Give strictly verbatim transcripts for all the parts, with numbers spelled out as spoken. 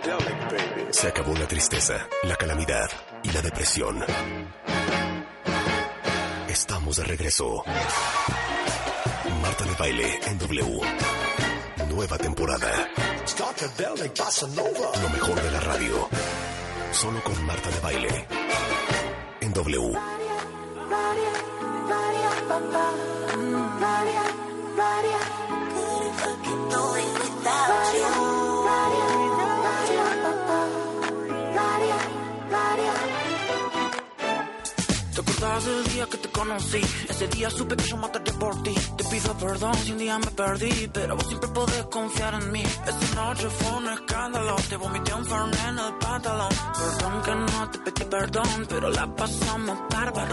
Se acabó la tristeza, la calamidad y la depresión. Estamos de regreso. Marta de Baile en W. Nueva temporada. Lo mejor de la radio. Solo con Marta de Baile. En W. ¿Te acordás del día que te conocí? Ese día supe que yo mataría por ti. Te pido perdón si un día me perdí, pero vos siempre podés confiar en mí. Esa noche fue un escándalo, te vomité un fernet en el pantalón. Perdón que no te pedí perdón, pero la pasamos bárbaro.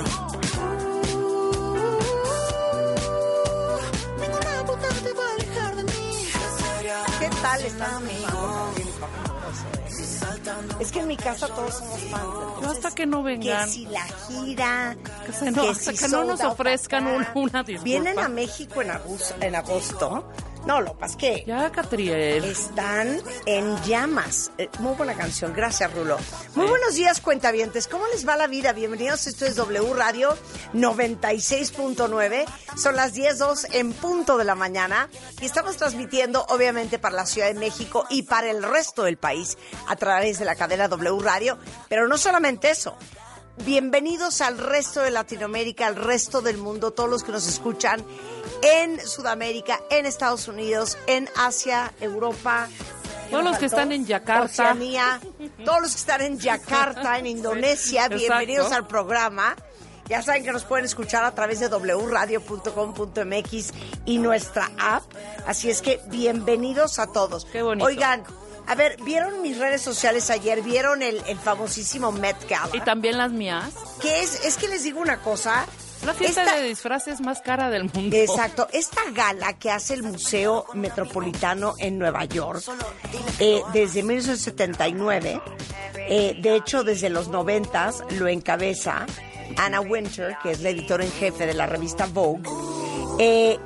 Ninguna puta te va a alejar de mí. ¿Qué tal están amigos? Es que en mi casa todos somos fans. No, hasta que no vengan. Que si la gira, que, se no, que hasta si que no nos ofrezcan un, una disculpa. Vienen a México en agosto. En agosto. No, lo que pasa es que ya, Catriel, están en llamas. Eh, muy buena canción, gracias, Rulo. Muy sí. Buenos días, cuentavientes. ¿Cómo les va la vida? Bienvenidos, esto es W Radio noventa y seis punto nueve. Son las diez dos en punto de la mañana y estamos transmitiendo, obviamente, para la Ciudad de México y para el resto del país a través de la cadena W Radio. Pero no solamente eso. Bienvenidos al resto de Latinoamérica, al resto del mundo, todos los que nos escuchan en Sudamérica, en Estados Unidos, en Asia, Europa. Todos los que están en Yakarta. Oceanía, todos los que están en Yakarta, en Indonesia, sí, bienvenidos al programa. Ya saben que nos pueden escuchar a través de w radio punto com punto m x y nuestra app. Así es que bienvenidos a todos. Qué bonito. Oigan, a ver, ¿vieron mis redes sociales ayer? ¿Vieron el, el famosísimo Met Gala? Y también las mías. ¿Qué es? Es que les digo una cosa. La fiesta esta, de disfraces más cara del mundo. Exacto. Esta gala que hace el Museo Metropolitano en Nueva York, eh, desde mil novecientos setenta y nueve, eh, de hecho, desde los noventas, lo encabeza Anna Wintour, que es la editora en jefe de la revista Vogue. Eh,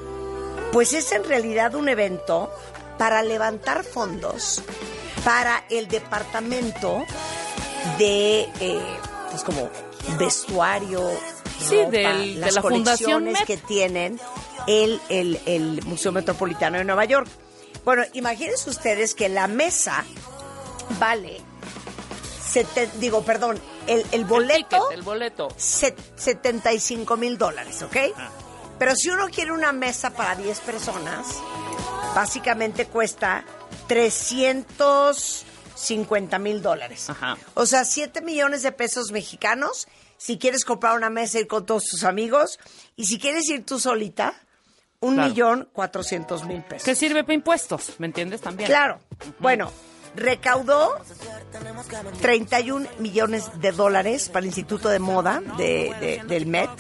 pues es en realidad un evento para levantar fondos para el departamento de, eh, pues como vestuario, sí, del, las de la colecciones Fundación que tienen el, el, el Museo Metropolitano de Nueva York. Bueno, imagínense ustedes que la mesa vale, sete, digo, perdón, el, el boleto, el, ticket, el boleto, set, setenta y cinco mil dólares, ¿ok? Ah. Pero si uno quiere una mesa para diez personas, básicamente cuesta trescientos cincuenta mil dólares. Ajá. O sea, siete millones de pesos mexicanos si quieres comprar una mesa y ir con todos tus amigos. Y si quieres ir tú solita, un claro. millón cuatrocientos mil pesos. Que sirve para impuestos, ¿me entiendes? También. Claro. Uh-huh. Bueno, recaudó treinta y un millones de dólares para el Instituto de Moda de, de, del Met.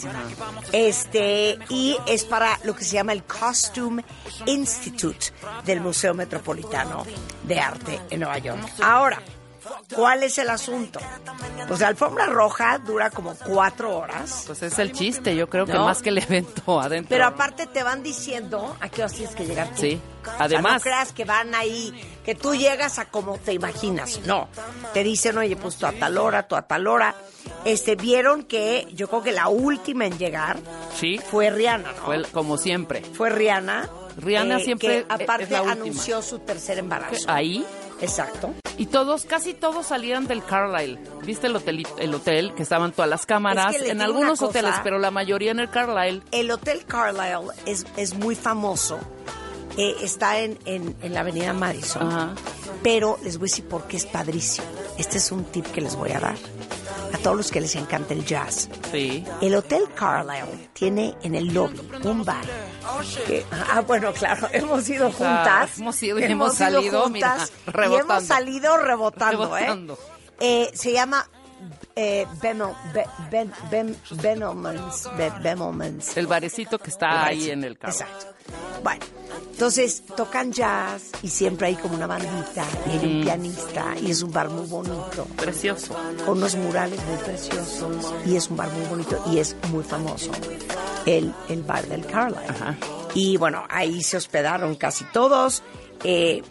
Este, y es para lo que se llama el Costume Institute del Museo Metropolitano de Arte en Nueva York. Ahora, ¿cuál es el asunto? Pues la alfombra roja dura como cuatro horas. Pues es el chiste, yo creo que ¿no? Más que el evento adentro. Pero aparte te van diciendo a qué hora tienes que llegar tú. Sí, además. O sea, no creas que van ahí, que tú llegas a como te imaginas. No, te dicen, oye, pues tú a tal hora, tú a tal hora. Este, vieron que yo creo que la última en llegar sí, fue Rihanna, ¿no? Fue como siempre. Fue Rihanna. Rihanna eh, siempre que aparte es la última. Anunció su tercer embarazo. Ahí. Exacto. Y todos, casi todos salían del Carlyle. ¿Viste el hotel, el hotel que estaban todas las cámaras? Es que en algunos cosa, hoteles, pero la mayoría en el Carlyle. El Hotel Carlyle es, es muy famoso. Eh, está en, en, en la avenida Madison. Ajá. Pero les voy a decir por qué es padrísimo. Este es un tip que les voy a dar a todos los que les encanta el jazz. Sí. El Hotel Carlyle tiene en el lobby un bar. Que, ah, bueno, claro, hemos ido juntas. Ah, hemos ido y hemos, hemos salido, ido juntas, mira, rebotando. Y hemos salido rebotando, rebotando. ¿eh? Eh, se llama eh, Bemel, Be, ben, ben, Bemelmans, Be, Bemelmans. El barecito que está el ahí en el carro. Exacto. Bueno, entonces tocan jazz y siempre hay como una bandita y hay un pianista y es un bar muy bonito. Precioso. Con unos murales muy preciosos y es un bar muy bonito y es muy famoso. El, el bar del Carlyle. Ajá. Y bueno, ahí se hospedaron casi todos. Eh,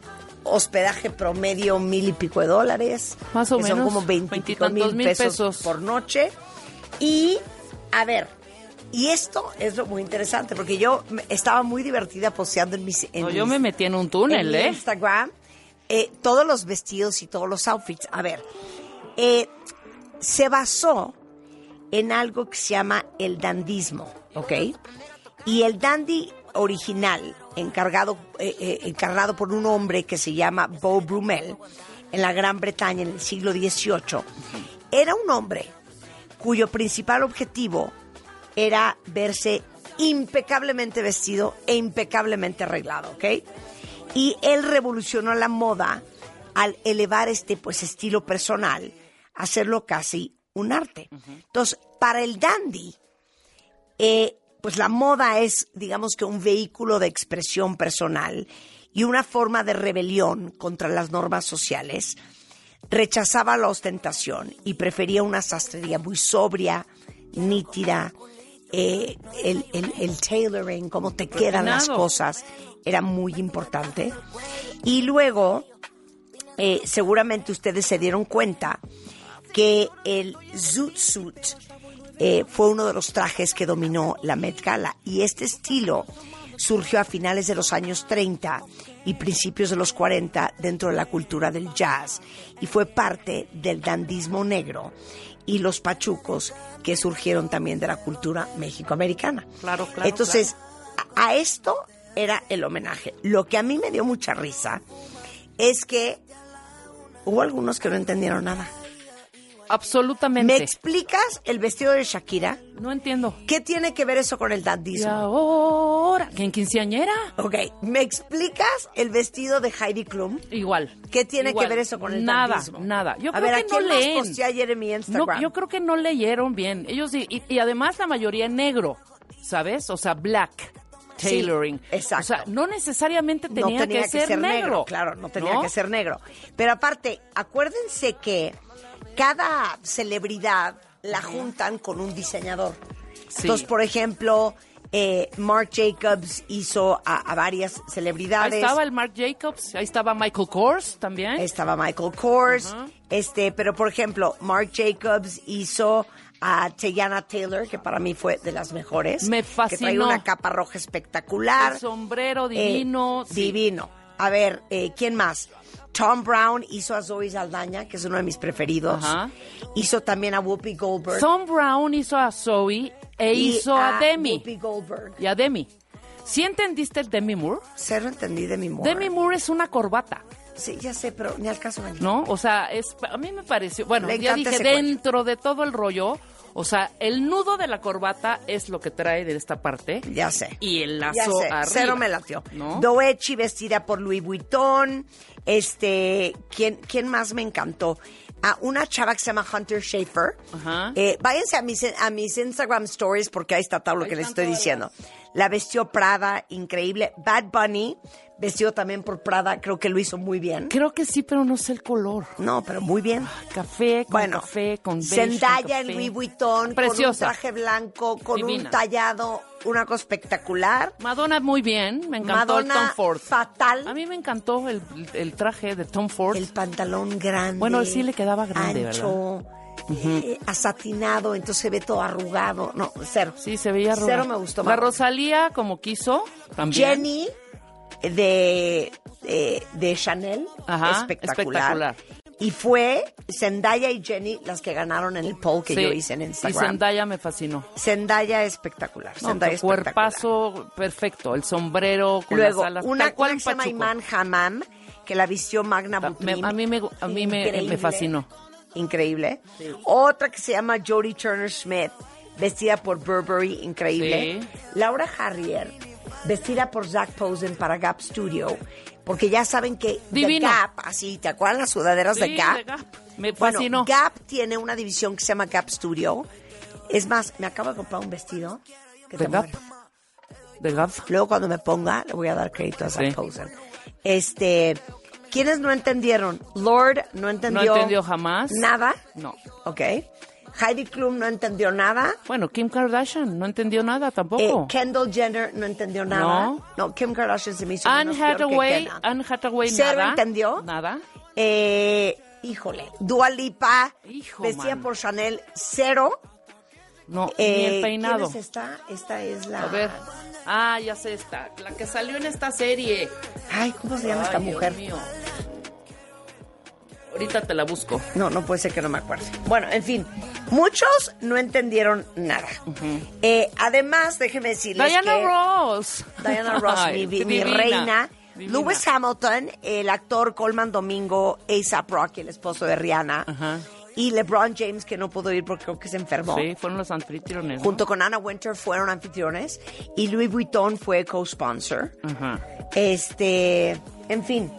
hospedaje promedio mil y pico de dólares. Más o que menos. Son como veintipico mil mil pesos, pesos por noche. Y, a ver, y esto es lo muy interesante, porque yo me- estaba muy divertida posteando en mis... En No, yo mis- me metí en un en túnel, mi ¿eh? Instagram, eh, todos los vestidos y todos los outfits. A ver, eh, se basó en algo que se llama el dandismo, ¿ok? Y el dandy original, encargado, eh, eh, encarnado por un hombre que se llama Beau Brummel, en la Gran Bretaña en el siglo dieciocho, era un hombre cuyo principal objetivo era verse impecablemente vestido e impecablemente arreglado, ¿ok? Y él revolucionó la moda al elevar este pues estilo personal, hacerlo casi un arte. Entonces, para el dandy, eh, pues la moda es, digamos que un vehículo de expresión personal y una forma de rebelión contra las normas sociales. Rechazaba la ostentación y prefería una sastrería muy sobria, nítida, eh, el, el, el tailoring, cómo te quedan las Refinado. cosas, era muy importante. Y luego, eh, seguramente ustedes se dieron cuenta que el zoot suit eh, fue uno de los trajes que dominó la Met Gala. Y este estilo surgió a finales de los años treinta y principios de los cuarenta dentro de la cultura del jazz y fue parte del dandismo negro y los pachucos que surgieron también de la cultura mexicoamericana. Claro, claro, Entonces, a, a esto era el homenaje. Lo que a mí me dio mucha risa es que hubo algunos que no entendieron nada. Absolutamente. ¿Me explicas el vestido de Shakira? No entiendo. ¿Qué tiene que ver eso con el Y dandismo? ahora, ¿en quinceañera? Ok, ¿me explicas el vestido de Heidi Klum? Igual. ¿Qué tiene Igual. que ver eso con el Nada, dandismo? nada. Yo a creo ver, que ¿a quién no más leen. posteé ayer en mi No, Instagram? yo creo que no leyeron bien. Ellos y, y- y además la mayoría en negro, ¿sabes? O sea, black tailoring. Sí, exacto. O sea, no necesariamente tenía, no tenía que, ser, negro. Claro, no tenía ¿no? que ser negro. Pero aparte, acuérdense que cada celebridad la juntan con un diseñador. Sí. Entonces, por ejemplo, eh, Marc Jacobs hizo a, a varias celebridades. Ahí estaba el Marc Jacobs, ahí estaba Michael Kors también. Estaba Michael Kors, Ajá. este, pero por ejemplo, Marc Jacobs hizo a Teyana Taylor, que para mí fue de las mejores. Me Que trae fascinó. una capa roja espectacular. El sombrero Eh, divino. sí. Divino. A ver, eh, ¿quién más? Tom Brown hizo a Zoe Saldaña, que es uno de mis preferidos. Ajá. Hizo también a Whoopi Goldberg. Tom Brown hizo a Zoe e y hizo a, Demi. Whoopi Goldberg. Y a Demi. ¿Sí entendiste el Demi Moore? Cero entendí de mi Moore. Demi Moore es una corbata, Sí, ya sé, pero ni al caso. Dani. ¿no? O sea, es a mí me pareció, bueno, Le ya encanta dije, ese cuello. dentro de todo el rollo, o sea, el nudo de la corbata es lo que trae de esta parte. Ya sé. Y el Ya lazo sé, arriba. cero me latió. ¿no? Doechi vestida por Louis Vuitton. Este, ¿quién, quién más me encantó? A una chava que se llama Hunter Schafer. Ajá. Eh, váyanse a mis, a mis Instagram stories porque ahí está todo lo Ahí que les están estoy todas diciendo. La vestió Prada, increíble. Bad Bunny, vestido también por Prada, creo que lo hizo muy bien. Creo que sí, pero no sé el color. No, pero muy bien. Café con Bueno, café, con beige, Zendaya con en café. Louis Vuitton, Preciosa. con un traje blanco, con un Divina. tallado, una cosa espectacular. Madonna muy bien, me encantó el Tom Madonna Ford. fatal. A mí me encantó el, el traje de Tom Ford. El pantalón grande. Bueno, sí le quedaba grande, ancho, eh, asatinado, entonces se ve todo arrugado. No, cero. Sí, se veía Cero arrugado. me gustó La más. Rosalía, como quiso, también. Jenny de, de, de Chanel, Ajá, espectacular. espectacular. Y fue Zendaya y Jenny las que ganaron en el poll que Sí, yo hice en Y Instagram. Zendaya me fascinó. Zendaya espectacular. No, Zendaya tu cuerpazo perfecto, el sombrero con Luego, las alas, una, tal cual una un que se llama pachuco. Iman Hammam, que la vistió Magna Me- Butrin. a mí me, a mí me, Increíble. me fascinó. Increíble. Otra que se llama Jodie Turner Smith, vestida por Burberry, increíble. Sí. Laura Harrier, vestida por Zac Posen para Gap Studio, porque ya saben que Divino. The Gap, así, ¿te acuerdan las sudaderas Sí, de Gap? de Gap. Me Bueno, fascinó. Gap tiene una división que se llama Gap Studio. Es más, me acabo de comprar un vestido que De te Gap. mueres. De Gap. Luego cuando me ponga, le voy a dar crédito a Zac Sí. Posen. Este, ¿quiénes no entendieron? Lord no entendió. No entendió jamás. Nada. No. Ok. Heidi Klum no entendió nada. Bueno, Kim Kardashian no entendió nada Eh, tampoco. Kendall Jenner no entendió nada. No. No, Kim Kardashian se me hizo Anne menos peor que Hathaway, Kendall. Anne Hathaway Cero nada. entendió. Nada. Eh, híjole, Dua Lipa, Hijo, vestida man. por Chanel, cero. No, Eh, ni el peinado. ¿Quién es esta? Esta es la... A ver. Ah, ya sé esta. La que salió en esta serie. Ay, ¿cómo se llama Ay, esta Dios mujer? mío. Ahorita te la busco. No, no puede ser que no me acuerde. Bueno, en fin, muchos no entendieron nada. Eh, además, déjenme decirles Diana que... Ross. Diana Ross, Ay, mi, mi divina, reina. divina. Lewis Hamilton, el actor Coleman Domingo, A$AP Rocky, el esposo de Rihanna. Ajá. Y LeBron James, que no pudo ir porque creo que se enfermó. Sí, fueron los anfitriones. ¿no? Junto con Anna Wintour fueron anfitriones. Y Louis Vuitton fue co-sponsor. Ajá. Este, en fin.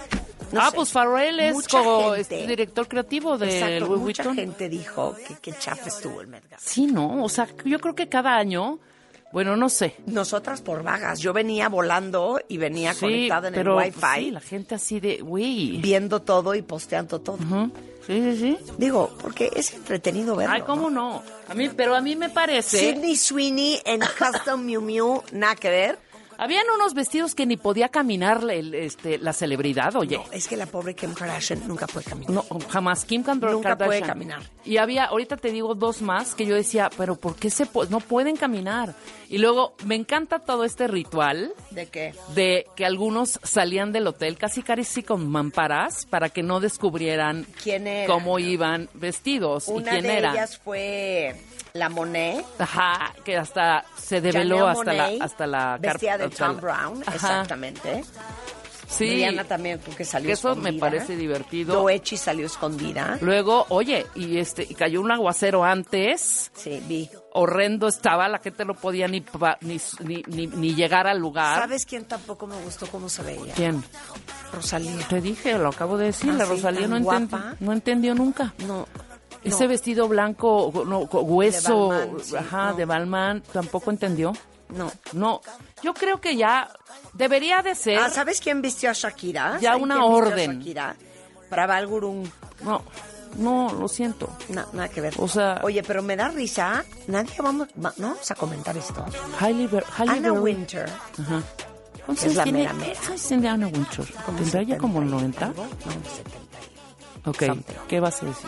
no ah, sé. pues Pharrell es Mucha como gente- es director creativo de Exacto, Louis mucha Vuitton. gente dijo que, que chafa estuvo el Met Gala. Sí, ¿no? O sea, yo creo que cada año, bueno, no sé. Nosotras por vagas. Yo venía volando y venía Sí, conectada en pero el Wi-Fi, sí, la gente así de, güey. viendo todo y posteando todo. Ujú. Sí, sí, sí. Digo, porque es entretenido verlo. Ay, ¿cómo no? A mí, pero a mí me parece... Sydney Sweeney en Custom Miu Miu, nada que ver. Habían unos vestidos que ni podía caminar el, este, la celebridad, oye. No, es que la pobre Kim Kardashian nunca puede caminar. No, jamás. Kim Kardashian. Nunca puede caminar. Y había, ahorita te digo dos más que yo decía, pero ¿por qué se po- no pueden caminar? Y luego me encanta todo este ritual ¿De qué? de que algunos salían del hotel casi casi con mamparas para que no descubrieran ¿Quién era? cómo iban vestidos Una y quién de era. ellas fue la Monet. Ajá, que hasta se develó Janelle hasta la Monáe, hasta la vestida de hasta Tom la- Brown, Ajá. exactamente. Sí. Rihanna también, porque salió Que eso me escondida. parece divertido. Doechi salió escondida. Luego, oye, y este y cayó un aguacero antes. Sí, vi. Horrendo estaba, la gente no podía ni pa- ni, ni, ni, ni llegar al lugar. ¿Sabes quién tampoco me gustó cómo se veía? ¿Quién? Rosalía. Te dije, lo acabo de decir, Ah, la sí, Rosalía tan no, enten- guapa. no entendió nunca. No. Ese no. vestido blanco, no, co- hueso, Balmain, sí, ajá, no. de Balmain, tampoco entendió. No. No, yo creo que ya debería de ser. Ah, ¿sabes quién vistió a Shakira? Ya ¿Saben una quién vistió a orden. Shakira? Prabal Gurung. No, no, lo siento. No, nada que ver. O sea- Oye, pero me da risa. Nadie vamos, va- no vamos a comentar esto. Hailey, Ber- Hailey Anna Berry. Winter. Ajá. ¿Cuántos Es la años tiene? mera mera. ¿Cuántos años tiene Anna Wintour? ¿Tendrá ya como setenta y noventa? algo. No, setenta. Ok, something. ¿qué vas a decir?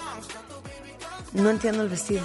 No entiendo el vestido.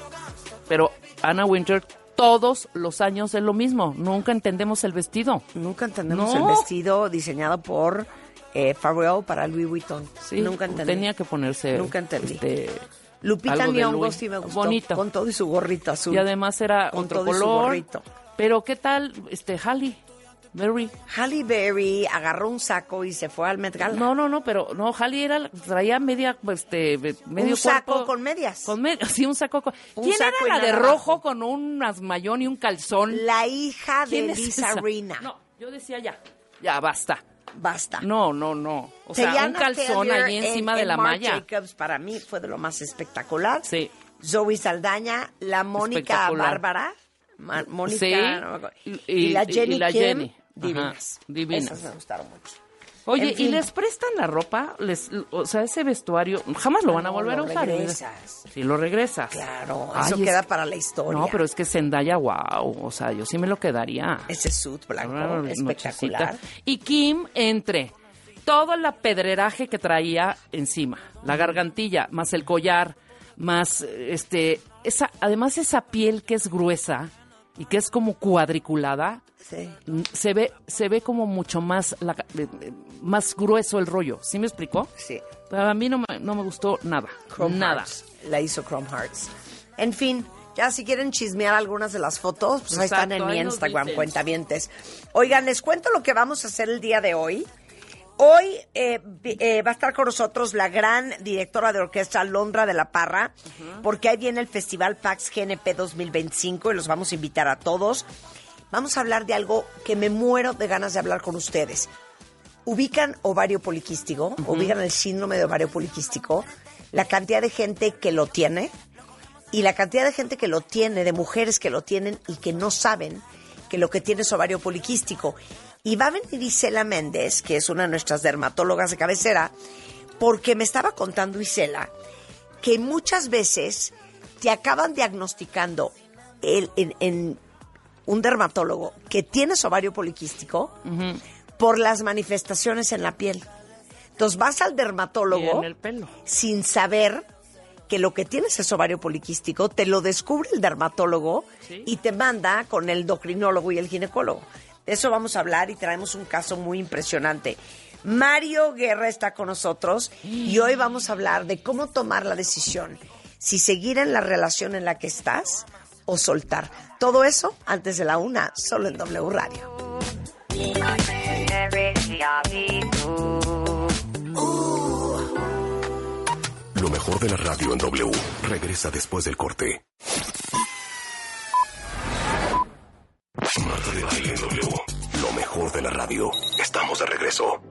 Pero Anna Wintour, todos los años es lo mismo. Nunca entendemos el vestido. Nunca entendemos No. el vestido diseñado por eh, Pharrell para Louis Vuitton. Sí, Nunca entendí. tenía que ponerse. Nunca entendí. este, Lupita algo de Nyong'o Louis. sí me gustó. Bonito. Con todo y su gorrito azul. y además era Con otro todo y su color. gorrito. Pero ¿qué tal este Halle Berry? Halle Berry agarró un saco y se fue al Met Gala. No, no, no, pero no, Halle era traía media este medio un saco cuerpo- con medias. con medio, sí, un saco con Un ¿Quién saco y era la de nada rojo abajo. con un mayón y un calzón? La hija de ¿Quién es Lisa esa? Rinna. No, yo decía ya. Ya basta. Basta. No, no, no. O sea, un Teyana calzón Taylor allí encima en- de en la Marc malla. Jacobs para mí fue de lo más espectacular. Sí. Zoe Saldaña, la Mónica Espectacular. Bárbara, Ma- Mónica Sí, no me acuerdo, y- y, la y- Jenny y la Kim, Jenny. Ajá, divinas. divinas. Esas me gustaron mucho. Oye, En fin. ¿y les prestan la ropa? Les, o sea, ese vestuario jamás lo van a No, volver lo a usar. regresas. Sí, lo regresas. Claro, Ay, eso es- queda para la historia. No, pero es que Zendaya, wow. O sea, yo sí me lo quedaría. Ese suit blanco, Una espectacular. nochecita. Y Kim, entre todo el pedreraje que traía encima, la gargantilla, más el collar, más eh, este, esa, además esa piel que es gruesa y que es como cuadriculada, Sí. mm, se ve, se ve como mucho más, la- eh, eh, más grueso el rollo. ¿Sí me explicó? Sí. Pero a mí no me, no me gustó nada. Chrome nada. Hearts. La hizo Chrome Hearts. En fin, ya si quieren chismear algunas de las fotos, pues ahí Exacto, están en mi ahí nos Instagram, dicen. cuentavientes. Oigan, les cuento lo que vamos a hacer el día de hoy. Hoy eh, vi- eh, va a estar con nosotros la gran directora de orquesta Londra de la Parra, porque ahí viene el Festival Pax G N P dos mil veinticinco y los vamos a invitar a todos. Vamos a hablar de algo que me muero de ganas de hablar con ustedes. Ubican ovario poliquístico, ubican el síndrome de ovario poliquístico, la cantidad de gente que lo tiene y la cantidad de gente que lo tiene, de mujeres que lo tienen y que no saben que lo que tiene es ovario poliquístico. Y va a venir Isela Méndez, que es una de nuestras dermatólogas de cabecera, porque me estaba contando Isela que muchas veces te acaban diagnosticando el, en, en un dermatólogo que tienes ovario poliquístico uh-huh. por las manifestaciones en la piel. Entonces vas al dermatólogo y en el pelo. Sin saber que lo que tienes es ovario poliquístico, te lo descubre el dermatólogo ¿sí? y te manda con el endocrinólogo y el ginecólogo. De eso vamos a hablar y traemos un caso muy impresionante. Mario Guerra está con nosotros y hoy vamos a hablar de cómo tomar la decisión, si seguir en la relación en la que estás o soltar. Todo eso antes de la una, solo en W Radio. Lo mejor de la radio en W regresa después del corte. Marta de Baile en W. Lo mejor de la radio. Estamos de regreso.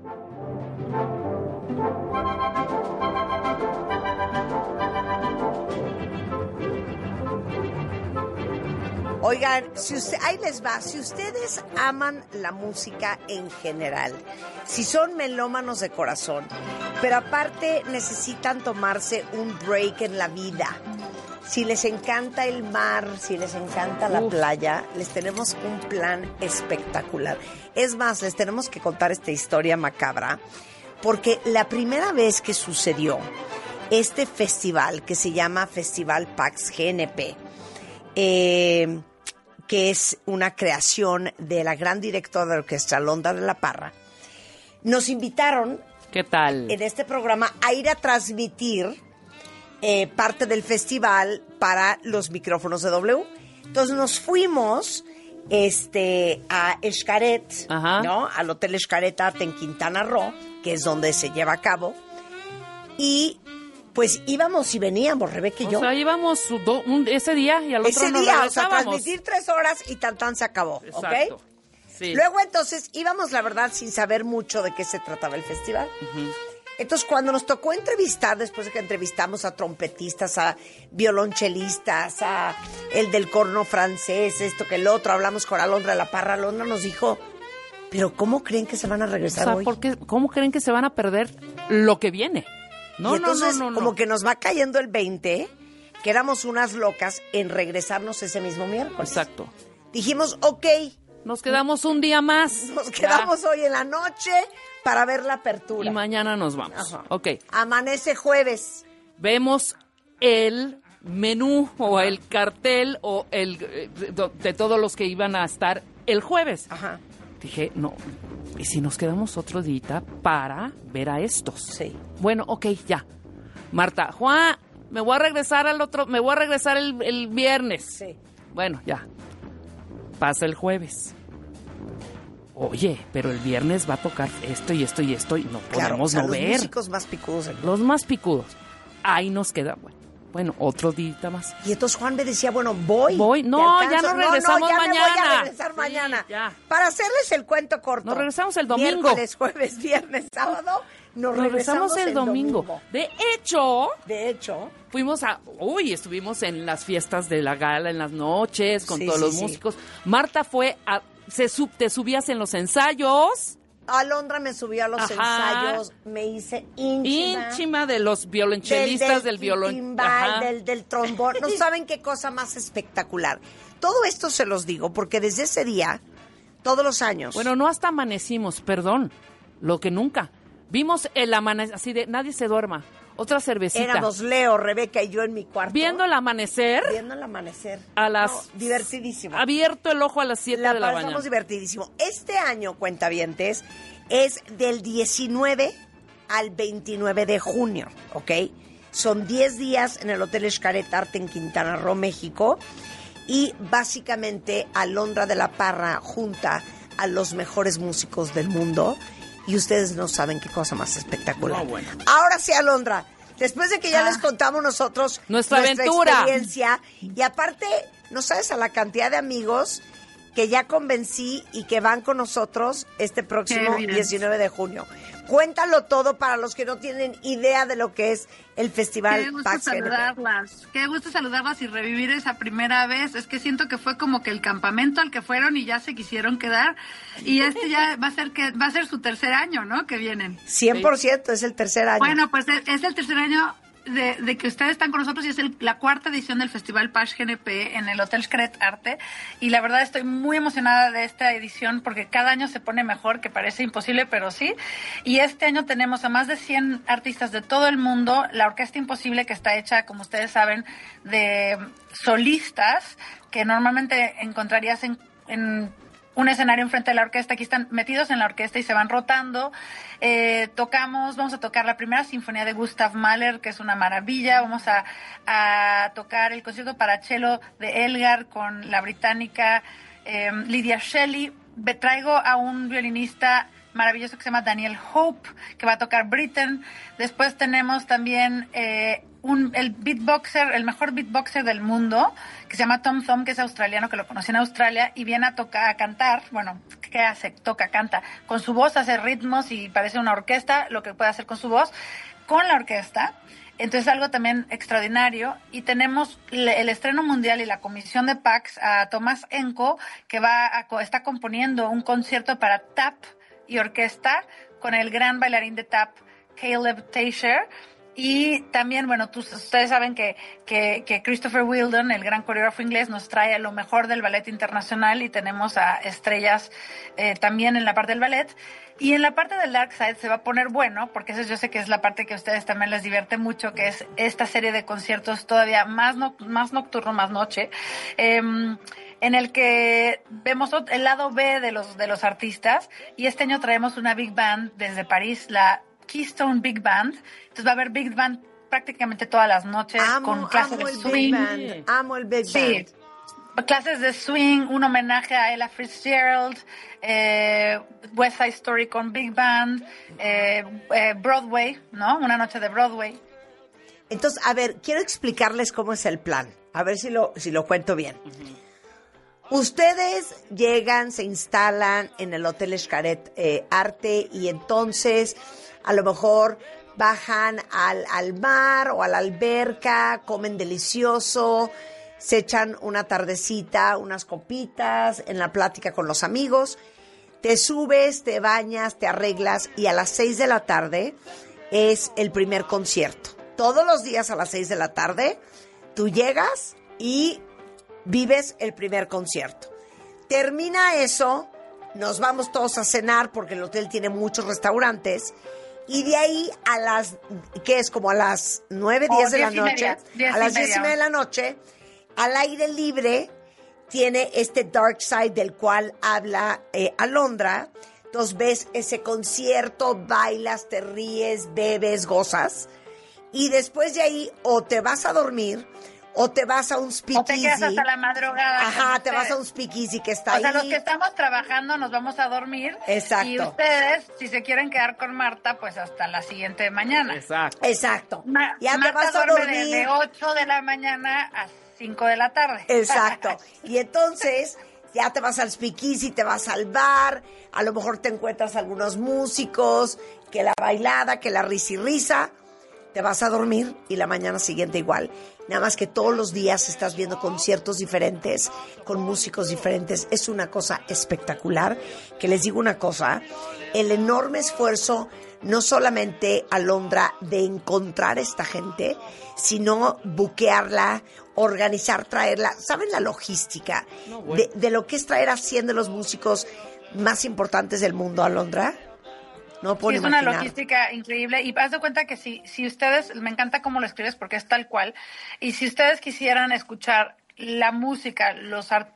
Oigan, si usted, ahí les va, si ustedes aman la música en general, si son melómanos de corazón, pero aparte necesitan tomarse un break en la vida, si les encanta el mar, si les encanta la Uf. playa, les tenemos un plan espectacular. Es más, les tenemos que contar esta historia macabra, porque la primera vez que sucedió este festival, que se llama Festival Pax G N P, eh... que es una creación de la gran directora de orquesta Alondra de la Parra, nos invitaron ¿Qué tal? en este programa a ir a transmitir eh, parte del festival para los micrófonos de W. Entonces nos fuimos este, a Xcaret, Ajá. ¿no? Al Hotel Xcaret Art en Quintana Roo, que es donde se lleva a cabo. Y pues íbamos y veníamos, Rebeca y o yo. O sea, íbamos do, un, ese día y al otro ese nos día, regresábamos. o sea, transmitir tres horas y tan tan se acabó, Exacto. ¿ok? Sí. Luego entonces íbamos, la verdad, sin saber mucho de qué se trataba el festival. Uh-huh. Entonces cuando nos tocó entrevistar, después de que entrevistamos a trompetistas, a violonchelistas, a el del corno francés, esto que el otro, hablamos con Alondra de la Parra, Alondra nos dijo, pero ¿cómo creen que se van a regresar o sea, hoy? ¿por qué, ¿cómo creen que se van a perder lo que viene? No, y entonces, no, no, no, como no. que nos va cayendo el veinte, que éramos unas locas en regresarnos ese mismo miércoles. Exacto. Dijimos, ok. Nos quedamos un día más. Nos quedamos ya. hoy en la noche para ver la apertura. Y mañana nos vamos. Ajá. Ok. Amanece jueves. Vemos el menú o el cartel o el de todos los que iban a estar el jueves. Ajá. Dije, no, ¿y si nos quedamos otro día para ver a estos? Sí. Bueno, ok, ya. Marta, Juan, me voy a regresar al otro, me voy a regresar el, el viernes. Sí. Bueno, ya. Pasa el jueves. Oye, pero el viernes va a tocar esto y esto y esto y no claro, podemos o sea, no los ver. Los músicos más picudos. ¿Eh? Los más picudos. Ahí nos queda, bueno. Bueno, otro día más. Y entonces Juan me decía, bueno, voy. Voy. No, ya nos regresamos no, no, ya mañana. Me voy a regresar sí, mañana. Ya. Para hacerles el cuento corto. Nos regresamos el domingo. Miércoles, jueves, viernes, sábado. Nos, nos regresamos, regresamos el, el domingo. domingo. De hecho. De hecho. Fuimos a. Uy, estuvimos en las fiestas de la gala, en las noches, con sí, todos sí, los sí. músicos. Marta fue a. Se sub, te subías en los ensayos. Alondra me subió a los Ajá. ensayos, me hice ínchima. Ínchima de los violonchelistas, del, del, del violon... timbal, del, del trombón. No saben qué cosa más espectacular. Todo esto se los digo porque desde ese día, todos los años... Bueno, no hasta amanecimos, perdón, lo que nunca. Vimos el amanecer, así de nadie se duerma. Otra cervecita. Éramos Leo, Rebeca y yo en mi cuarto. Viendo el amanecer. Viendo el amanecer. A las... No, divertidísimo. Abierto el ojo a las siete de la mañana. Pasamos divertidísimo. Este año, cuentavientes, es del diecinueve al veintinueve de junio, ¿ok? Son diez días en el Hotel Xcaret Art en Quintana Roo, México. Y básicamente Alondra de la Parra junta a los mejores músicos del mundo. Y ustedes no saben qué cosa más espectacular. No, bueno. Ahora sí, Alondra, después de que ya ah, les contamos nosotros nuestra, nuestra aventura, experiencia, y aparte, no sabes a la cantidad de amigos que ya convencí y que van con nosotros este próximo diecinueve de junio. Cuéntalo todo para los que no tienen idea de lo que es el Festival Qué gusto Pax saludarlas. Qué gusto saludarlas y revivir esa primera vez. Es que siento que fue como que el campamento al que fueron y ya se quisieron quedar. Y este ya va a ser que va a ser su tercer año, ¿no? Que vienen. cien por ciento sí. Es el tercer año. Bueno, pues es el tercer año de, de que ustedes están con nosotros y es el, la cuarta edición del Festival Page G N P en el Hotel Xcaret Arte. Y la verdad estoy muy emocionada de esta edición porque cada año se pone mejor, que parece imposible, pero sí. Y este año tenemos a más de cien artistas de todo el mundo. La Orquesta Imposible, que está hecha, como ustedes saben, de solistas que normalmente encontrarías en, en un escenario enfrente de la orquesta. Aquí están metidos en la orquesta y se van rotando. Eh, tocamos, vamos a tocar la primera sinfonía de Gustav Mahler, que es una maravilla. Vamos a, a tocar el concierto para cello de Elgar con la británica eh, Lydia Shelley. Me traigo a un violinista maravilloso que se llama Daniel Hope, que va a tocar Britain. Después tenemos también eh, un, el beatboxer, el mejor beatboxer del mundo, que se llama Tom Thumb, que es australiano, que lo conocí en Australia, y viene a tocar, a cantar, bueno, ¿qué hace? Toca, canta. Con su voz hace ritmos y parece una orquesta, lo que puede hacer con su voz, con la orquesta. Entonces algo también extraordinario. Y tenemos el estreno mundial y la comisión de Pax a Tomás Enco, que va a, está componiendo un concierto para tap y orquesta con el gran bailarín de tap Caleb Teicher. Y también, bueno, tú, ustedes saben que, que, que Christopher Wheeldon, el gran coreógrafo inglés, nos trae lo mejor del ballet internacional y tenemos a estrellas eh, también en la parte del ballet. Y en la parte del Dark Side se va a poner bueno, porque eso yo sé que es la parte que a ustedes también les divierte mucho, que es esta serie de conciertos todavía más, no, más nocturno, más noche, eh, en el que vemos el lado B de los, de los artistas. Y este año traemos una Big Band desde París, la Keystone Big Band. Entonces va a haber Big Band prácticamente todas las noches, amo, con clases amo de el swing. Big Band, amo el Big Sí. Band. Clases de swing, un homenaje a Ella Fitzgerald, eh, West Side Story con Big Band, eh, eh, Broadway, ¿no? Una noche de Broadway. Entonces, a ver, quiero explicarles cómo es el plan. A ver si lo, si lo cuento bien. Uh-huh. Ustedes llegan, se instalan en el Hotel Xcaret eh, Arte y entonces a lo mejor bajan al, al mar o a la alberca, comen delicioso, se echan una tardecita, unas copitas en la plática con los amigos, te subes, te bañas, te arreglas y a las seis de la tarde es el primer concierto. Todos los días a las seis de la tarde tú llegas y vives el primer concierto. Termina eso, nos vamos todos a cenar porque el hotel tiene muchos restaurantes. Y de ahí a las, ¿qué es? Como a las nueve, oh, diez de la y noche, media, diez a las y diez y media. media de la noche, al aire libre, tiene este Dark Side del cual habla eh, Alondra. Entonces ves ese concierto, bailas, te ríes, bebes, gozas. Y después de ahí o te vas a dormir o te vas a un speakeasy. O te quedas hasta la madrugada. Ajá, te ustedes. vas a un speakeasy que está o ahí. sea, los que estamos trabajando nos vamos a dormir. Exacto. Y ustedes, si se quieren quedar con Marta, pues hasta la siguiente mañana. Exacto. Exacto. Ma- ya Marta te vas a duerme dormir. de, de ocho de la mañana a cinco de la tarde. Exacto. Y entonces ya te vas al speakeasy, te vas al bar, a lo mejor te encuentras algunos músicos, que la bailada, que la risa y risa, te vas a dormir y la mañana siguiente igual. Nada más que todos los días estás viendo conciertos diferentes, con músicos diferentes. Es una cosa espectacular. Que les digo una cosa, el enorme esfuerzo, no solamente, Alondra, de encontrar esta gente, sino buquearla, organizar, traerla. ¿Saben la logística No, bueno. de, de lo que es traer a cien de los músicos más importantes del mundo, Alondra? No puedo Sí, es una imaginar. logística increíble y haz de cuenta que si, si ustedes, me encanta cómo lo escribes porque es tal cual, y si ustedes quisieran escuchar la música, los artistas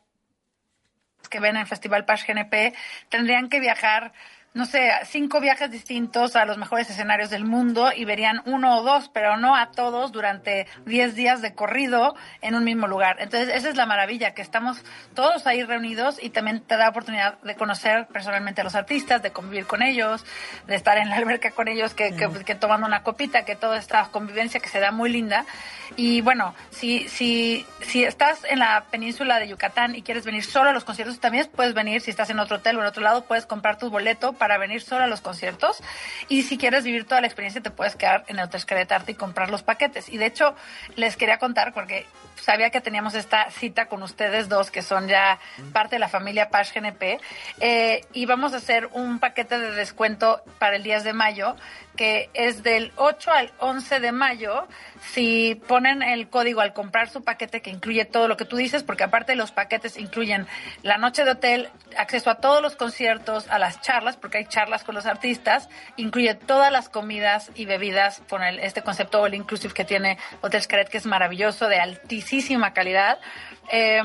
que ven en el Festival Page G N P, tendrían que viajar, no sé, cinco viajes distintos a los mejores escenarios del mundo y verían uno o dos, pero no a todos durante diez días de corrido en un mismo lugar. Entonces, esa es la maravilla, que estamos todos ahí reunidos y también te da oportunidad de conocer personalmente a los artistas, de convivir con ellos, de estar en la alberca con ellos, que, que, que tomando una copita, que toda esta convivencia que se da muy linda. Y bueno, si, si, si estás en la península de Yucatán y quieres venir solo a los conciertos, también puedes venir. Si estás en otro hotel o en otro lado, puedes comprar tu boleto para venir solo a los conciertos. Y si quieres vivir toda la experiencia, te puedes quedar en el Hotel Xcaret Arte y comprar los paquetes. Y de hecho, les quería contar, porque sabía que teníamos esta cita con ustedes dos, que son ya parte de la familia Page G N P, eh, y vamos a hacer un paquete de descuento para el diez de mayo, que es del ocho al once de mayo. Si ponen el código al comprar su paquete, que incluye todo lo que tú dices, porque aparte los paquetes incluyen la noche de hotel, acceso a todos los conciertos, a las charlas, porque hay charlas con los artistas, incluye todas las comidas y bebidas con el, este concepto all inclusive que tiene Hotel Xcaret, que es maravilloso, de altísima calidad. Eh,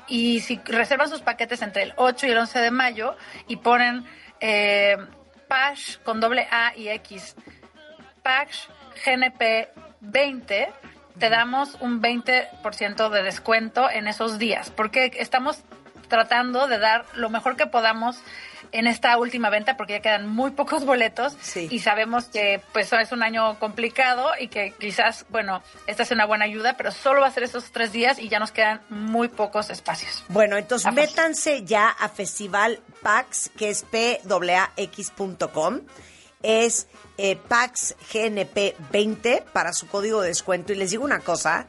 y si reservan sus paquetes entre el ocho y el once de mayo y ponen eh, Page con doble A y X, Page G N P veinte, te damos un veinte por ciento de descuento en esos días, porque estamos tratando de dar lo mejor que podamos en esta última venta, porque ya quedan muy pocos boletos. Sí. Y sabemos que pues es un año complicado y que quizás, bueno, esta es una buena ayuda, pero solo va a ser esos tres días y ya nos quedan muy pocos espacios. Bueno, entonces Vamos. métanse ya a Festival Pax, que es P A X punto com. Es eh, Pax G N P veinte para su código de descuento. Y les digo una cosa,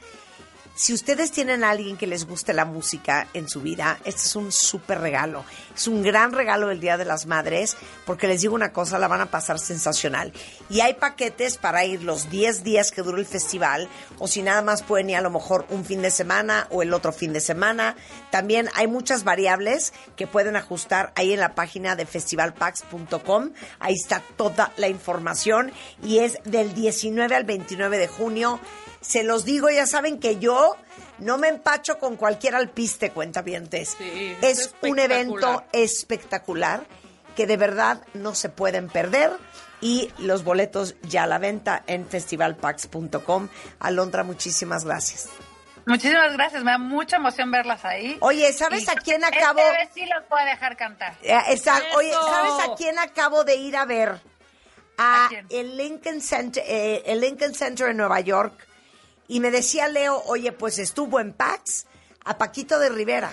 si ustedes tienen a alguien que les guste la música en su vida, este es un súper regalo. Es un gran regalo del Día de las Madres, porque les digo una cosa, la van a pasar sensacional. Y hay paquetes para ir los diez días que dura el festival, o si nada más pueden ir a lo mejor un fin de semana o el otro fin de semana. También hay muchas variables que pueden ajustar ahí en la página de festival pax punto com. Ahí está toda la información y es del diecinueve al veintinueve de junio. Se los digo, ya saben que yo no me empacho con cualquier alpiste, cuentavientes. Sí, es, es un evento espectacular que de verdad no se pueden perder. Y los boletos ya a la venta en festival pax punto com. Alondra, muchísimas gracias. Muchísimas gracias, me da mucha emoción verlas ahí. Oye, ¿sabes y a quién acabo? Esta vez sí los puedo dejar cantar. Exacto. Oye, ¿sabes a quién acabo de ir a ver? A, ¿A el Lincoln Center, eh, el Lincoln Center en Nueva York. Y me decía Leo, oye, pues estuvo en Pax, a Paquito de Rivera.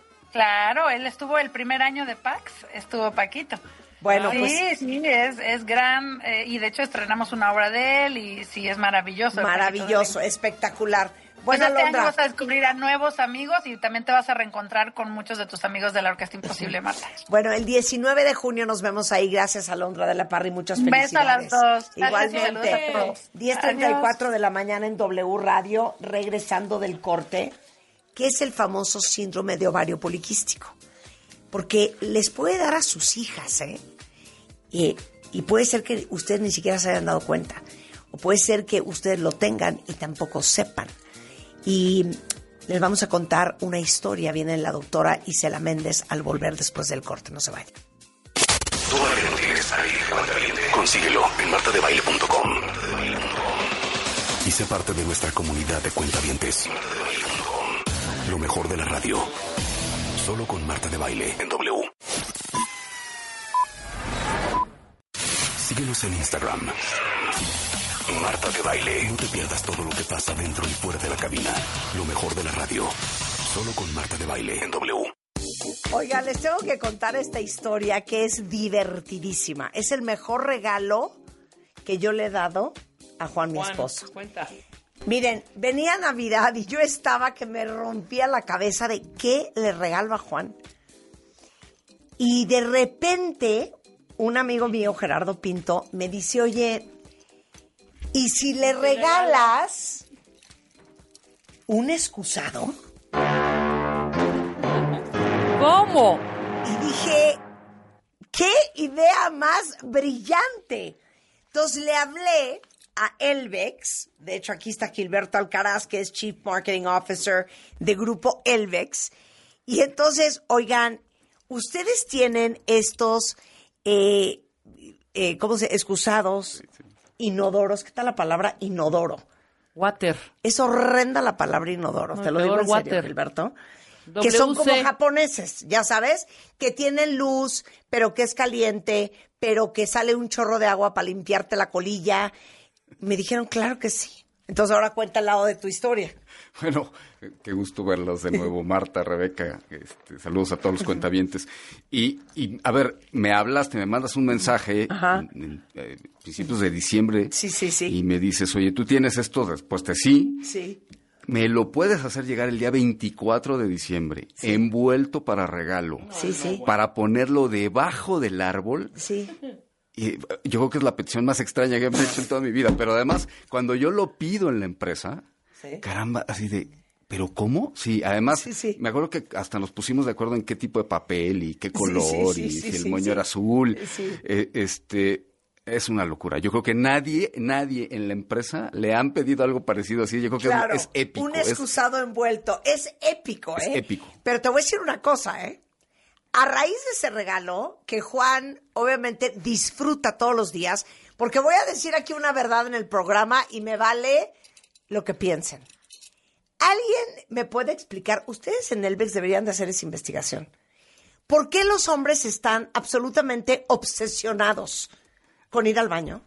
Claro, él estuvo el primer año de Pax, estuvo Paquito. Bueno, sí, pues... Sí, sí, es, es gran, eh, y de hecho estrenamos una obra de él, y sí, es maravilloso. Maravilloso, espectacular. Bueno, pues este Alondra, año vas a descubrir a nuevos amigos y también te vas a reencontrar con muchos de tus amigos de la Orquesta Imposible, Marta. Bueno, el diecinueve de junio nos vemos ahí. Gracias, Alondra de la Parra, y muchas felicidades. Beso a las dos. Igualmente. diez treinta y cuatro de la mañana en W Radio, regresando del corte, que es el famoso síndrome de ovario poliquístico. Porque les puede dar a sus hijas, ¿eh? Y, y puede ser que ustedes ni siquiera se hayan dado cuenta. O puede ser que ustedes lo tengan y tampoco sepan. Y les vamos a contar una historia. Viene la doctora Isela Méndez al volver después del corte. No se vayan. Todavía no tienes a Cuentaviente. Consíguelo en marta de baile punto com. Y sé parte de nuestra comunidad de cuentavientes. Lo mejor de la radio. Solo con Marta de Baile en W. Síguenos en Instagram. Marta de Baile. No te pierdas todo lo que pasa dentro y fuera de la cabina. Lo mejor de la radio. Solo con Marta de Baile en W. Oigan, les tengo que contar esta historia que es divertidísima. Es el mejor regalo que yo le he dado a Juan, mi Juan, esposo. Cuenta. Miren, venía Navidad y yo estaba que me rompía la cabeza de qué le regalo a Juan. Y de repente, un amigo mío, Gerardo Pinto, me dice, oye... ¿y si le regalas un excusado? ¿Cómo? Y dije, ¡qué idea más brillante! Entonces le hablé a Elvex, de hecho aquí está Gilberto Alcaraz, que es Chief Marketing Officer de Grupo Elvex, y entonces, oigan, ustedes tienen estos, eh, eh, ¿cómo se? Excusados... inodoros, ¿qué tal la palabra inodoro? Water. Es horrenda la palabra inodoro, no, te lo digo en water. serio, Gilberto. W C. Que son como japoneses, ya sabes, que tienen luz, pero que es caliente, pero que sale un chorro de agua para limpiarte la colilla. Me dijeron, claro que sí. Entonces ahora cuenta el lado de tu historia. Bueno, qué gusto verlos de nuevo, Marta, Rebeca, este, saludos a todos los cuentavientes. Y, y, a ver, me hablaste, me mandas un mensaje en, en, en principios de diciembre. Sí, sí, sí. Y me dices, oye, ¿tú tienes esto? Respuesta, sí. Sí. Me lo puedes hacer llegar el día veinticuatro de diciembre, sí. envuelto para regalo. Sí, sí. Para ponerlo debajo del árbol. Sí. Y yo creo que es la petición más extraña que me he hecho en toda mi vida. Pero además, cuando yo lo pido en la empresa, sí. caramba, así de, ¿pero cómo? Sí, además, sí, sí. me acuerdo que hasta nos pusimos de acuerdo en qué tipo de papel y qué color sí, sí, sí, y sí, si sí, el moño sí. era azul. Sí. Eh, este, es una locura. Yo creo que nadie, nadie en la empresa le han pedido algo parecido así. Yo creo que claro, es, es épico. Un excusado es, envuelto. Es épico, ¿eh? Es épico. Pero te voy a decir una cosa, ¿eh? A raíz de ese regalo, que Juan obviamente disfruta todos los días, porque voy a decir aquí una verdad en el programa y me vale lo que piensen. ¿Alguien me puede explicar? Ustedes en Elbex deberían de hacer esa investigación. ¿Por qué los hombres están absolutamente obsesionados con ir al baño?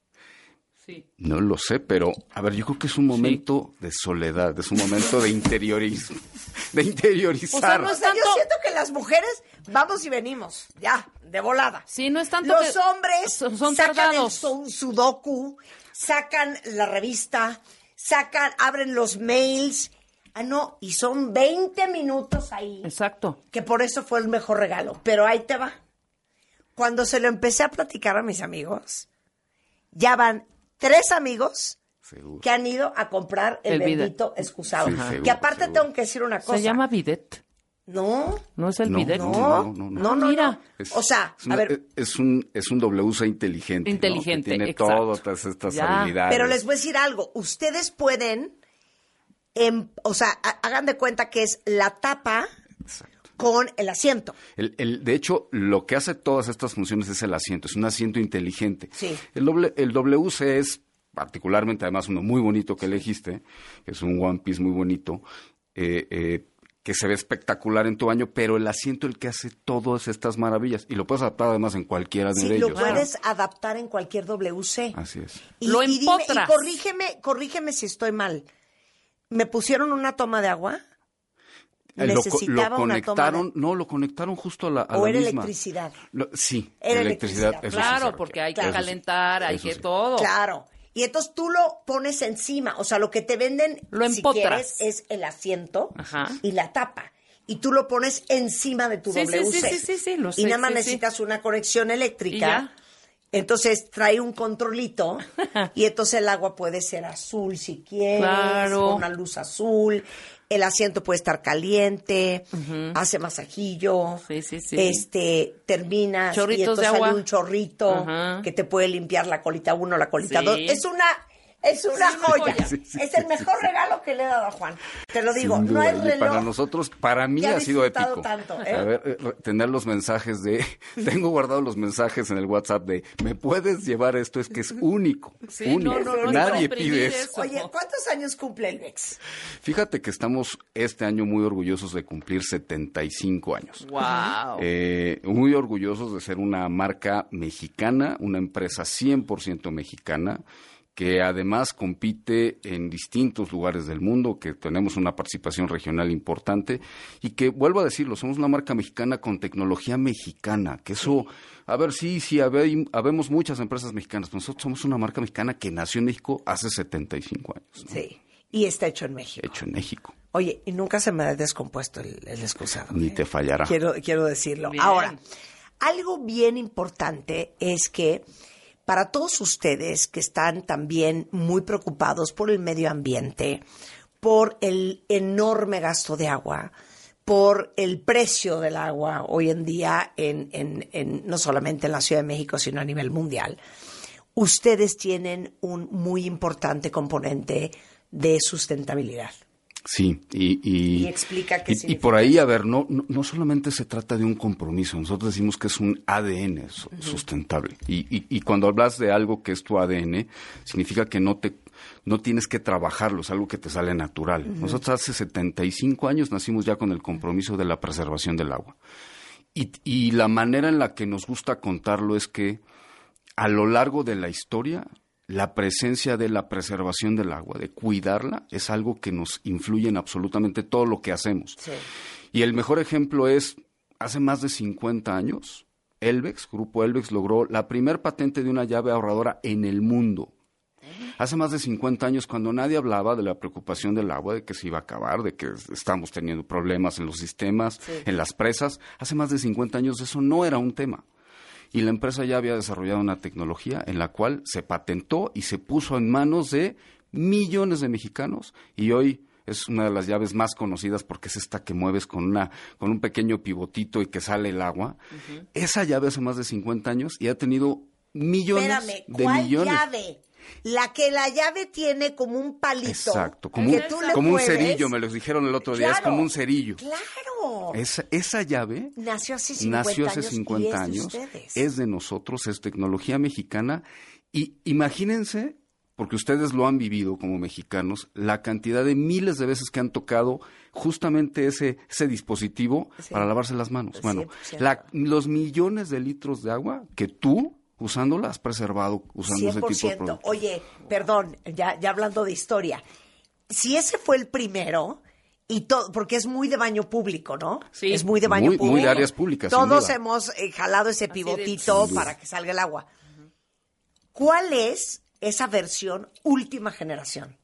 Sí. No lo sé, pero a ver, yo creo que es un momento sí. de soledad, es un momento de interiorismo, de interiorizar. O sea, no es tanto... Yo siento que las mujeres vamos y venimos, ya, de volada. Sí, no es tanto Los que... hombres son, son sacan tardados. el sudoku, sacan la revista, sacan, abren los mails. Ah, no, y son veinte minutos ahí. Exacto. Que por eso fue el mejor regalo. Pero ahí te va. Cuando se lo empecé a platicar a mis amigos, ya van tres amigos seguro. Que han ido a comprar el, el bendito excusado. Sí, seguro, que aparte seguro. Tengo que decir una cosa. ¿Se llama bidet? No. ¿No es el no, bidet? No, no, no. no, no, no mira. No. Es, o sea, es una, a ver. Es un, es un W C inteligente. Inteligente, ¿no? Que tiene exacto. todas estas ya. habilidades. Pero les voy a decir algo. Ustedes pueden, em, o sea, hagan de cuenta que es la tapa... Exacto. Con el asiento. El, el, de hecho, lo que hace todas estas funciones es el asiento. Es un asiento inteligente. Sí. El, doble, el W C es particularmente, además, uno muy bonito que elegiste, que es un One Piece muy bonito, eh, eh, que se ve espectacular en tu baño, pero el asiento el que hace todas estas maravillas. Y lo puedes adaptar además en cualquiera de sí, ellos. Sí, lo puedes ¿no? adaptar en cualquier W C. Así es. Y, lo y, dime, y corrígeme, corrígeme si estoy mal. ¿Me pusieron una toma de agua? Necesitaba lo, lo conectaron, de... no, lo conectaron justo a la, a o la era misma. electricidad. Lo, sí, era electricidad. electricidad. Eso claro, sí, porque hay que eso calentar, sí, hay que sí. todo. Claro. Y entonces tú lo pones encima, o sea, lo que te venden, lo si quieres, es el asiento Ajá. y la tapa. Y tú lo pones encima de tu sí, W C. Sí, sí, sí, sí, lo sé, y nada más sí, necesitas sí. una conexión eléctrica. Entonces trae un controlito y entonces el agua puede ser azul si quieres, claro. con una luz azul. El asiento puede estar caliente, uh-huh. hace masajillo, sí, sí, sí. este, terminas Chorritos y entonces de agua. sale un chorrito uh-huh. que te puede limpiar la colita uno, la colita dos. Sí. Es una, es una sí, joya. Sí, sí, es el sí, mejor sí. regalo que le he dado a Juan. Te lo digo, Sin no duda. es reloj. Y para nosotros, para mí ha sido épico. Tanto, ¿eh? A ver, eh, tener los mensajes de, tengo guardados los mensajes en el WhatsApp de, ¿me puedes llevar esto? Es que es único, sí, único. No, no, no, Nadie no pide eso. eso. Oye, ¿cuántos años cumple el Vex? Fíjate que estamos este año muy orgullosos de cumplir setenta y cinco años. Wow. Eh, muy orgullosos de ser una marca mexicana, una empresa cien por ciento mexicana, que además compite en distintos lugares del mundo, que tenemos una participación regional importante y que, vuelvo a decirlo, somos una marca mexicana con tecnología mexicana, que eso, a ver, sí, sí, habe, habemos muchas empresas mexicanas, pero nosotros somos una marca mexicana que nació en México hace setenta y cinco años. ¿no? Sí, y está hecho en México. Hecho en México. Oye, y nunca se me ha descompuesto el, el excusado. Ni ¿eh? te fallará. Quiero, quiero decirlo. Bien. Ahora, algo bien importante es que para todos ustedes que están también muy preocupados por el medio ambiente, por el enorme gasto de agua, por el precio del agua hoy en día, en, en, en, no solamente en la Ciudad de México, sino a nivel mundial, ustedes tienen un muy importante componente de sustentabilidad. Sí, y, y, y explica qué y, significa. Y por ahí, a ver, no, no, no solamente se trata de un compromiso, nosotros decimos que es un A D N su, uh-huh. sustentable. Y, y, y cuando hablas de algo que es tu A D N, significa que no te no tienes que trabajarlo, es algo que te sale natural. Uh-huh. Nosotros hace setenta y cinco años nacimos ya con el compromiso de la preservación del agua. Y, y la manera en la que nos gusta contarlo es que a lo largo de la historia, la presencia de la preservación del agua, de cuidarla, es algo que nos influye en absolutamente todo lo que hacemos. Sí. Y el mejor ejemplo es, hace más de cincuenta años, Elbex, Grupo Elbex, logró la primer patente de una llave ahorradora en el mundo. Hace más de cincuenta años, cuando nadie hablaba de la preocupación del agua, de que se iba a acabar, de que estamos teniendo problemas en los sistemas, sí. en las presas, hace más de cincuenta años eso no era un tema. Y la empresa ya había desarrollado una tecnología en la cual se patentó y se puso en manos de millones de mexicanos. Y hoy es una de las llaves más conocidas porque es esta que mueves con una con un pequeño pivotito y que sale el agua. Uh-huh. Esa llave hace más de cincuenta años y ha tenido millones Espérame, de ¿cuál millones. llave? La que la llave tiene como un palito. Exacto, como, un, como un cerillo, me lo dijeron el otro día, claro, es como un cerillo. Claro. Esa, esa llave nació hace cincuenta nació hace años, cincuenta y años, es de, es de nosotros, es tecnología mexicana. Y imagínense, porque ustedes lo han vivido como mexicanos, la cantidad de miles de veces que han tocado justamente ese, ese dispositivo sí. para lavarse las manos. Bueno, la, los millones de litros de agua que tú... usándola, has preservado, usando cien por ciento. Ese tipo de productos. Oye, perdón, ya, ya hablando de historia, si ese fue el primero, y todo, porque es muy de baño público, ¿no? Sí. Es muy de baño muy, público. Muy de áreas públicas. Todos hemos eh, jalado ese pivotito de... para que salga el agua. Uh-huh. ¿Cuál es esa versión última generación?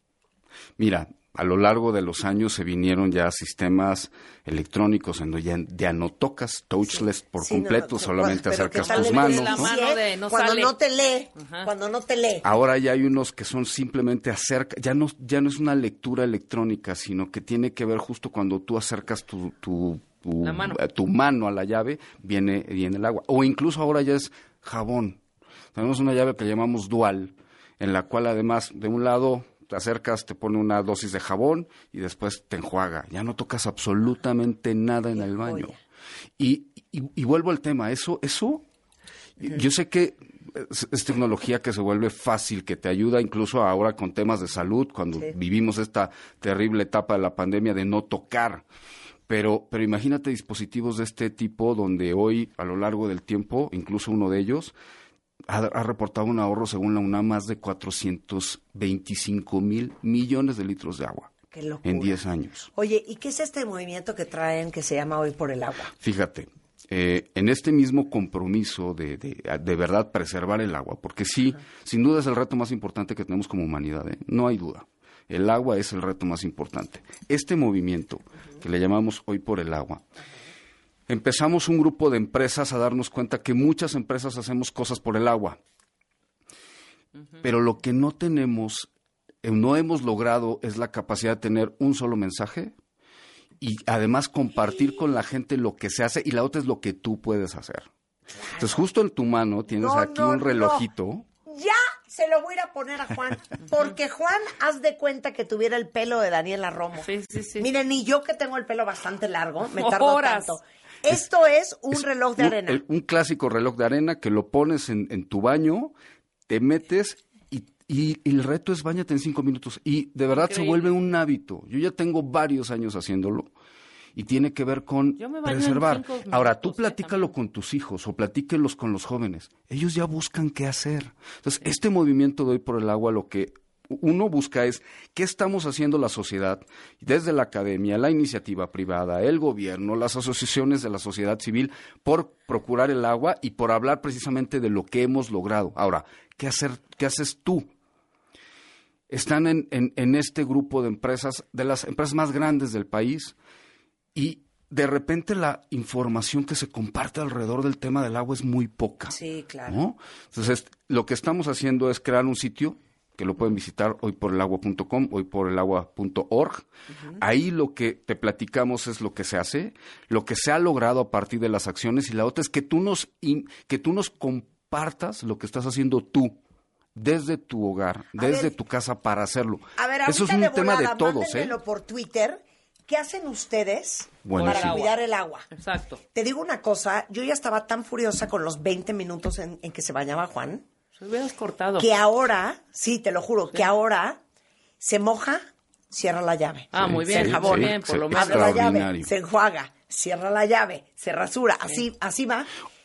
Mira, a lo largo de los años se vinieron ya sistemas electrónicos en donde ya, ya no tocas touchless sí. por sí, completo, no, solamente acercas tus manos. La ¿no? mano de, no cuando sale. no te lee, Ajá. cuando no te lee. Ahora ya hay unos que son simplemente acerca, ya no, ya no es una lectura electrónica, sino que tiene que ver justo cuando tú acercas tu, tu, tu, mano. tu mano a la llave, viene, viene el agua. O incluso ahora ya es jabón. Tenemos una llave que llamamos dual, en la cual además de un lado... te acercas, te pone una dosis de jabón y después te enjuaga. Ya no tocas absolutamente nada en el baño. Y, y, y vuelvo al tema, eso, eso, yo sé que es, es tecnología que se vuelve fácil, que te ayuda incluso ahora con temas de salud, cuando sí. vivimos esta terrible etapa de la pandemia de no tocar. Pero, pero imagínate dispositivos de este tipo donde hoy, a lo largo del tiempo, incluso uno de ellos, Ha, ha reportado un ahorro, según la UNAM, más de cuatrocientos veinticinco mil millones de litros de agua. ¡Qué locura! En diez años. Oye, ¿y qué es este movimiento que traen que se llama Hoy por el Agua? Fíjate, eh, en este mismo compromiso de, de, de verdad preservar el agua, porque sí, uh-huh. sin duda es el reto más importante que tenemos como humanidad, ¿eh? No hay duda. El agua es el reto más importante. Este movimiento, uh-huh. que le llamamos Hoy por el Agua, empezamos un grupo de empresas a darnos cuenta que muchas empresas hacemos cosas por el agua. Uh-huh. Pero lo que no tenemos, eh, no hemos logrado es la capacidad de tener un solo mensaje y además compartir con la gente lo que se hace y la otra es lo que tú puedes hacer. Claro. Entonces justo en tu mano tienes no, aquí no, un relojito. No. Ya se lo voy a ir a poner a Juan, porque Juan, haz de cuenta que tuviera el pelo de Daniela Romo. Sí, sí, sí. Miren, ni yo que tengo el pelo bastante largo, me tardo Horas. tanto. Esto es un es reloj de un, arena. El, un clásico reloj de arena que lo pones en, en tu baño, te metes y, y, y el reto es báñate en cinco minutos. Y de verdad Increíble. Se vuelve un hábito. Yo ya tengo varios años haciéndolo y tiene que ver con preservar. Ahora, tú platícalo con tus hijos o platíquelos con los jóvenes. Ellos ya buscan qué hacer. Entonces, sí. este movimiento de Hoy por el Agua lo que... uno busca es qué estamos haciendo la sociedad, desde la academia, la iniciativa privada, el gobierno, las asociaciones de la sociedad civil, por procurar el agua y por hablar precisamente de lo que hemos logrado. Ahora, ¿qué hacer? ¿Qué haces tú? Están en, en, en este grupo de empresas, de las empresas más grandes del país, y de repente la información que se comparte alrededor del tema del agua es muy poca. Sí, claro. ¿no? Entonces, lo que estamos haciendo es crear un sitio que lo pueden visitar hoy por el agua punto com, hoy por el agua punto org. Uh-huh. Ahí lo que te platicamos es lo que se hace, lo que se ha logrado a partir de las acciones, y la otra es que tú nos, in, que tú nos compartas lo que estás haciendo tú, desde tu hogar, a desde ver, tu casa para hacerlo. A ver, eso es un de tema volada, de todos, ¿eh? por Twitter. ¿Qué hacen ustedes Buenísimo. para cuidar el agua? Exacto. Te digo una cosa, yo ya estaba tan furiosa con los veinte minutos en, en que se bañaba Juan. Se hubieras cortado. Que ahora, sí, te lo juro, sí. que ahora se moja, cierra la llave. Ah, muy bien, se enjabona, sí, bien, por lo menos. abre la llave, se enjuaga, cierra la llave, se rasura, sí. así, así va.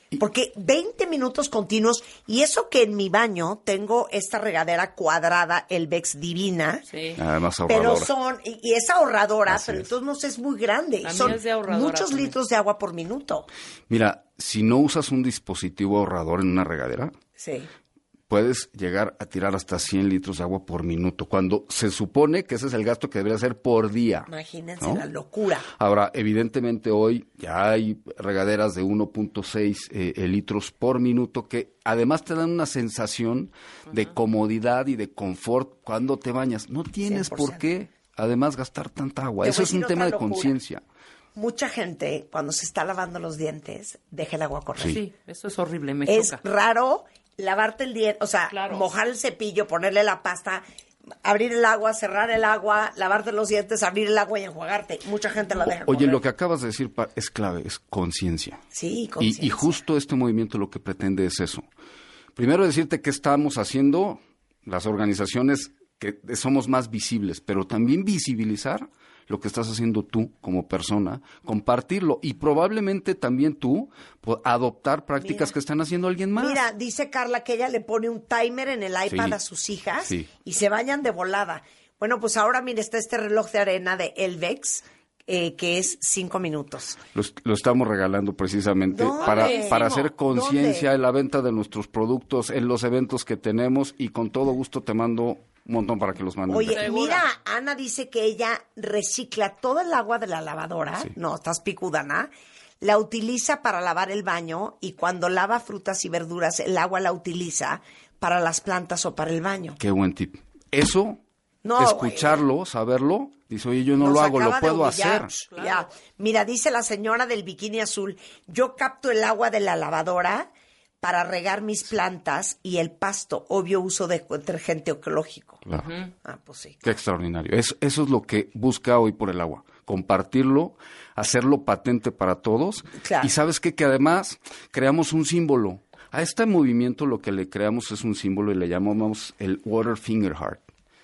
Porque veinte minutos continuos, y eso que en mi baño tengo esta regadera cuadrada, Elvex divina. Sí. Además ahorradora. Pero son, y, y es ahorradora, Así pero es. entonces no sé, es muy grande. La Y son mía es de ahorradora muchos también. litros de agua por minuto. Mira, si no usas un dispositivo ahorrador en una regadera, Sí. puedes llegar a tirar hasta cien litros de agua por minuto, cuando se supone que ese es el gasto que debería ser por día. Imagínense ¿no? la locura. Ahora, evidentemente hoy ya hay regaderas de uno punto seis eh, eh, litros por minuto que además te dan una sensación de comodidad y de confort cuando te bañas. No tienes cien por ciento. por qué además gastar tanta agua. Te Eso voy a es un decir tema otra de locura. conciencia. Mucha gente, cuando se está lavando los dientes, deja el agua correr. Sí, eso es horrible, me Es choca. raro lavarte el diente, o sea, Claro. mojar el cepillo, ponerle la pasta, abrir el agua, cerrar el agua, lavarte los dientes, abrir el agua y enjuagarte. Mucha gente la deja Oye, correr. lo que acabas de decir pa, es clave, es conciencia. Sí, Y, conciencia. y justo este movimiento lo que pretende es eso. Primero decirte qué estamos haciendo las organizaciones que somos más visibles, pero también visibilizar lo que estás haciendo tú como persona, compartirlo y probablemente también tú pues, adoptar prácticas Mira. que están haciendo alguien más. Mira, dice Carla que ella le pone un timer en el iPad Sí, a sus hijas sí. y se vayan de volada. Bueno, pues ahora mira, está este reloj de arena de Elvex, eh, que es cinco minutos. Lo, est- lo estamos regalando precisamente ¿Dónde? para, para ¿Dónde? hacer conciencia ¿Dónde? en la venta de nuestros productos, en los eventos que tenemos y con todo gusto te mando un montón para que los mandes. Oye, Segura. mira, Ana dice que ella recicla todo el agua de la lavadora. Sí. No, estás picudana. La utiliza para lavar el baño y cuando lava frutas y verduras, el agua la utiliza para las plantas o para el baño. Qué buen tip. Eso, No, escucharlo, saberlo, dice, oye, yo no Nos lo hago, lo acaba de puedo humillar. hacer. Ya. Mira, dice la señora del bikini azul, yo capto el agua de la lavadora para regar mis plantas y el pasto, obvio uso de detergente ecológico. Claro. Ah, pues sí. Qué extraordinario. Es- eso es lo que busca hoy por el agua. Compartirlo, hacerlo patente para todos. Claro. Y sabes qué? Que además creamos un símbolo. A este movimiento lo que le creamos es un símbolo y le llamamos el Water Finger Heart.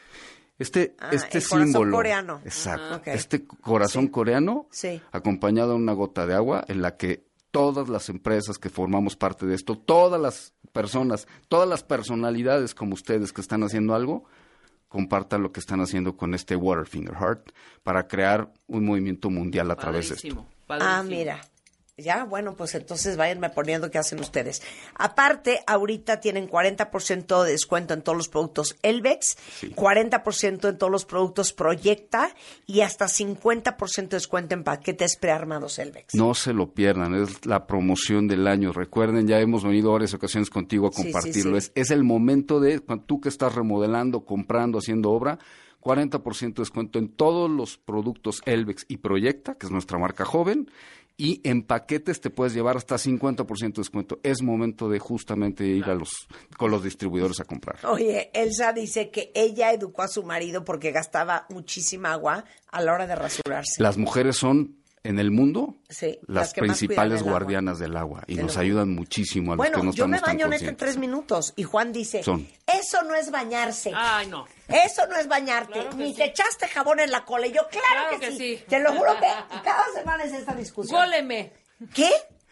Este, Ah, este el corazón símbolo. coreano. Exacto. Ajá. Ok. Este corazón Sí. coreano, Sí. acompañado de una gota de agua en la que todas las empresas que formamos parte de esto, todas las personas, todas las personalidades como ustedes que están haciendo algo, compartan lo que están haciendo con este Water Finger Heart para crear un movimiento mundial a través de esto. Padrísimo, padrísimo. Ah, mira. Ya, bueno, pues entonces váyanme poniendo qué hacen ustedes. Aparte, ahorita tienen cuarenta por ciento de descuento en todos los productos Elvex, Sí. cuarenta por ciento en todos los productos Proyecta y hasta cincuenta por ciento de descuento en paquetes prearmados Elvex. No se lo pierdan, es la promoción del año. Recuerden, ya hemos venido varias ocasiones contigo a Sí, sí, compartirlo. sí. Es, es el momento de, cuando tú que estás remodelando, comprando, haciendo obra, cuarenta por ciento de descuento en todos los productos Elvex y Proyecta, que es nuestra marca joven, y en paquetes te puedes llevar hasta cincuenta por ciento de descuento. Es momento de justamente ir a los con los distribuidores a comprar. Oye, Elsa dice que ella educó a su marido porque gastaba muchísima agua a la hora de rasurarse. Las mujeres son, en el mundo, Sí, las las que más principales cuidan el agua. guardianas del agua y Te nos lo- ayudan muchísimo a los que Bueno, no yo me estamos tan baño neta en conscientes. tres minutos y Juan dice, Son. eso no es bañarse. Ay, no. Eso no es bañarte, Claro que ni sí. te echaste jabón en la cola. Y yo, claro, Claro que, que sí. sí. Te lo juro que cada semana es esta discusión. Góleme. ¿Qué?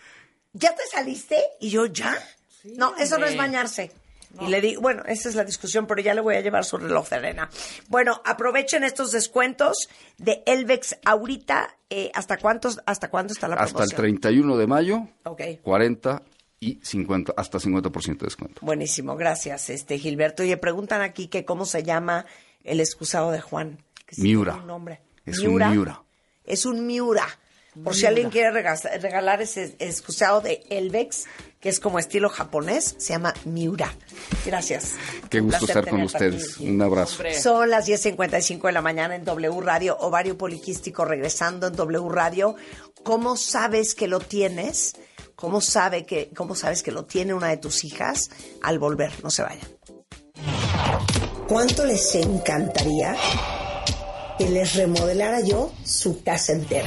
¿Ya te saliste? Y yo, ¿ya? no, eso no hombre. es bañarse. Y le digo, bueno, esa es la discusión, pero ya le voy a llevar su reloj de arena. Bueno, aprovechen estos descuentos de Elvex ahorita. Eh, ¿Hasta cuántos, hasta cuándo está la Hasta el promoción? treinta y uno de mayo, Ok. cuarenta y cincuenta, hasta cincuenta por ciento de descuento. Buenísimo, gracias, este Gilberto. Oye, preguntan aquí que cómo se llama el excusado de Juan. Que sí Miura. tiene un nombre. Es un Miura. Es un Miura. Por si alguien quiere rega- regalar ese excusado de Elvex, que es como estilo japonés, se llama Miura. Gracias. Qué Un gusto placer estar con tenerte aquí, ustedes. Gil. Un abrazo. Hombre. Son las diez cincuenta y cinco de la mañana en W Radio, ovario poliquístico regresando en W Radio. ¿Cómo sabes que lo tienes? ¿Cómo, sabe que, ¿Cómo sabes que lo tiene una de tus hijas? Al volver, no se vayan. ¿Cuánto les encantaría que les remodelara yo su casa entera?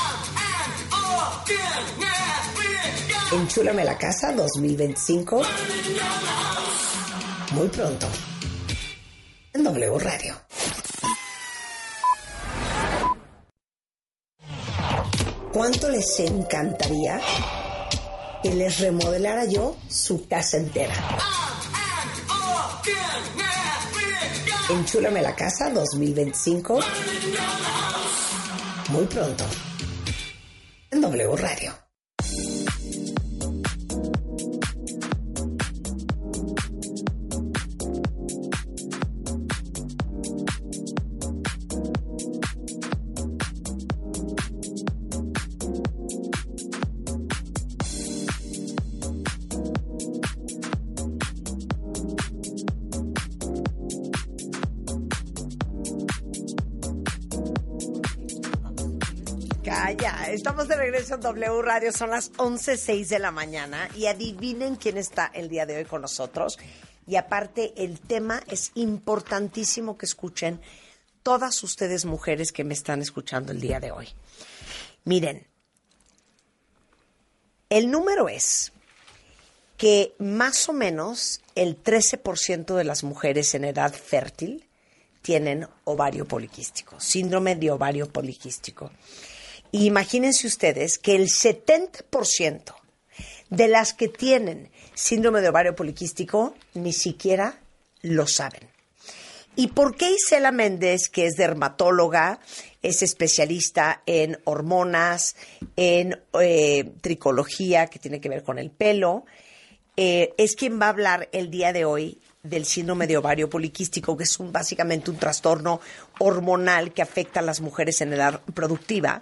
Enchúlame la casa dos mil veinticinco. Muy pronto. En W Radio. ¿Cuánto les encantaría que les remodelara yo su casa entera. Enchúlame la casa dos mil veinticinco. Muy pronto. En W Radio. Calla, estamos de regreso en W Radio, son las once seis de la mañana y adivinen quién está el día de hoy con nosotros. Y aparte el tema es importantísimo que escuchen todas ustedes mujeres que me están escuchando el día de hoy. Miren, el número es que más o menos el trece por ciento de las mujeres en edad fértil tienen ovario poliquístico, síndrome de ovario poliquístico. Y imagínense ustedes que el setenta por ciento de las que tienen síndrome de ovario poliquístico ni siquiera lo saben. ¿Y por qué Isela Méndez, que es dermatóloga, es especialista en hormonas, en eh, tricología, que tiene que ver con el pelo, eh, es quien va a hablar el día de hoy del síndrome de ovario poliquístico, que es un, básicamente un trastorno hormonal que afecta a las mujeres en edad productiva?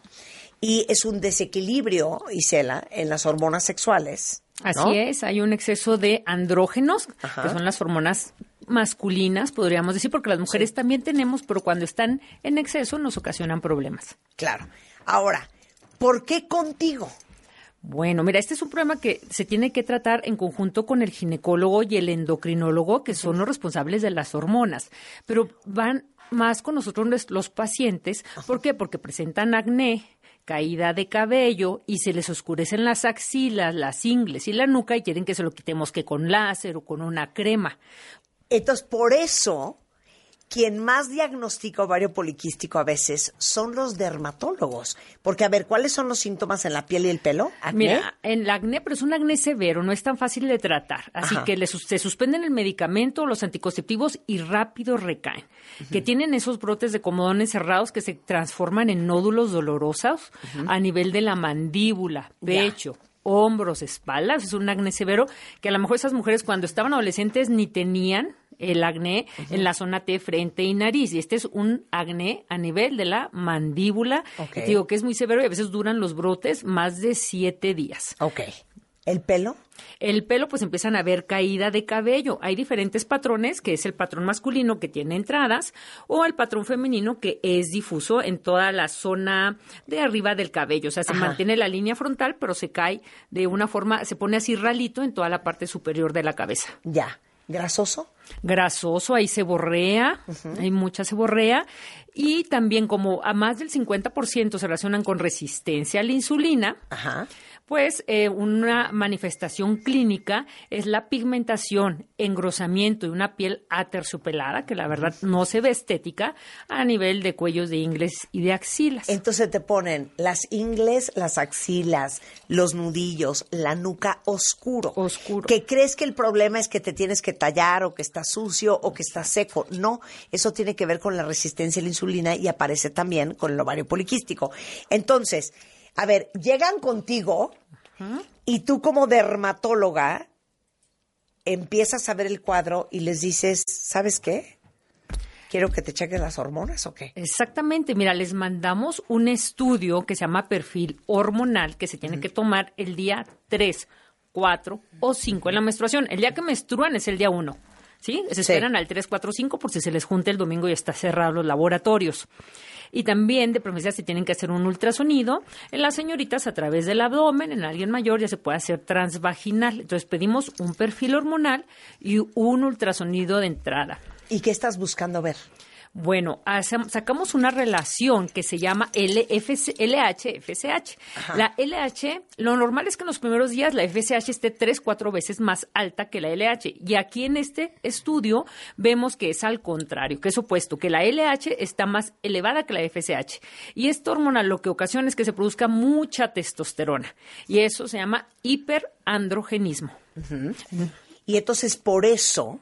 Y es un desequilibrio, Isela, en las hormonas sexuales, ¿no? Así es, hay un exceso de andrógenos, Ajá. que son las hormonas masculinas, podríamos decir, porque las mujeres sí. también tenemos, pero cuando están en exceso nos ocasionan problemas. Claro. Ahora, ¿por qué contigo? Bueno, mira, este es un problema que se tiene que tratar en conjunto con el ginecólogo y el endocrinólogo, que son los responsables de las hormonas, pero van más con nosotros los, los pacientes. ¿Por qué? Porque presentan acné, caída de cabello y se les oscurecen las axilas, las ingles y la nuca y quieren que se lo quitemos que con láser o con una crema. Entonces, por eso, quien más diagnostica ovario poliquístico a veces son los dermatólogos. Porque, a ver, ¿cuáles son los síntomas en la piel y el pelo? ¿Acné? Mira, en el acné, pero es un acné severo, no es tan fácil de tratar. Así Ajá. que les, se suspenden el medicamento, los anticonceptivos y rápido recaen. Uh-huh. Que tienen esos brotes de comodones cerrados que se transforman en nódulos dolorosos uh-huh. a nivel de la mandíbula, pecho. Ya. Hombros, espaldas, es un acné severo que a lo mejor esas mujeres cuando estaban adolescentes ni tenían el acné uh-huh. en la zona T, frente y nariz. Y este es un acné a nivel de la mandíbula. Okay. Te digo que es muy severo y a veces duran los brotes más de siete días. Ok. ¿El pelo? El pelo, pues empiezan a ver caída de cabello. Hay diferentes patrones, que es el patrón masculino que tiene entradas o el patrón femenino que es difuso en toda la zona de arriba del cabello. O sea, se Ajá. mantiene la línea frontal, pero se cae de una forma, se pone así ralito en toda la parte superior de la cabeza. Ya. ¿Grasoso? Grasoso, ahí seborrea, uh-huh. hay mucha seborrea. Y también como a más del cincuenta por ciento se relacionan con resistencia a la insulina, Ajá. pues eh, una manifestación clínica es la pigmentación, engrosamiento y una piel aterciopelada, que la verdad no se ve estética, a nivel de cuellos de ingles y de axilas. Entonces te ponen las ingles, las axilas, los nudillos, la nuca oscuro. Oscuro. ¿Que crees que el problema es que te tienes que tallar o que está sucio o que está seco? No, eso tiene que ver con la resistencia a la insulina y aparece también con el ovario poliquístico. Entonces, a ver, llegan contigo uh-huh. y tú como dermatóloga empiezas a ver el cuadro y les dices, ¿sabes qué? ¿Quiero que te chequen las hormonas o qué? Exactamente. Mira, les mandamos un estudio que se llama perfil hormonal que se tiene uh-huh. que tomar el día tres, cuatro o cinco en la menstruación. El día que menstruan es el día uno. ¿Sí? Se esperan sí. al tres, cuatro, cinco por si se les junta el domingo y está cerrado los laboratorios. Y también de preferencia se tienen que hacer un ultrasonido en las señoritas a través del abdomen, en alguien mayor ya se puede hacer transvaginal. Entonces pedimos un perfil hormonal y un ultrasonido de entrada. ¿Y qué estás buscando ver? Bueno, hacemos, sacamos una relación que se llama L H F S H. Ajá. La L H, lo normal es que en los primeros días la F S H esté tres, cuatro veces más alta que la L H. Y aquí en este estudio vemos que es al contrario, que es opuesto, que la L H está más elevada que la F S H. Y esta hormona lo que ocasiona es que se produzca mucha testosterona. Y eso se llama hiperandrogenismo. Uh-huh. Uh-huh. Y entonces por eso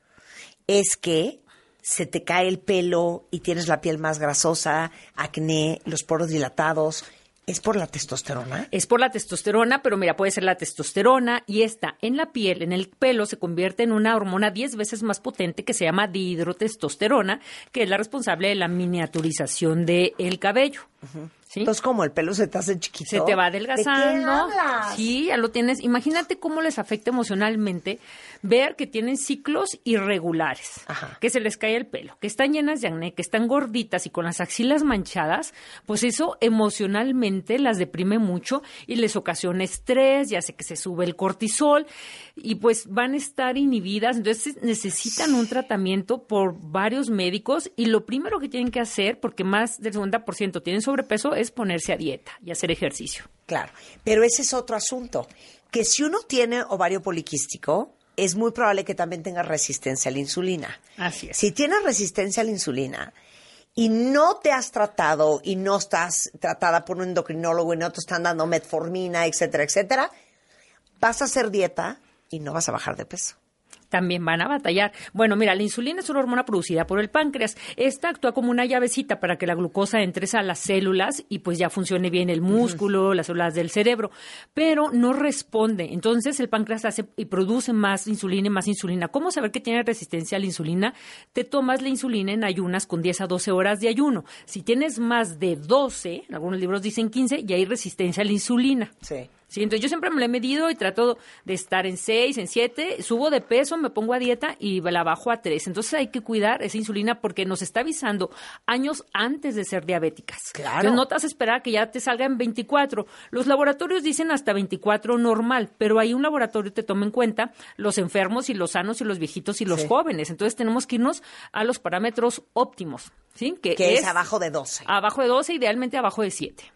es que se te cae el pelo y tienes la piel más grasosa, acné, los poros dilatados. ¿Es por la testosterona? Es por la testosterona, pero mira, puede ser la testosterona y esta en la piel, en el pelo, se convierte en una hormona diez veces más potente que se llama dihidrotestosterona, que es la responsable de la miniaturización del cabello. Uh-huh. ¿Sí? Entonces, ¿cómo? ¿El pelo se te hace chiquito? Se te va adelgazando. ¿De qué hablas? Sí, ya lo tienes. Imagínate cómo les afecta emocionalmente ver que tienen ciclos irregulares, Ajá. que se les cae el pelo, que están llenas de acné, que están gorditas y con las axilas manchadas, pues eso emocionalmente las deprime mucho y les ocasiona estrés, ya sé que se sube el cortisol y pues van a estar inhibidas. Entonces necesitan un tratamiento por varios médicos y lo primero que tienen que hacer, porque más del cincuenta por ciento tienen sobrepeso, es ponerse a dieta y hacer ejercicio. Claro, pero ese es otro asunto, que si uno tiene ovario poliquístico, es muy probable que también tenga resistencia a la insulina. Así es. Si tienes resistencia a la insulina y no te has tratado y no estás tratada por un endocrinólogo y no te están dando metformina, etcétera, etcétera, vas a hacer dieta y no vas a bajar de peso. También van a batallar. Bueno, mira, la insulina es una hormona producida por el páncreas. Esta actúa como una llavecita para que la glucosa entre a las células y pues ya funcione bien el músculo, uh-huh. las células del cerebro, pero no responde. Entonces el páncreas hace y produce más insulina y más insulina. ¿Cómo saber que tiene resistencia a la insulina? Te tomas la insulina en ayunas con diez a doce horas de ayuno. Si tienes más de doce, en algunos libros dicen quince, ya hay resistencia a la insulina. Sí. Sí, entonces yo siempre me lo he medido y trato de estar en seis, en siete, subo de peso, me pongo a dieta y la bajo a tres. Entonces hay que cuidar esa insulina porque nos está avisando años antes de ser diabéticas. Claro. Entonces no te vas a esperar que ya te salga en veinticuatro. Los laboratorios dicen hasta veinticuatro normal, pero ahí un laboratorio te toma en cuenta los enfermos y los sanos y los viejitos y los sí. jóvenes. Entonces tenemos que irnos a los parámetros óptimos, ¿sí? Que, que es, es abajo de doce. Abajo de doce, idealmente abajo de siete.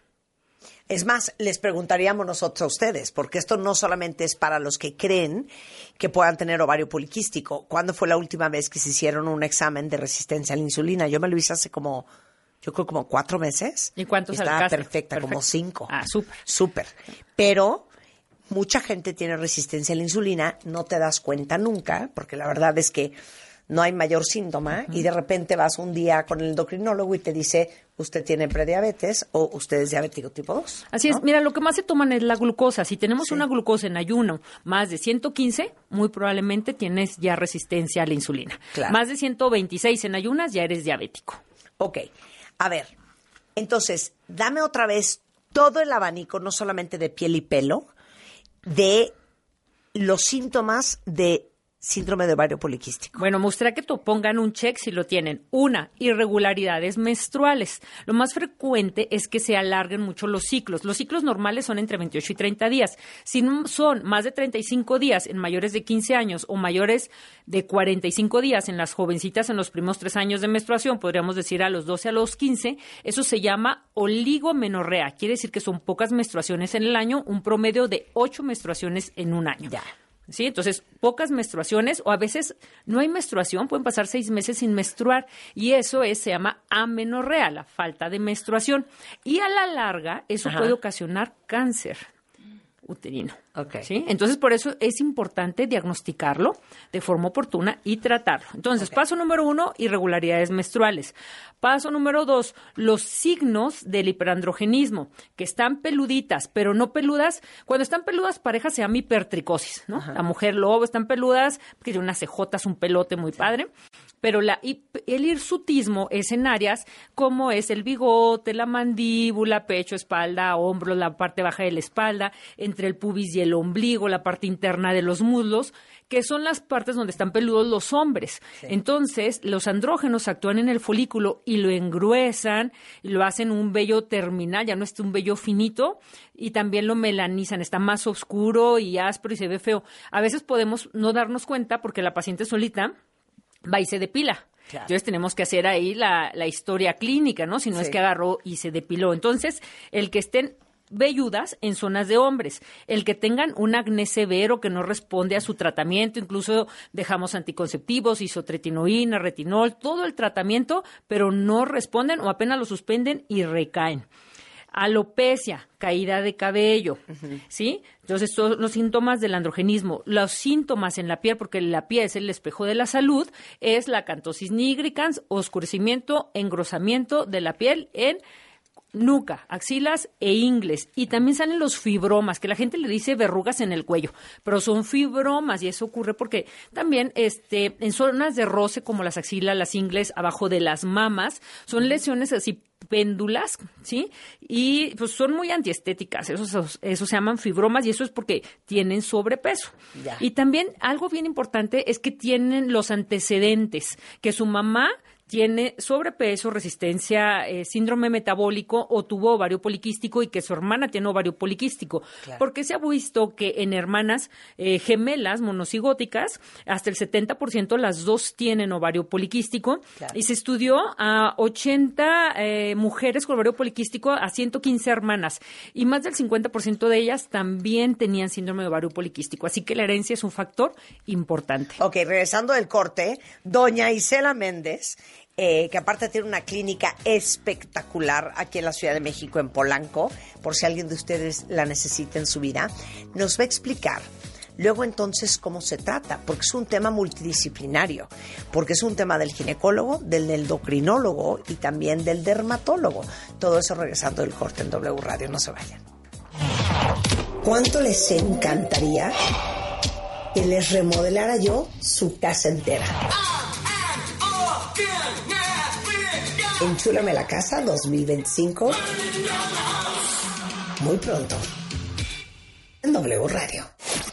Es más, les preguntaríamos nosotros a ustedes, porque esto no solamente es para los que creen que puedan tener ovario poliquístico. ¿Cuándo fue la última vez que se hicieron un examen de resistencia a la insulina? Yo me lo hice hace como, yo creo como cuatro meses. ¿Y cuántos Estaba alcanzaste? perfecta, Perfecto. Como cinco. Ah, súper. Súper. Pero mucha gente tiene resistencia a la insulina, no te das cuenta nunca, porque la verdad es que no hay mayor síntoma uh-huh. y de repente vas un día con el endocrinólogo y te dice, usted tiene prediabetes o usted es diabético tipo dos. Así ¿no? es. Mira, lo que más se toman es la glucosa. Si tenemos sí. una glucosa en ayuno más de ciento quince, muy probablemente tienes ya resistencia a la insulina. Claro. Más de ciento veintiséis en ayunas, ya eres diabético. Ok. A ver, entonces, dame otra vez todo el abanico, no solamente de piel y pelo, de los síntomas de síndrome de ovario poliquístico. Bueno, me gustaría que te pongan un check si lo tienen. Una, irregularidades menstruales. Lo más frecuente es que se alarguen mucho los ciclos. Los ciclos normales son entre veintiocho y treinta días. Si son más de treinta y cinco días en mayores de quince años o mayores de cuarenta y cinco días en las jovencitas en los primeros tres años de menstruación, podríamos decir a los doce a los quince, eso se llama oligomenorrea. Quiere decir que son pocas menstruaciones en el año, un promedio de ocho menstruaciones en un año. Ya. ¿Sí? Entonces, pocas menstruaciones o a veces no hay menstruación, pueden pasar seis meses sin menstruar y eso es, se llama amenorrea, la falta de menstruación. Y a la larga, eso Ajá. puede ocasionar cáncer uterino. Okay. ¿Sí? Entonces, por eso es importante diagnosticarlo de forma oportuna y tratarlo. Entonces, okay. paso número uno, irregularidades menstruales. Paso número dos, los signos del hiperandrogenismo, que están peluditas, pero no peludas. Cuando están peludas, parejas se llama hipertricosis, ¿no? Ajá. La mujer lobo están peludas, porque tiene unas cejotas, un pelote muy sí. padre. Pero la, el hirsutismo es en áreas como es el bigote, la mandíbula, pecho, espalda, hombros, la parte baja de la espalda, entre el pubis y el ombligo, la parte interna de los muslos, que son las partes donde están peludos los hombres. Sí. Entonces, los andrógenos actúan en el folículo y lo engruesan, y lo hacen un vello terminal, ya no es un vello finito, y también lo melanizan, está más oscuro y áspero y se ve feo. A veces podemos no darnos cuenta porque la paciente solita va y se depila. Claro. Entonces tenemos que hacer ahí la, la historia clínica, ¿no? Si no Sí. es que agarró y se depiló. Entonces, el que estén velludas en zonas de hombres, el que tengan un acné severo que no responde a su tratamiento, incluso dejamos anticonceptivos, isotretinoína, retinol, todo el tratamiento, pero no responden o apenas lo suspenden y recaen. Alopecia, caída de cabello, uh-huh. ¿sí? Entonces, todos los síntomas del androgenismo, los síntomas en la piel, porque la piel es el espejo de la salud, es la acantosis nigricans, oscurecimiento, engrosamiento de la piel en nuca, axilas e ingles. Y también salen los fibromas, que la gente le dice verrugas en el cuello, pero son fibromas y eso ocurre porque también este, en zonas de roce como las axilas, las ingles, abajo de las mamas, son lesiones así péndulas, ¿sí? Y pues son muy antiestéticas, esos, esos, esos se llaman fibromas y eso es porque tienen sobrepeso. Ya. Y también algo bien importante es que tienen los antecedentes, que su mamá tiene sobrepeso, resistencia, eh, síndrome metabólico o tuvo ovario poliquístico y que su hermana tiene ovario poliquístico. Claro. Porque se ha visto que en hermanas eh, gemelas monocigóticas, hasta el setenta por ciento las dos tienen ovario poliquístico. Claro. Y se estudió a ochenta eh, mujeres con ovario poliquístico a ciento quince hermanas y más del cincuenta por ciento de ellas también tenían síndrome de ovario poliquístico. Así que la herencia es un factor importante. Ok, regresando del corte, doña Isela Méndez, Eh, que aparte tiene una clínica espectacular aquí en la Ciudad de México, en Polanco, por si alguien de ustedes la necesita en su vida, nos va a explicar luego entonces cómo se trata, porque es un tema multidisciplinario, porque es un tema del ginecólogo, del endocrinólogo y también del dermatólogo. Todo eso regresando del corte en W Radio, no se vayan. ¿Cuánto les encantaría que les remodelara yo su casa entera? Enchúlame la casa dos mil veinticinco. Muy pronto. En W Radio.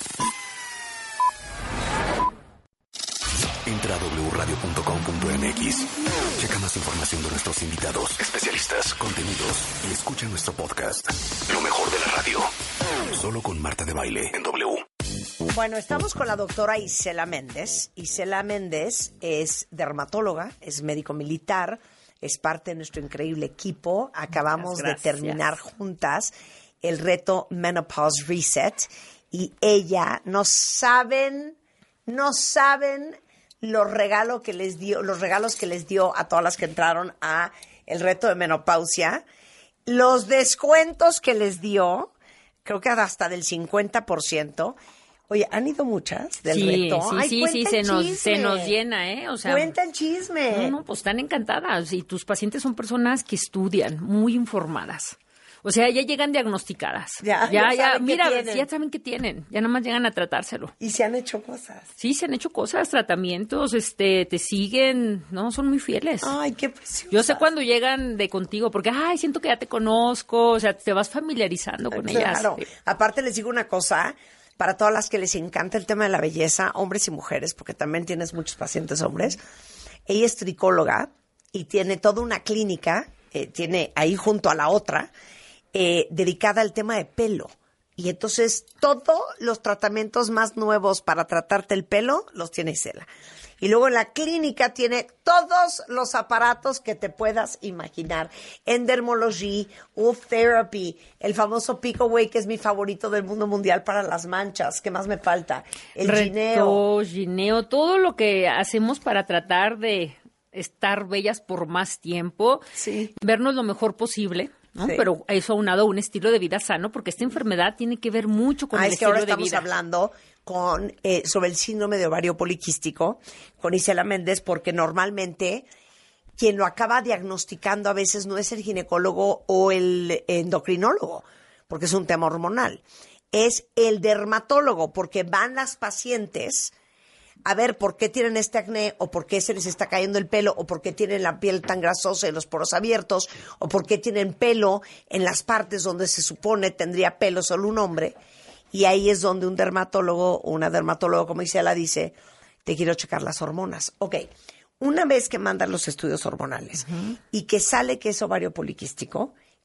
Entra a doble u radio punto com punto m x. Checa más información de nuestros invitados, especialistas, contenidos y escucha nuestro podcast. Lo mejor de la radio. Solo con Marta de Baile en W. Bueno, estamos con la doctora Isela Méndez. Isela Méndez es dermatóloga, es médico militar, es parte de nuestro increíble equipo. Acabamos de terminar juntas el reto Menopause Reset y ella, no saben, no saben los regalos que les dio, los regalos que les dio a todas las que entraron a el reto de menopausia, los descuentos que les dio, creo que hasta del cincuenta por ciento. Oye, ¿han ido muchas del sí, reto? Sí, Ay, sí, sí, se nos, se nos llena, ¿eh? O sea, cuenta el chisme. No, no, pues están encantadas. Y tus pacientes son personas que estudian, muy informadas. O sea, ya llegan diagnosticadas. Ya, ya, ya, ya mira, ya saben qué tienen. Ya nada más llegan a tratárselo. Y se han hecho cosas. Sí, se han hecho cosas, tratamientos, este, te siguen, no, son muy fieles. Ay, qué precioso. Yo sé cuando llegan de contigo, porque, ay, siento que ya te conozco, o sea, te vas familiarizando con claro. ellas. Claro. Aparte les digo una cosa, para todas las que les encanta el tema de la belleza, hombres y mujeres, porque también tienes muchos pacientes hombres. Ella es tricóloga y tiene toda una clínica, eh, tiene ahí junto a la otra, eh, dedicada al tema de pelo. Y entonces todos los tratamientos más nuevos para tratarte el pelo los tiene Isela. Y luego en la clínica tiene todos los aparatos que te puedas imaginar. Endermology, Wolf Therapy, el famoso Pico Way, que es mi favorito del mundo mundial para las manchas. ¿Qué más me falta? El Reto, gineo. gineo, todo lo que hacemos para tratar de estar bellas por más tiempo, sí. vernos lo mejor posible. ¿no? Sí. Pero eso aunado a un estilo de vida sano, porque esta enfermedad tiene que ver mucho con ah, el es que estilo ahora de vida. estamos hablando con eh, sobre el síndrome de ovario poliquístico con Isela Méndez, porque normalmente quien lo acaba diagnosticando a veces no es el ginecólogo o el endocrinólogo, porque es un tema hormonal. Es el dermatólogo, porque van las pacientes a ver por qué tienen este acné, o por qué se les está cayendo el pelo, o por qué tienen la piel tan grasosa y los poros abiertos, o por qué tienen pelo en las partes donde se supone tendría pelo solo un hombre. Y ahí es donde un dermatólogo o una dermatóloga, como Isela, dice, te quiero checar las hormonas. Ok, una vez que mandan los estudios hormonales uh-huh. y que sale que es ovario poliquístico,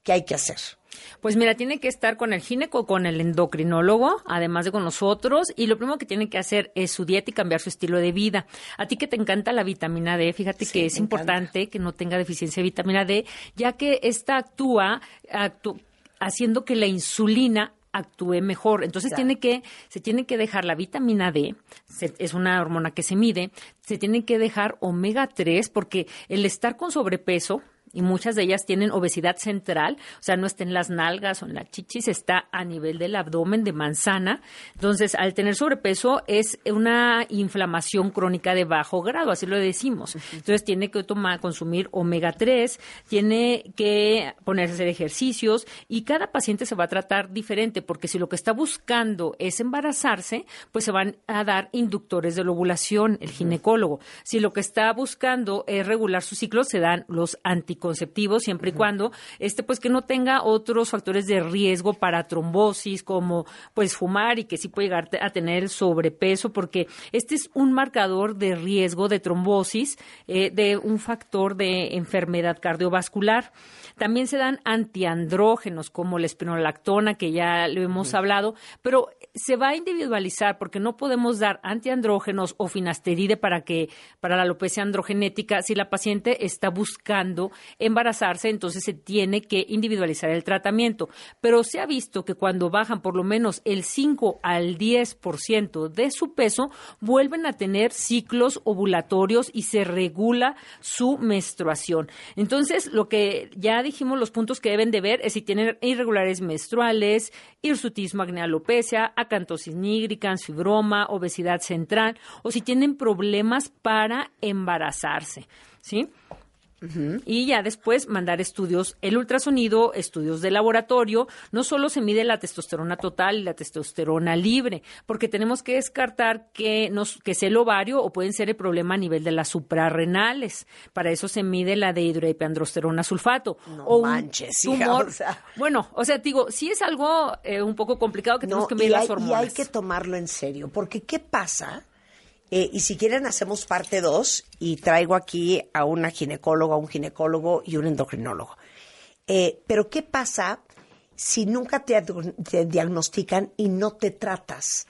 ¿qué hay que hacer? Pues mira, tiene que estar con el gineco, con el endocrinólogo, además de con nosotros, y lo primero que tiene que hacer es su dieta y cambiar su estilo de vida. A ti que te encanta la vitamina D, fíjate Sí, que es me importante encanta. que no tenga deficiencia de vitamina D, ya que esta actúa, actú- haciendo que la insulina actúe mejor. Entonces Claro. tiene que, se tiene que dejar la vitamina D, se- es una hormona que se mide, se tiene que dejar omega tres, porque el estar con sobrepeso, y muchas de ellas tienen obesidad central, o sea, no está en las nalgas o en las chichis, está a nivel del abdomen de manzana. Entonces, al tener sobrepeso es una inflamación crónica de bajo grado, así lo decimos. Entonces, tiene que tomar, consumir omega tres, tiene que ponerse a hacer ejercicios y cada paciente se va a tratar diferente, porque si lo que está buscando es embarazarse, pues se van a dar inductores de la ovulación, el ginecólogo. Si lo que está buscando es regular su ciclo, se dan los anticonceptivos, siempre y cuando este pues que no tenga otros factores de riesgo para trombosis, como pues fumar, y que sí puede llegar a tener el sobrepeso, porque este es un marcador de riesgo de trombosis, eh, de un factor de enfermedad cardiovascular. También se dan antiandrógenos como la espironolactona, que ya lo hemos uh-huh. hablado, pero se va a individualizar, porque no podemos dar antiandrógenos o finasteride para que para la alopecia androgenética si la paciente está buscando embarazarse. Entonces se tiene que individualizar el tratamiento. Pero se ha visto que cuando bajan por lo menos el cinco al diez por ciento de su peso, vuelven a tener ciclos ovulatorios y se regula su menstruación. Entonces, lo que ya dijimos, los puntos que deben de ver es si tienen irregulares menstruales, hirsutismo, acné, alopecia, acantosis nigricans, fibroma, obesidad central, o si tienen problemas para embarazarse, ¿sí? Uh-huh. Y ya después mandar estudios, el ultrasonido, estudios de laboratorio. No solo se mide la testosterona total y la testosterona libre, porque tenemos que descartar que, nos, que es el ovario o pueden ser el problema a nivel de las suprarrenales. Para eso se mide la de hidroepiandrosterona sulfato. No o manches, un hija, tumor. O sea. Bueno, o sea, digo, sí es algo eh, un poco complicado que No, tenemos que medir y hay, las hormonas. y hay que tomarlo en serio, porque ¿qué pasa? Eh, y si quieren hacemos parte dos y traigo aquí a una ginecóloga, un ginecólogo y un endocrinólogo. Eh, pero ¿qué pasa si nunca te, te diagnostican y no te tratas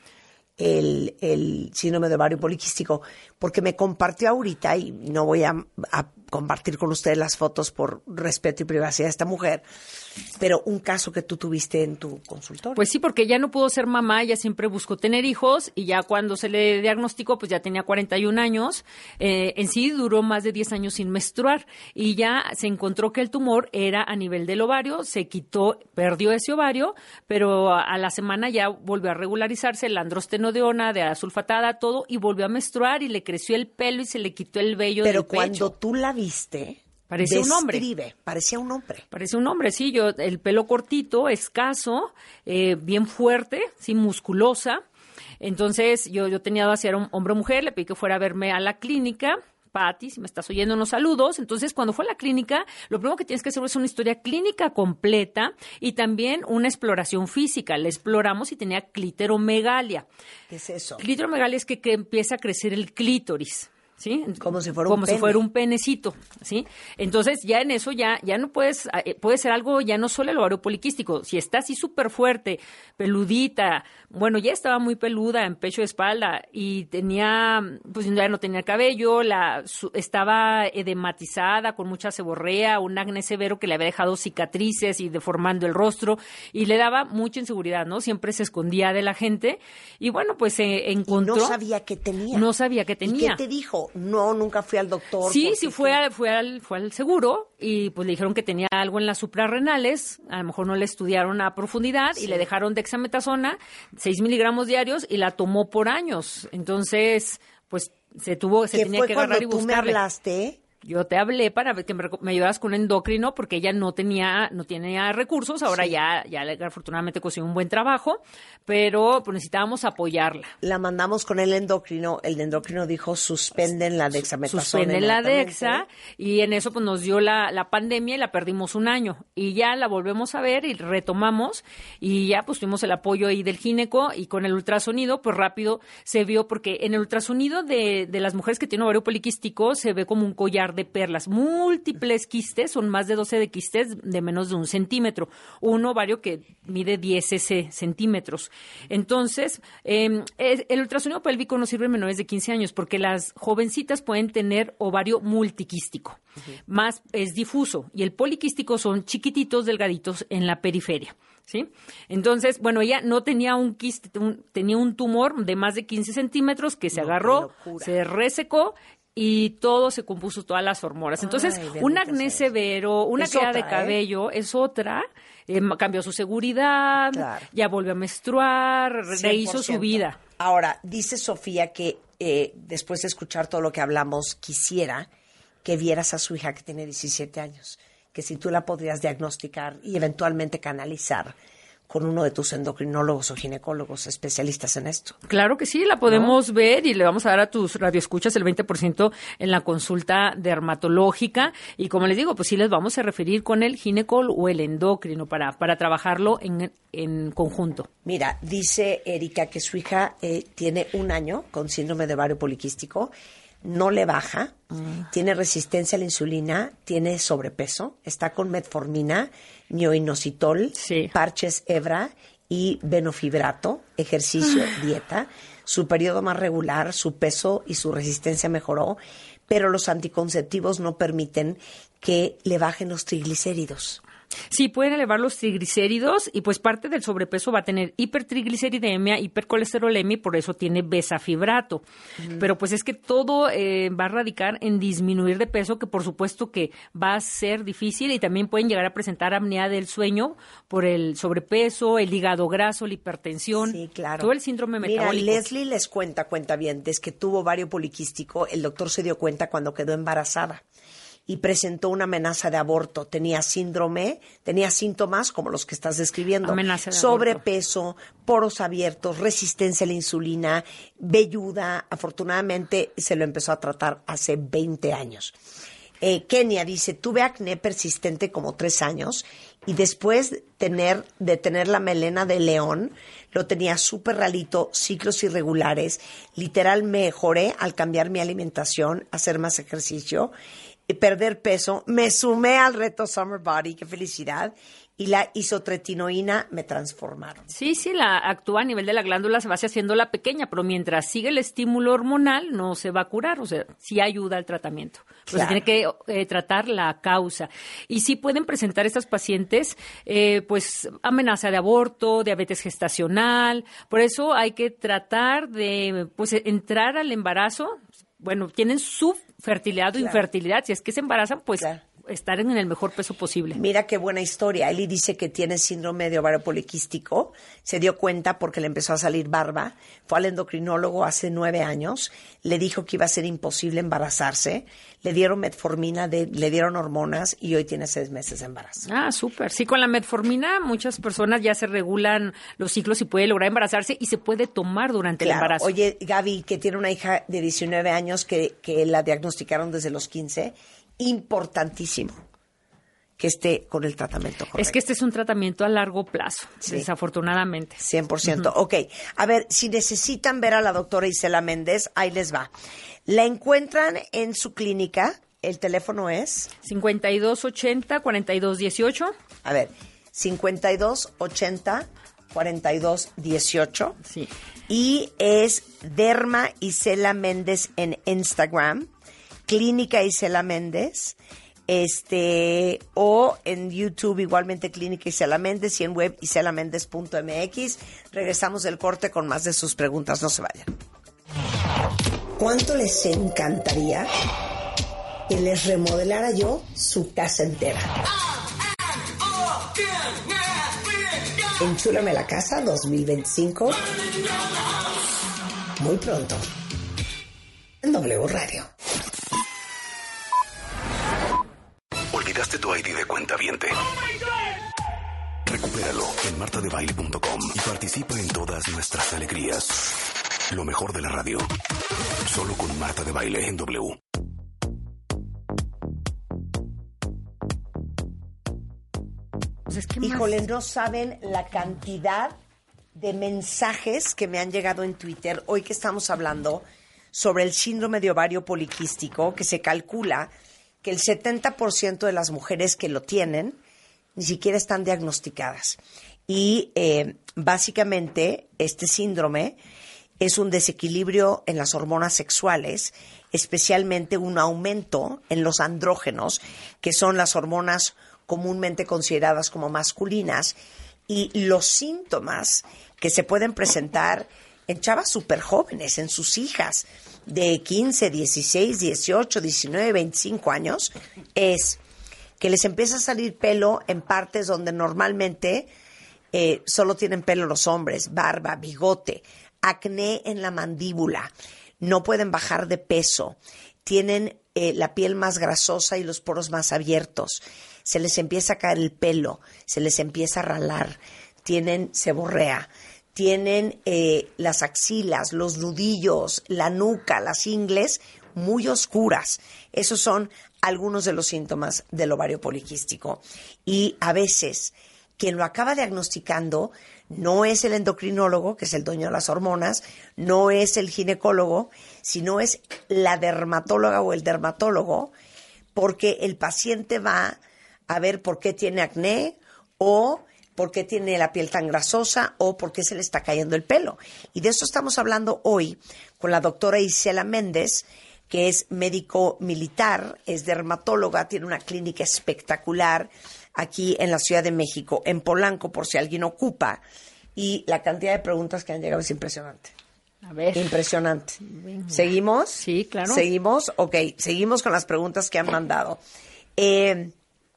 el, el síndrome de ovario poliquístico? Porque me compartió ahorita, y no voy a, a compartir con ustedes las fotos por respeto y privacidad de esta mujer, pero un caso que tú tuviste en tu consultorio. Pues sí, porque ella no pudo ser mamá, ella siempre buscó tener hijos, y ya cuando se le diagnosticó, pues ya tenía cuarenta y un años, eh, en sí duró más de diez años sin menstruar, y ya se encontró que el tumor era a nivel del ovario, se quitó, perdió ese ovario, pero a, a la semana ya volvió a regularizarse la androstenodiona, de asulfatada, todo, y volvió a menstruar, y le creció el pelo y se le quitó el vello pero del pecho. Pero cuando tú la viste, parecía un hombre. Describe, parecía un hombre. Parecía un hombre, sí, yo, el pelo cortito, escaso, eh, bien fuerte, sí, musculosa. Entonces, yo, yo tenía dudas si era un hombre o mujer, le pedí que fuera a verme a la clínica. Pati, si me estás oyendo, unos saludos. Entonces, cuando fue a la clínica, lo primero que tienes que hacer es una historia clínica completa y también una exploración física. Le exploramos y tenía clitoromegalia. ¿Qué es eso? Clitoromegalia es que, que empieza a crecer el clítoris. ¿Sí? Como si fuera como un si pene. fuera un penecito, ¿sí? Entonces ya en eso ya ya no puedes eh, puede ser algo ya no solo el ovario poliquístico, si está así súper fuerte, peludita, bueno, ya estaba muy peluda en pecho y espalda y tenía, pues ya no tenía cabello, la su, estaba edematizada con mucha seborrea, un acné severo que le había dejado cicatrices y deformando el rostro y le daba mucha inseguridad, ¿no? Siempre se escondía de la gente y bueno, pues se encontró. Y no sabía qué tenía. No sabía qué tenía. ¿Y qué te dijo? No, nunca fui al doctor. Sí, sí fue al, fue al fue al seguro y pues le dijeron que tenía algo en las suprarrenales, a lo mejor no le estudiaron a profundidad sí. Y le dejaron dexametasona, seis miligramos diarios y la tomó por años. Entonces, pues se tuvo, se tenía que agarrar y buscarle. ¿Tú me hablaste? Yo te hablé para que me, me ayudaras con un endocrino porque ella no tenía no tenía recursos, ahora sí. ya ya afortunadamente consiguió un buen trabajo, pero pues necesitábamos apoyarla. La mandamos con el endocrino, el endocrino dijo suspenden la dexametasona. Suspenden la dexa y en eso pues nos dio la, la pandemia y la perdimos un año y ya la volvemos a ver y retomamos y ya pues tuvimos el apoyo ahí del gineco y con el ultrasonido pues rápido se vio porque en el ultrasonido de, de las mujeres que tienen ovario poliquístico se ve como un collar de perlas. Múltiples quistes, son más de doce de quistes de menos de un centímetro. Un ovario que mide diez centímetros. Entonces, eh, el ultrasonido pélvico no sirve en menores de quince años porque las jovencitas pueden tener ovario multiquístico. Uh-huh. Más es difuso. Y el poliquístico son chiquititos, delgaditos en la periferia. ¿Sí? Entonces, bueno, ella no tenía un quiste, un, tenía un tumor de más de quince centímetros que se no, agarró, se resecó y todo se compuso, todas las hormonas. Entonces, Ay, un acné severo, una caída de cabello ¿eh? es otra, eh, cambió su seguridad, claro. ya volvió a menstruar, rehizo su vida. Ahora, dice Sofía que eh, después de escuchar todo lo que hablamos, quisiera que vieras a su hija que tiene diecisiete años. Que si tú la podrías diagnosticar y eventualmente canalizar con uno de tus endocrinólogos o ginecólogos especialistas en esto. Claro que sí, la podemos ¿no? ver y le vamos a dar a tus radioescuchas el veinte por ciento en la consulta dermatológica y como les digo, pues sí les vamos a referir con el ginecólogo o el endocrino para, para trabajarlo en, en conjunto. Mira, dice Erika que su hija eh, tiene un año con síndrome de ovario poliquístico, no le baja, mm. tiene resistencia a la insulina, tiene sobrepeso, está con metformina, mioinositol, sí. parches Evra y benofibrato, ejercicio, dieta. Su periodo más regular, su peso y su resistencia mejoró, pero los anticonceptivos no permiten que le bajen los triglicéridos. Sí, pueden elevar los triglicéridos y pues parte del sobrepeso va a tener hipertrigliceridemia, hipercolesterolemia y por eso tiene besafibrato. Uh-huh. Pero pues es que todo eh, va a radicar en disminuir de peso, que por supuesto que va a ser difícil y también pueden llegar a presentar apnea del sueño por el sobrepeso, el hígado graso, la hipertensión, sí, claro. todo el síndrome metabólico. Mira, Leslie les cuenta, cuenta bien, desde que tuvo ovario poliquístico, el doctor se dio cuenta cuando quedó embarazada. Y presentó una amenaza de aborto. Tenía síndrome, tenía síntomas como los que estás describiendo. Amenaza de sobrepeso, aborto. Poros abiertos, resistencia a la insulina, velluda. Afortunadamente se lo empezó a tratar hace veinte años. Eh, Kenia dice, tuve acné persistente como tres años y después tener, de tener la melena de león, lo tenía súper ralito, ciclos irregulares. Literal mejoré al cambiar mi alimentación, hacer más ejercicio y perder peso. Me sumé al reto Summer Body, qué felicidad. Y la isotretinoína me transformaron. Sí, sí, la actúa a nivel de la glándula, se va haciéndola pequeña, pero mientras sigue el estímulo hormonal no se va a curar, o sea, sí ayuda al tratamiento. Pero claro. se tiene que eh, tratar la causa. Y sí pueden presentar estas pacientes, eh, pues, amenaza de aborto, diabetes gestacional. Por eso hay que tratar de, pues, entrar al embarazo. Bueno, tienen su fertilidad claro. o infertilidad. Si es que se embarazan, pues... Claro. estar en el mejor peso posible. Mira qué buena historia. Eli dice que tiene síndrome de ovario poliquístico. Se dio cuenta porque le empezó a salir barba. Fue al endocrinólogo hace nueve años. Le dijo que iba a ser imposible embarazarse. Le dieron metformina, de, le dieron hormonas y hoy tiene seis meses de embarazo. Ah, súper. Sí, con la metformina muchas personas ya se regulan los ciclos y puede lograr embarazarse y se puede tomar durante claro. el embarazo. Oye, Gaby, que tiene una hija de diecinueve años que, que la diagnosticaron desde los quince, importantísimo que esté con el tratamiento correcto. Es que este es un tratamiento a largo plazo, sí. desafortunadamente. cien por ciento. Uh-huh. Ok, a ver, si necesitan ver a la doctora Isela Méndez, ahí les va. La encuentran en su clínica, el teléfono es... cincuenta y dos ochenta, cuarenta y dos dieciocho. A ver, cincuenta y dos ochenta, cuarenta y dos dieciocho. Sí. Y es Derma Isela Méndez en Instagram. Clínica Isela Méndez, este, o en YouTube igualmente Clínica Isela Méndez y en web isela méndez punto m x. Regresamos del corte con más de sus preguntas, no se vayan. ¿Cuánto les encantaría que les remodelara yo su casa entera? Enchúlame la casa dos mil veinticinco. Muy pronto. En W Radio. ¿Olvidaste tu I D de cuentaviente? Recupéralo en marta de baile punto com y participa en todas nuestras alegrías. Lo mejor de la radio. Solo con Marta de Baile en W. Pues es que híjole, no saben la cantidad de mensajes que me han llegado en Twitter hoy que estamos hablando sobre el síndrome de ovario poliquístico, que se calcula que el setenta por ciento de las mujeres que lo tienen ni siquiera están diagnosticadas. Y eh, básicamente este síndrome es un desequilibrio en las hormonas sexuales, especialmente un aumento en los andrógenos, que son las hormonas comúnmente consideradas como masculinas, y los síntomas que se pueden presentar en chavas súper jóvenes, en sus hijas de quince, dieciséis, dieciocho, diecinueve, veinticinco años, es que les empieza a salir pelo en partes donde normalmente eh, solo tienen pelo los hombres, barba, bigote, acné en la mandíbula, no pueden bajar de peso, tienen eh, la piel más grasosa y los poros más abiertos, se les empieza a caer el pelo, se les empieza a ralar, tienen seborrea, tienen eh, las axilas, los nudillos, la nuca, las ingles muy oscuras. Esos son algunos de los síntomas del ovario poliquístico. Y a veces quien lo acaba diagnosticando no es el endocrinólogo, que es el dueño de las hormonas, no es el ginecólogo, sino es la dermatóloga o el dermatólogo, porque el paciente va a ver por qué tiene acné o por qué tiene la piel tan grasosa o por qué se le está cayendo el pelo. Y de eso estamos hablando hoy con la doctora Isela Méndez, que es médico militar, es dermatóloga, tiene una clínica espectacular aquí en la Ciudad de México, en Polanco, por si alguien ocupa. Y la cantidad de preguntas que han llegado es impresionante. A ver. Impresionante. ¿Seguimos? Sí, claro. ¿Seguimos? Ok, seguimos con las preguntas que han mandado. Eh...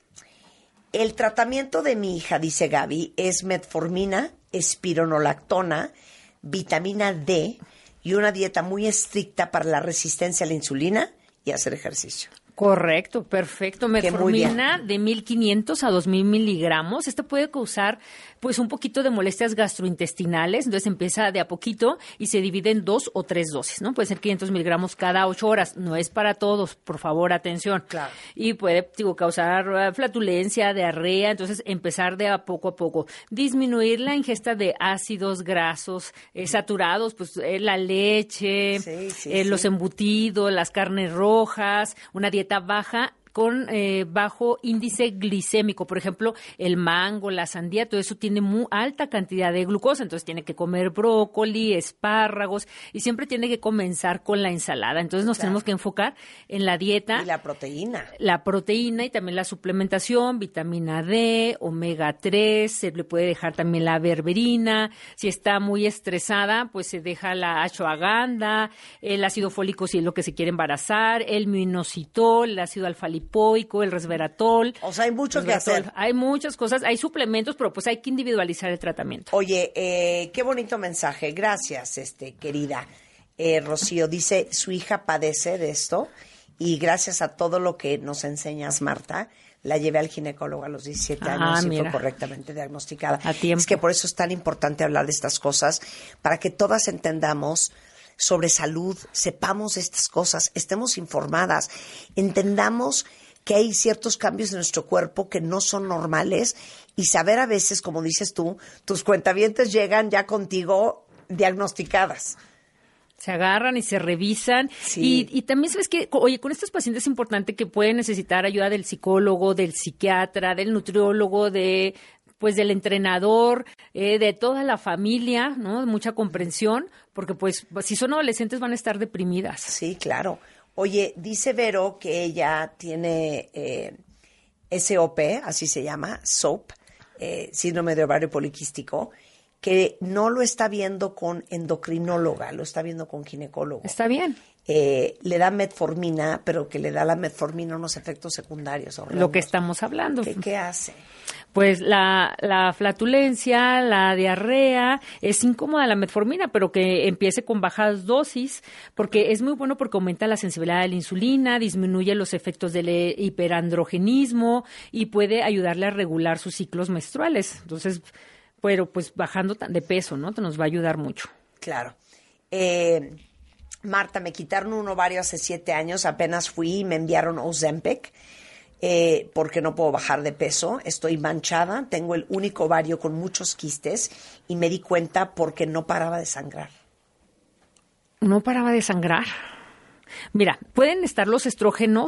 El tratamiento de mi hija, dice Gaby, es metformina, espironolactona, vitamina D y una dieta muy estricta para la resistencia a la insulina y hacer ejercicio. Correcto, perfecto. Metformina de mil quinientos a dos mil miligramos. Esto puede causar pues un poquito de molestias gastrointestinales. Entonces empieza de a poquito y se divide en dos o tres dosis, ¿no? Puede ser quinientos miligramos cada ocho horas. No es para todos, por favor, atención. Claro. Y puede, digo, causar uh, flatulencia, diarrea. Entonces empezar de a poco a poco. Disminuir la ingesta de ácidos grasos eh, saturados, pues eh, la leche, sí, sí, eh, sí. los embutidos, las carnes rojas, una dieta baja con eh, bajo índice glicémico. Por ejemplo, el mango, la sandía, todo eso tiene muy alta cantidad de glucosa, entonces tiene que comer brócoli, espárragos y siempre tiene que comenzar con la ensalada. Entonces nos claro. tenemos que enfocar en la dieta. Y la proteína. La proteína y también la suplementación, vitamina D, omega tres, se le puede dejar también la berberina. Si está muy estresada, pues se deja la ashwagandha, el ácido fólico si es lo que se quiere embarazar, el minoxidil, el ácido alfa-lipoico, el resveratrol. O sea, hay mucho que hacer. Hay muchas cosas, hay suplementos, pero pues hay que individualizar el tratamiento. Oye, eh, qué bonito mensaje. Gracias, este querida. Eh, Rocío dice, su hija padece de esto y gracias a todo lo que nos enseñas, Marta, la llevé al ginecólogo a los diecisiete Ah, años y mira. fue correctamente diagnosticada. A tiempo. Es que por eso es tan importante hablar de estas cosas, para que todas entendamos sobre salud, sepamos estas cosas, estemos informadas, entendamos que hay ciertos cambios en nuestro cuerpo que no son normales y saber a veces, como dices tú, tus cuentavientes llegan ya contigo diagnosticadas. Se agarran y se revisan. Sí. Y, y también, ¿sabes qué? Oye, con estos pacientes es importante que pueden necesitar ayuda del psicólogo, del psiquiatra, del nutriólogo, de pues del entrenador, eh, de toda la familia, ¿no? Mucha comprensión, porque pues si son adolescentes van a estar deprimidas. Sí, claro. Oye, dice Vero que ella tiene eh, S O P, así se llama, S O P, eh, síndrome de ovario poliquístico, que no lo está viendo con endocrinóloga, lo está viendo con ginecólogo. Está bien. Eh, le da metformina, pero que le da la metformina unos efectos secundarios. Horrendos. Lo que estamos hablando. ¿Qué, qué hace? Pues la, la flatulencia, la diarrea, es incómoda la metformina, pero que empiece con bajas dosis, porque es muy bueno porque aumenta la sensibilidad a la insulina, disminuye los efectos del hiperandrogenismo y puede ayudarle a regular sus ciclos menstruales. Entonces, pero pues bajando de peso, ¿no? Te nos va a ayudar mucho. Claro. Eh, Marta, me quitaron un ovario hace siete años, apenas fui y me enviaron Ozempic. Eh, porque no puedo bajar de peso, estoy manchada, tengo el único ovario con muchos quistes y me di cuenta porque no paraba de sangrar. ¿No paraba de sangrar? Mira, pueden estar los estrógenos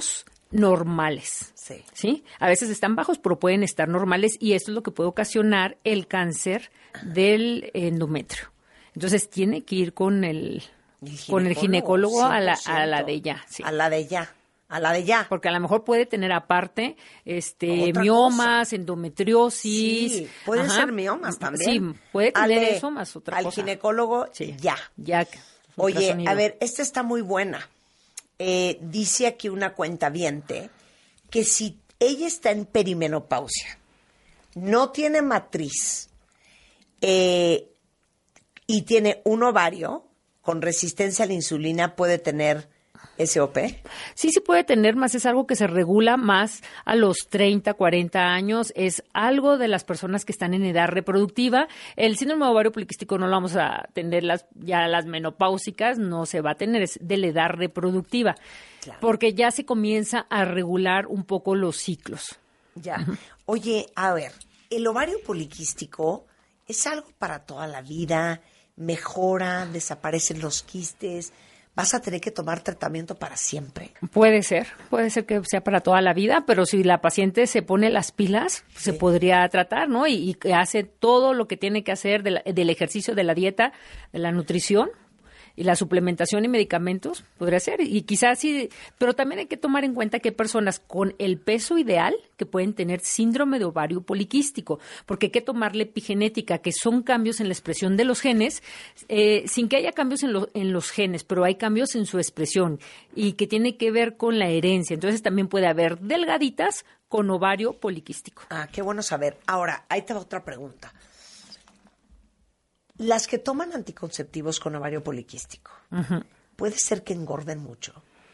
normales. Sí. ¿Sí? A veces están bajos, pero pueden estar normales y esto es lo que puede ocasionar el cáncer del endometrio. Entonces tiene que ir con el, el con el ginecólogo a la, a la de ya. Sí. A la de ya. A la de ya. Porque a lo mejor puede tener aparte este Otra miomas, cosa. endometriosis. Sí, pueden Ajá. ser miomas también. Sí, puede tener Ale, eso más otra al cosa. Al ginecólogo, Sí. ya. Ya. Oye, ultrasonido. a ver, esta está muy buena. Eh, dice aquí una cuentaviente que si ella está en perimenopausia, no tiene matriz eh, y tiene un ovario con resistencia a la insulina, puede tener S O P. Sí, sí puede tener, más es algo que se regula más a los treinta, cuarenta años. Es algo de las personas que están en edad reproductiva. El síndrome de ovario poliquístico no lo vamos a tener las, ya las menopáusicas, no se va a tener, es de la edad reproductiva. Claro. Porque ya se comienza a regular un poco los ciclos. Ya. Oye, a ver, el ovario poliquístico es algo para toda la vida, mejora, desaparecen los quistes. ¿Vas a tener que tomar tratamiento para siempre? Puede ser, puede ser que sea para toda la vida, pero si la paciente se pone las pilas, sí. se podría tratar, ¿no? Y, y hace todo lo que tiene que hacer de la, del ejercicio, de la dieta, de la nutrición y la suplementación y medicamentos, podría ser. Y quizás sí, pero también hay que tomar en cuenta que hay personas con el peso ideal que pueden tener síndrome de ovario poliquístico, porque hay que tomar la epigenética, que son cambios en la expresión de los genes, eh, sin que haya cambios en, lo, en los genes, pero hay cambios en su expresión y que tiene que ver con la herencia. Entonces también puede haber delgaditas con ovario poliquístico. Ah, qué bueno saber. Ahora, ahí te va otra pregunta. Las que toman anticonceptivos con ovario poliquístico, uh-huh. ¿puede ser que engorden mucho?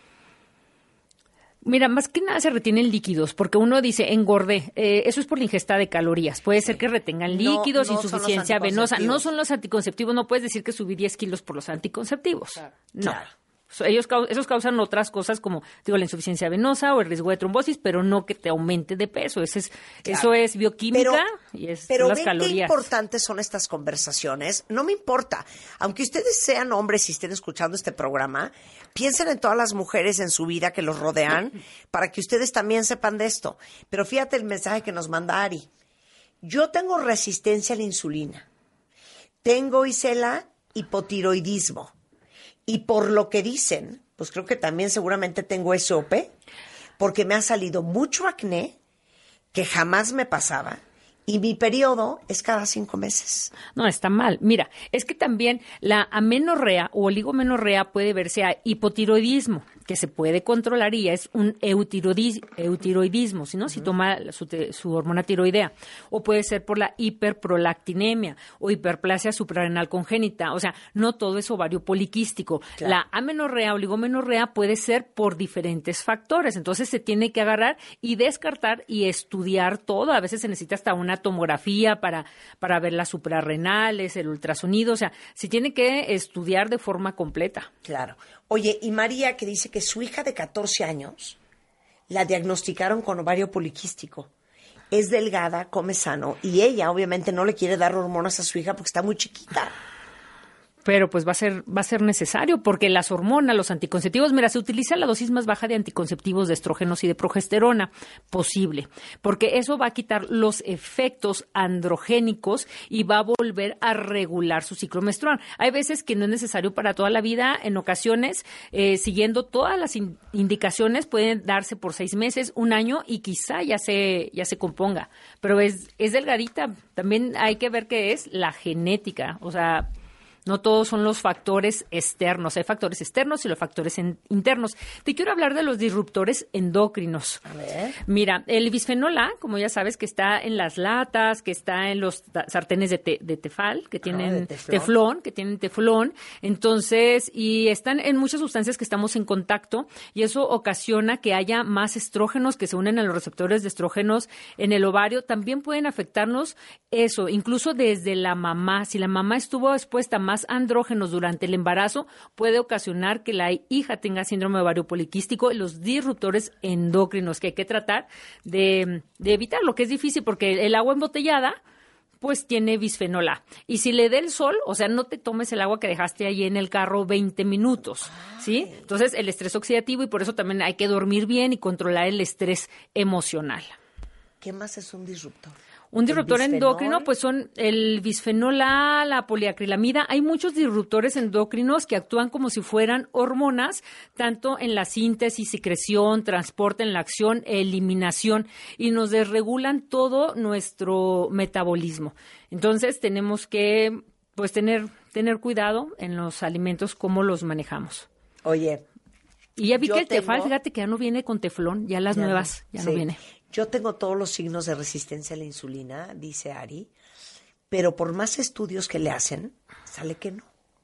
Mira, más que nada se retienen líquidos, porque uno dice engorde, eh, eso es por la ingesta de calorías. Puede sí. ser que retengan líquidos, no, no insuficiencia venosa. No son los anticonceptivos, no puedes decir que subí diez kilos por los anticonceptivos. Claro. No. Claro. Ellos, esos causan otras cosas como, digo, la insuficiencia venosa o el riesgo de trombosis, pero no que te aumente de peso. Eso es, claro. eso es bioquímica pero, y es pero las ven calorías. Qué importantes son estas conversaciones. No me importa. Aunque ustedes sean hombres y estén escuchando este programa, piensen en todas las mujeres en su vida que los rodean para que ustedes también sepan de esto. Pero fíjate el mensaje que nos manda Ari. Yo tengo resistencia a la insulina. Tengo, Isela, hipotiroidismo. Y por lo que dicen, pues creo que también seguramente tengo S O P, porque me ha salido mucho acné que jamás me pasaba y mi periodo es cada cinco meses. No, está mal. Mira, es que también la amenorrea o oligomenorrea puede verse a hipotiroidismo, que se puede controlar y es un eutiroidis, eutiroidismo, ¿sí, no? Uh-huh. Si toma su, te, su hormona tiroidea. O puede ser por la hiperprolactinemia o hiperplasia suprarrenal congénita. O sea, no todo es ovario poliquístico. Claro. La amenorrea o oligomenorrea puede ser por diferentes factores. Entonces se tiene que agarrar y descartar y estudiar todo. A veces se necesita hasta una tomografía para, para ver las suprarrenales, el ultrasonido. O sea, se tiene que estudiar de forma completa. Claro. Oye, y María, que dice que su hija de catorce años la diagnosticaron con ovario poliquístico. Es delgada, come sano, y ella obviamente no le quiere dar hormonas a su hija porque está muy chiquita. Pero pues va a ser va a ser necesario porque las hormonas, los anticonceptivos, mira, se utiliza la dosis más baja de anticonceptivos de estrógenos y de progesterona posible, porque eso va a quitar los efectos androgénicos y va a volver a regular su ciclo menstrual. Hay veces que no es necesario para toda la vida, en ocasiones, eh, siguiendo todas las in- indicaciones, pueden darse por seis meses, un año y quizá ya se ya se componga, pero es, es delgadita. También hay que ver qué es la genética, o sea, no todos son los factores externos. Hay factores externos y los factores en, internos. Te quiero hablar de los disruptores endocrinos. A ver. Mira, el bisfenol A, como ya sabes, que está en las latas, que está en los sartenes de, te, de tefal, que tienen oh, de teflón. teflón, que tienen teflón. Entonces, y están en muchas sustancias que estamos en contacto y eso ocasiona que haya más estrógenos que se unen a los receptores de estrógenos en el ovario. También pueden afectarnos eso, incluso desde la mamá. Si la mamá estuvo expuesta más andrógenos durante el embarazo, puede ocasionar que la hija tenga síndrome de ovario poliquístico y los disruptores endocrinos que hay que tratar de, de evitar, lo que es difícil porque el agua embotellada pues tiene bisfenol A. Y si le da el sol, o sea, no te tomes el agua que dejaste ahí en el carro veinte minutos, ¿sí? Entonces, el estrés oxidativo, y por eso también hay que dormir bien y controlar el estrés emocional. ¿Qué más es un disruptor? Un disruptor ¿El bisfenol? endocrino, pues son el bisfenol A, la poliacrilamida. Hay muchos disruptores endocrinos que actúan como si fueran hormonas, tanto en la síntesis, secreción, transporte en la acción, eliminación, y nos desregulan todo nuestro metabolismo. Entonces, tenemos que, pues, tener, tener cuidado en los alimentos, cómo los manejamos. Oye. Y ya vi yo que el tengo... tefal, fíjate que ya no viene con teflón, ya las ya nuevas, no. ya sí. no viene. Yo tengo todos los signos de resistencia a la insulina, dice Ari, pero por más estudios que le hacen, sale que no.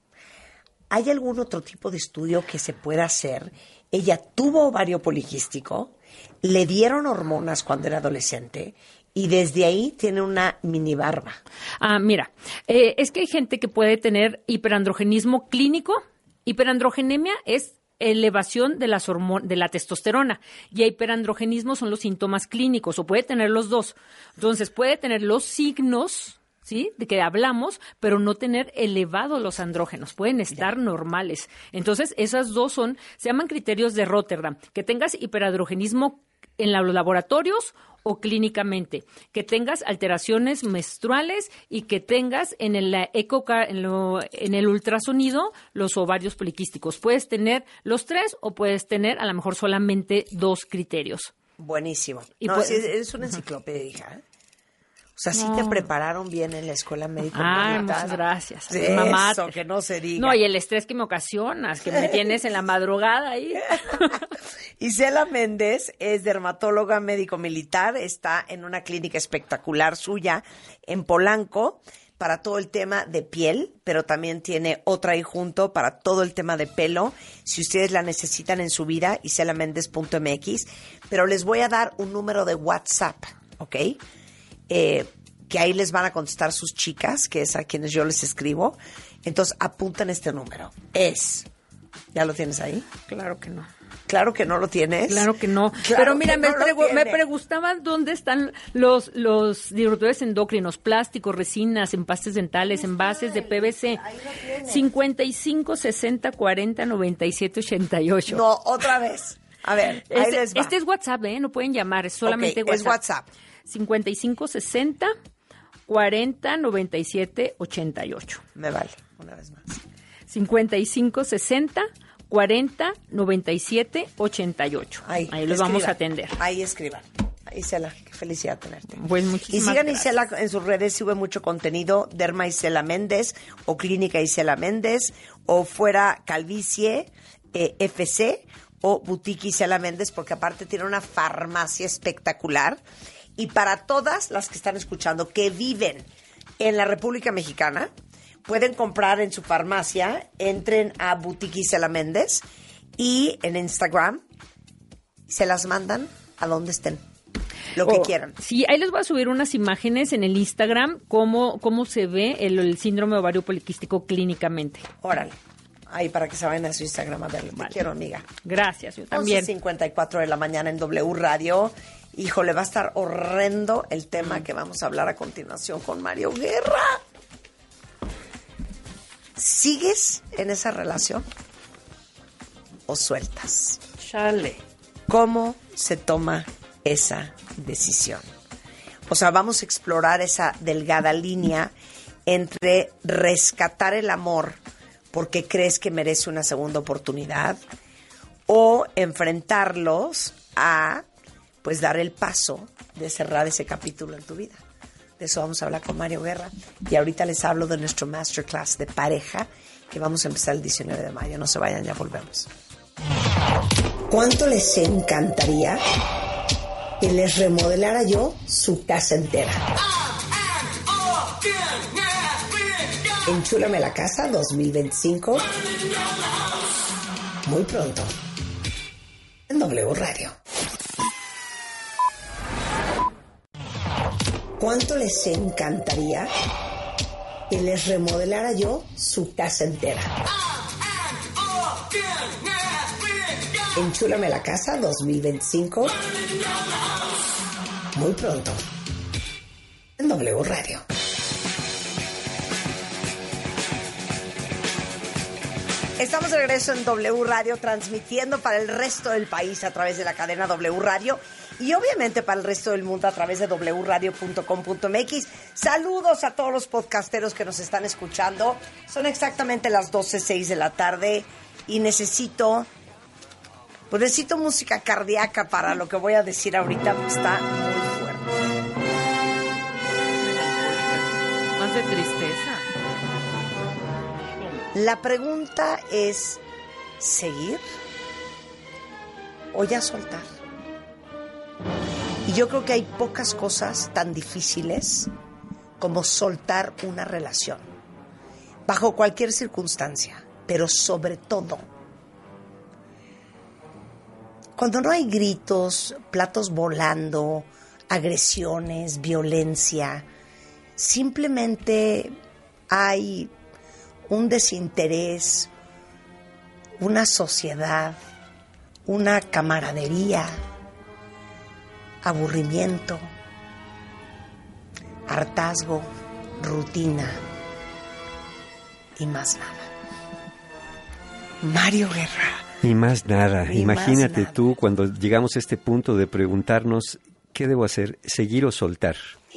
¿Hay algún otro tipo de estudio que se pueda hacer? Ella tuvo ovario poliquístico, le dieron hormonas cuando era adolescente y desde ahí tiene una mini barba. Ah, mira, eh, es que hay gente que puede tener hiperandrogenismo clínico. Hiperandrogenemia es elevación de las hormon- de la testosterona, y hiperandrogenismo son los síntomas clínicos, o puede tener los dos. Entonces, puede tener los signos, ¿sí?, de que hablamos, pero no tener elevados los andrógenos, pueden estar ya. normales. Entonces, esas dos son, se llaman criterios de Rotterdam, que tengas hiperandrogenismo en los laboratorios o clínicamente, que tengas alteraciones menstruales y que tengas en el eco, en, lo, en el ultrasonido los ovarios poliquísticos. Puedes tener los tres o puedes tener a lo mejor solamente dos criterios. Buenísimo. Y no, pues, sí, es una enciclopedia, hija, ¿eh? O sea, sí no. te prepararon bien en la escuela médica. Ay, muchas gracias. Sí, mamá, eso, que no se diga. No, y el estrés que me ocasionas, que me tienes en la madrugada ahí. Isela Méndez es dermatóloga médico militar, está en una clínica espectacular suya en Polanco para todo el tema de piel, pero también tiene otra ahí junto para todo el tema de pelo. Si ustedes la necesitan en su vida, isela méndez punto m x, pero les voy a dar un número de WhatsApp, ¿ok? Eh, que ahí les van a contestar sus chicas, que es a quienes yo les escribo. Entonces, apuntan este número. Es, ¿ya lo tienes ahí? Claro que no. Claro que no lo tienes. Claro que no. Claro Pero mira, que me, no lo pregu- me tiene. preguntaban dónde están los, los disruptores endocrinos, plásticos, resinas, empastes dentales, envases de P V C. cincuenta y cinco, sesenta, cuarenta, noventa y siete, ochenta y ocho. No, otra vez. A ver, ahí Este, les va. este es WhatsApp, ¿eh? No pueden llamar, es solamente Ok, WhatsApp. es WhatsApp. cincuenta y cinco, sesenta, cuarenta, noventa y siete, ochenta y ocho. Me vale, una vez más. cincuenta y cinco, sesenta, cuarenta, noventa y siete, ochenta y ocho. Ahí, Ahí los escriban. vamos a atender. Ahí escriban. Isela, qué felicidad tenerte. Pues Y muchísimas sigan a gracias. Isela en sus redes, sube mucho contenido, Derma Isela Méndez, o Clínica Isela Méndez, o Fuera Calvicie, eh, F C, o Boutique Isela Méndez, porque aparte tiene una farmacia espectacular. Y para todas las que están escuchando, que viven en la República Mexicana, pueden comprar en su farmacia, entren a Boutique Isela Méndez, y en Instagram se las mandan a donde estén. Lo que Oh, quieran. Sí, ahí les voy a subir unas imágenes en el Instagram, cómo, cómo se ve el, el síndrome ovario poliquístico clínicamente. Órale. Ahí para que se vayan a su Instagram a verlo. Vale. Te quiero, amiga. Gracias, yo también. once cincuenta y cuatro de la mañana en W Radio. Híjole, va a estar horrendo el tema que vamos a hablar a continuación con Mario Guerra. ¿Sigues en esa relación o sueltas? Chale. ¿Cómo se toma esa decisión? O sea, vamos a explorar esa delgada línea entre rescatar el amor porque crees que merece una segunda oportunidad o enfrentarlos a, pues, dar el paso de cerrar ese capítulo en tu vida. De eso vamos a hablar con Mario Guerra. Y ahorita les hablo de nuestro masterclass de pareja que vamos a empezar el diecinueve de mayo. No se vayan, ya volvemos. ¿Cuánto les encantaría que les remodelara yo su casa entera? Enchúlame la casa dos mil veinticinco. Muy pronto. En W Radio. ¿Cuánto les encantaría que les remodelara yo su casa entera? Enchúlame la casa dos mil veinticinco. Muy pronto. En W Radio. Estamos de regreso en W Radio, transmitiendo para el resto del país a través de la cadena W Radio y obviamente para el resto del mundo a través de doble u radio punto com punto m x. Saludos a todos los podcasteros que nos están escuchando. Son exactamente las doce seis de la tarde y necesito, pues necesito música cardíaca para lo que voy a decir ahorita, porque está muy fuerte. Más de tristeza. La pregunta es, ¿seguir o ya soltar? Y yo creo que hay pocas cosas tan difíciles como soltar una relación, bajo cualquier circunstancia, pero sobre todo cuando no hay gritos, platos volando, agresiones, violencia, simplemente hay un desinterés, una sociedad, una camaradería, aburrimiento, hartazgo, rutina y más nada. Mario Guerra. Y más nada. Y Imagínate más nada. tú cuando llegamos a este punto de preguntarnos ¿qué debo hacer? ¿Seguir o soltar?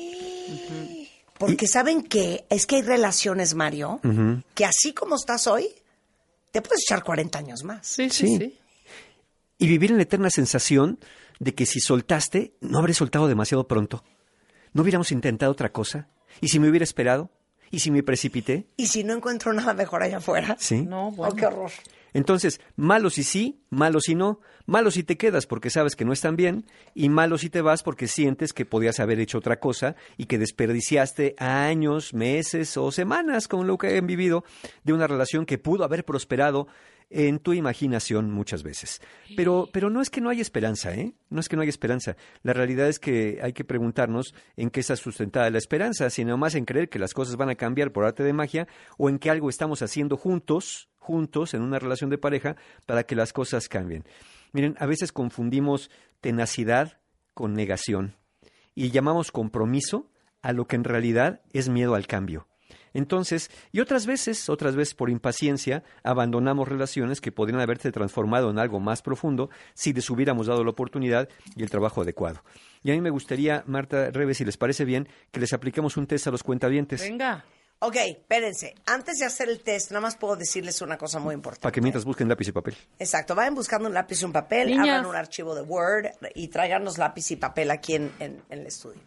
Porque saben que es que hay relaciones, Mario, Uh-huh. que así como estás hoy, te puedes echar cuarenta años más. Sí, sí, Sí. sí. Y vivir en la eterna sensación de que si soltaste, no habré soltado demasiado pronto. ¿No hubiéramos intentado otra cosa? ¿Y si me hubiera esperado? ¿Y si me precipité? Y si no encuentro nada mejor allá afuera. Sí. No, bueno. Oh, qué horror. Entonces, malo si sí, malo si no, malo si te quedas porque sabes que no están bien y malo si te vas porque sientes que podías haber hecho otra cosa y que desperdiciaste años, meses o semanas con lo que han vivido de una relación que pudo haber prosperado en tu imaginación muchas veces. Pero, pero no es que no haya esperanza, ¿eh? No es que no haya esperanza. La realidad es que hay que preguntarnos en qué está sustentada la esperanza, si nomás en creer que las cosas van a cambiar por arte de magia o en que algo estamos haciendo juntos, juntos en una relación de pareja para que las cosas cambien. Miren, a veces confundimos tenacidad con negación y llamamos compromiso a lo que en realidad es miedo al cambio. Entonces, y otras veces, otras veces por impaciencia, abandonamos relaciones que podrían haberse transformado en algo más profundo si les hubiéramos dado la oportunidad y el trabajo adecuado. Y a mí me gustaría, Marta, Rebe, si les parece bien, que les apliquemos un test a los cuentavientes. Venga. Ok, espérense. Antes de hacer el test, nada más puedo decirles una cosa muy importante. Para que mientras busquen lápiz y papel. Exacto, vayan buscando un lápiz y un papel, Niñas. abran un archivo de Word y tráiganos lápiz y papel aquí en, en, en el estudio.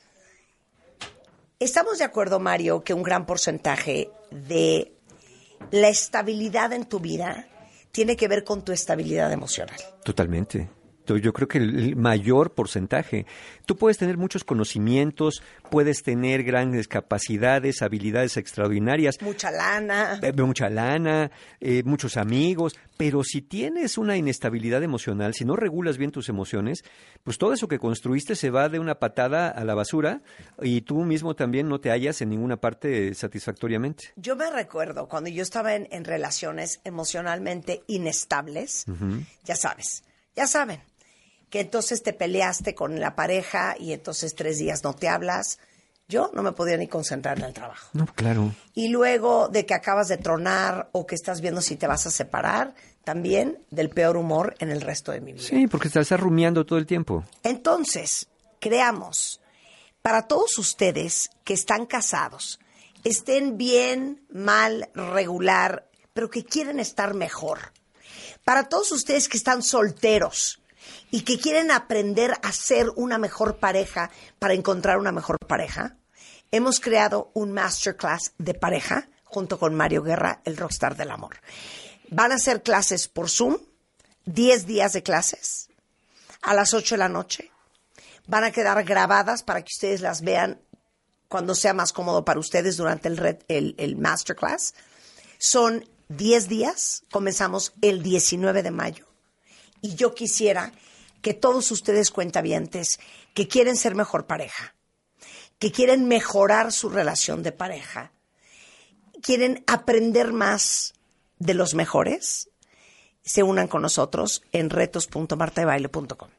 ¿Estamos de acuerdo, Mario, que un gran porcentaje de la estabilidad en tu vida tiene que ver con tu estabilidad emocional? Totalmente. Yo creo que el mayor porcentaje. Tú puedes tener muchos conocimientos, puedes tener grandes capacidades, habilidades extraordinarias, Mucha lana. eh, mucha lana, eh, muchos amigos, pero si tienes una inestabilidad emocional, si no regulas bien tus emociones, pues todo eso que construiste se va de una patada a la basura y tú mismo también no te hallas en ninguna parte satisfactoriamente. Yo me recuerdo cuando yo estaba en, en relaciones emocionalmente inestables, Ujú. ya sabes, ya saben, que entonces te peleaste con la pareja y entonces tres días no te hablas. Yo no me podía ni concentrar en el trabajo. No, claro. Y luego de que acabas de tronar o que estás viendo si te vas a separar, también del peor humor en el resto de mi vida. Sí, porque te estás rumiando todo el tiempo. Entonces, creamos, para todos ustedes que están casados, estén bien, mal, regular, pero que quieren estar mejor. Para todos ustedes que están solteros y que quieren aprender a ser una mejor pareja para encontrar una mejor pareja, hemos creado un masterclass de pareja junto con Mario Guerra, el rockstar del amor. Van a ser clases por Zoom, diez días de clases, a las ocho de la noche. Van a quedar grabadas para que ustedes las vean cuando sea más cómodo para ustedes durante el, red, el, el masterclass. Son diez días, comenzamos el diecinueve de mayo. Y yo quisiera que todos ustedes cuentavientes que quieren ser mejor pareja, que quieren mejorar su relación de pareja, quieren aprender más de los mejores, se unan con nosotros en retos punto marta de baile punto com.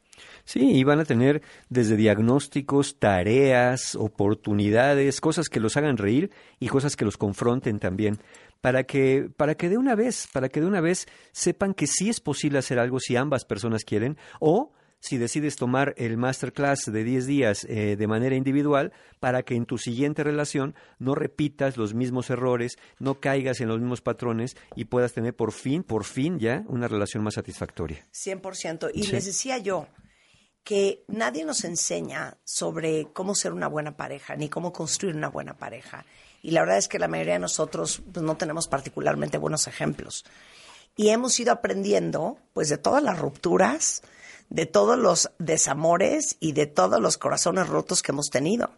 Sí, y van a tener desde diagnósticos, tareas, oportunidades, cosas que los hagan reír y cosas que los confronten también, para que, para que de una vez, para que de una vez sepan que sí es posible hacer algo si ambas personas quieren, o si decides tomar el masterclass de diez días eh, de manera individual, para que en tu siguiente relación no repitas los mismos errores, no caigas en los mismos patrones y puedas tener por fin, por fin ya, una relación más satisfactoria. cien por ciento. Y Sí. les decía yo que nadie nos enseña sobre cómo ser una buena pareja, ni cómo construir una buena pareja. Y la verdad es que la mayoría de nosotros pues, no tenemos particularmente buenos ejemplos. Y hemos ido aprendiendo pues de todas las rupturas, de todos los desamores y de todos los corazones rotos que hemos tenido.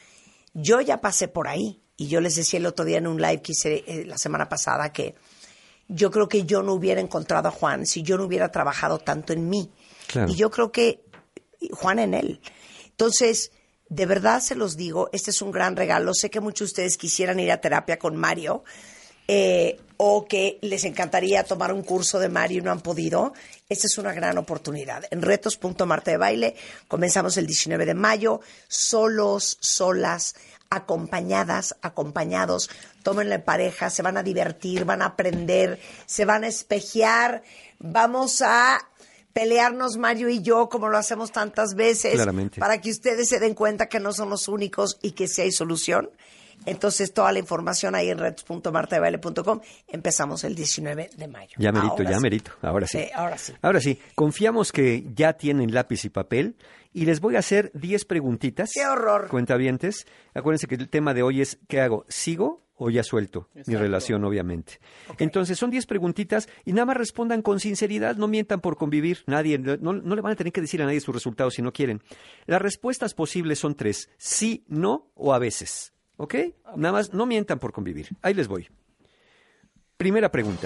Yo ya pasé por ahí. Y yo les decía el otro día en un live que hice eh, la semana pasada que yo creo que yo no hubiera encontrado a Juan si yo no hubiera trabajado tanto en mí. Claro. Y yo creo que Juan en él. Entonces, de verdad se los digo, este es un gran regalo. Sé que muchos de ustedes quisieran ir a terapia con Mario eh, o que les encantaría tomar un curso de Mario y no han podido. Esta es una gran oportunidad. En retos punto marta de baile comenzamos el diecinueve de mayo, solos, solas, acompañadas, acompañados. Tómenla en pareja, se van a divertir, van a aprender, se van a espejear. Vamos a pelearnos Mario y yo como lo hacemos tantas veces. Claramente. Para que ustedes se den cuenta que no son los únicos y que sí hay solución. Entonces, toda la información ahí en retos punto marta de baile punto com. Empezamos el diecinueve de mayo. Ya merito, Ahora ya sí. merito. Ahora sí. Sí, ahora sí. Ahora sí, confiamos que ya tienen lápiz y papel y les voy a hacer diez preguntitas. ¡Qué horror! Cuentavientes. Acuérdense que el tema de hoy es ¿qué hago? ¿Sigo o ya suelto mi relación, obviamente? Okay. Entonces, son diez preguntitas y nada más respondan con sinceridad, no mientan por convivir. Nadie, no, no le van a tener que decir a nadie sus resultados si no quieren. Las respuestas posibles son tres: sí, no o a veces. ¿Ok? Nada más, no mientan por convivir. Ahí les voy. Primera pregunta.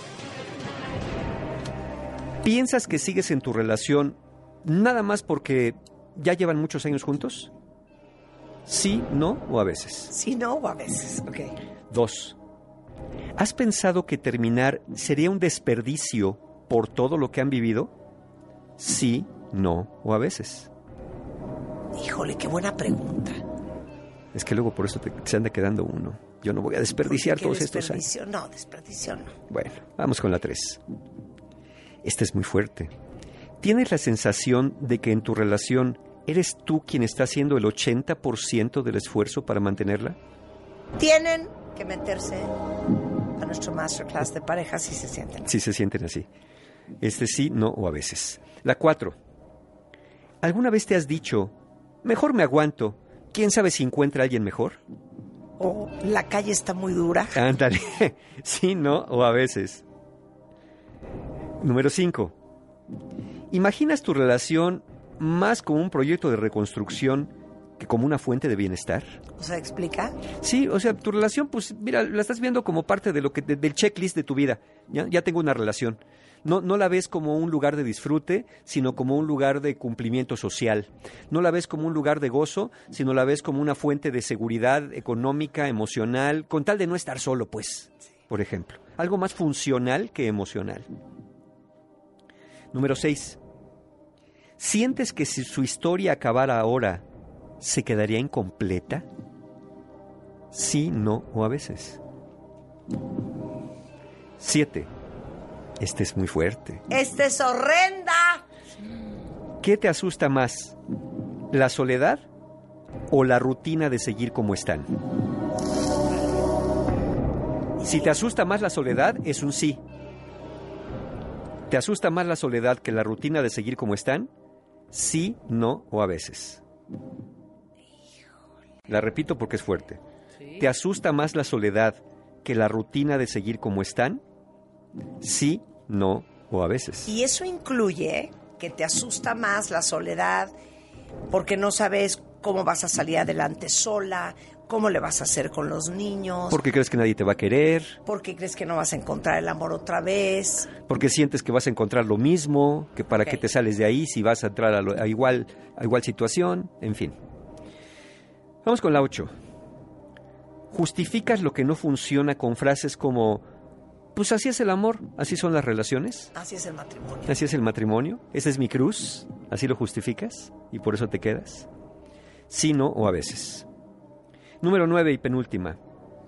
¿Piensas que sigues en tu relación nada más porque ya llevan muchos años juntos? ¿Sí, no o a veces? Sí, no, o a veces. Ok. Dos. ¿Has pensado que terminar sería un desperdicio por todo lo que han vivido? Sí, no o a veces. Híjole, qué buena pregunta. Es que luego por eso te, se anda quedando uno. Yo no voy a desperdiciar ¿Qué todos estos años. desperdicio? No, desperdicio no. Bueno, vamos con la tres. Esta es muy fuerte. ¿Tienes la sensación de que en tu relación eres tú quien está haciendo el ochenta por ciento del esfuerzo para mantenerla? Tienen que meterse a nuestro masterclass de parejas si se sienten. Si se sienten así. Este sí, no o a veces. La cuatro. ¿Alguna vez te has dicho, mejor me aguanto, quién sabe si encuentra a alguien mejor? O la calle está muy dura. Ándale. Sí, no o a veces. Número cinco. ¿Imaginas tu relación más como un proyecto de reconstrucción que como una fuente de bienestar? O sea, ¿explica? Sí, o sea, tu relación, pues, mira, la estás viendo como parte de lo que de- del checklist de tu vida. Ya, ya tengo una relación. No, no la ves como un lugar de disfrute, sino como un lugar de cumplimiento social. No la ves como un lugar de gozo, sino la ves como una fuente de seguridad económica, emocional, con tal de no estar solo, pues, por ejemplo. Algo más funcional que emocional. Número seis. ¿Sientes que si su historia acabara ahora, se quedaría incompleta? Sí, no o a veces. Siete. Este es muy fuerte. ¡Esta es horrenda! ¿Qué te asusta más? ¿La soledad o la rutina de seguir como están? Si te asusta más la soledad, es un sí. ¿Te asusta más la soledad que la rutina de seguir como están? Sí, no o a veces. La repito porque es fuerte. ¿Te asusta más la soledad que la rutina de seguir como están? Sí, no o a veces. Y eso incluye que te asusta más la soledad porque no sabes cómo vas a salir adelante sola, cómo le vas a hacer con los niños, Porque crees que nadie te va a querer, porque crees que no vas a encontrar el amor otra vez. porque sientes que vas a encontrar lo mismo, que para Ok. qué te sales de ahí si vas a entrar a, lo- a igual, a igual situación, en fin. Vamos con la ocho. ¿Justificas lo que no funciona con frases como, pues así es el amor, así son las relaciones, Así es el matrimonio. así es el matrimonio, esa es mi cruz? ¿Así lo justificas? ¿Y por eso te quedas? Sí, no o a veces. Número nueve y penúltima.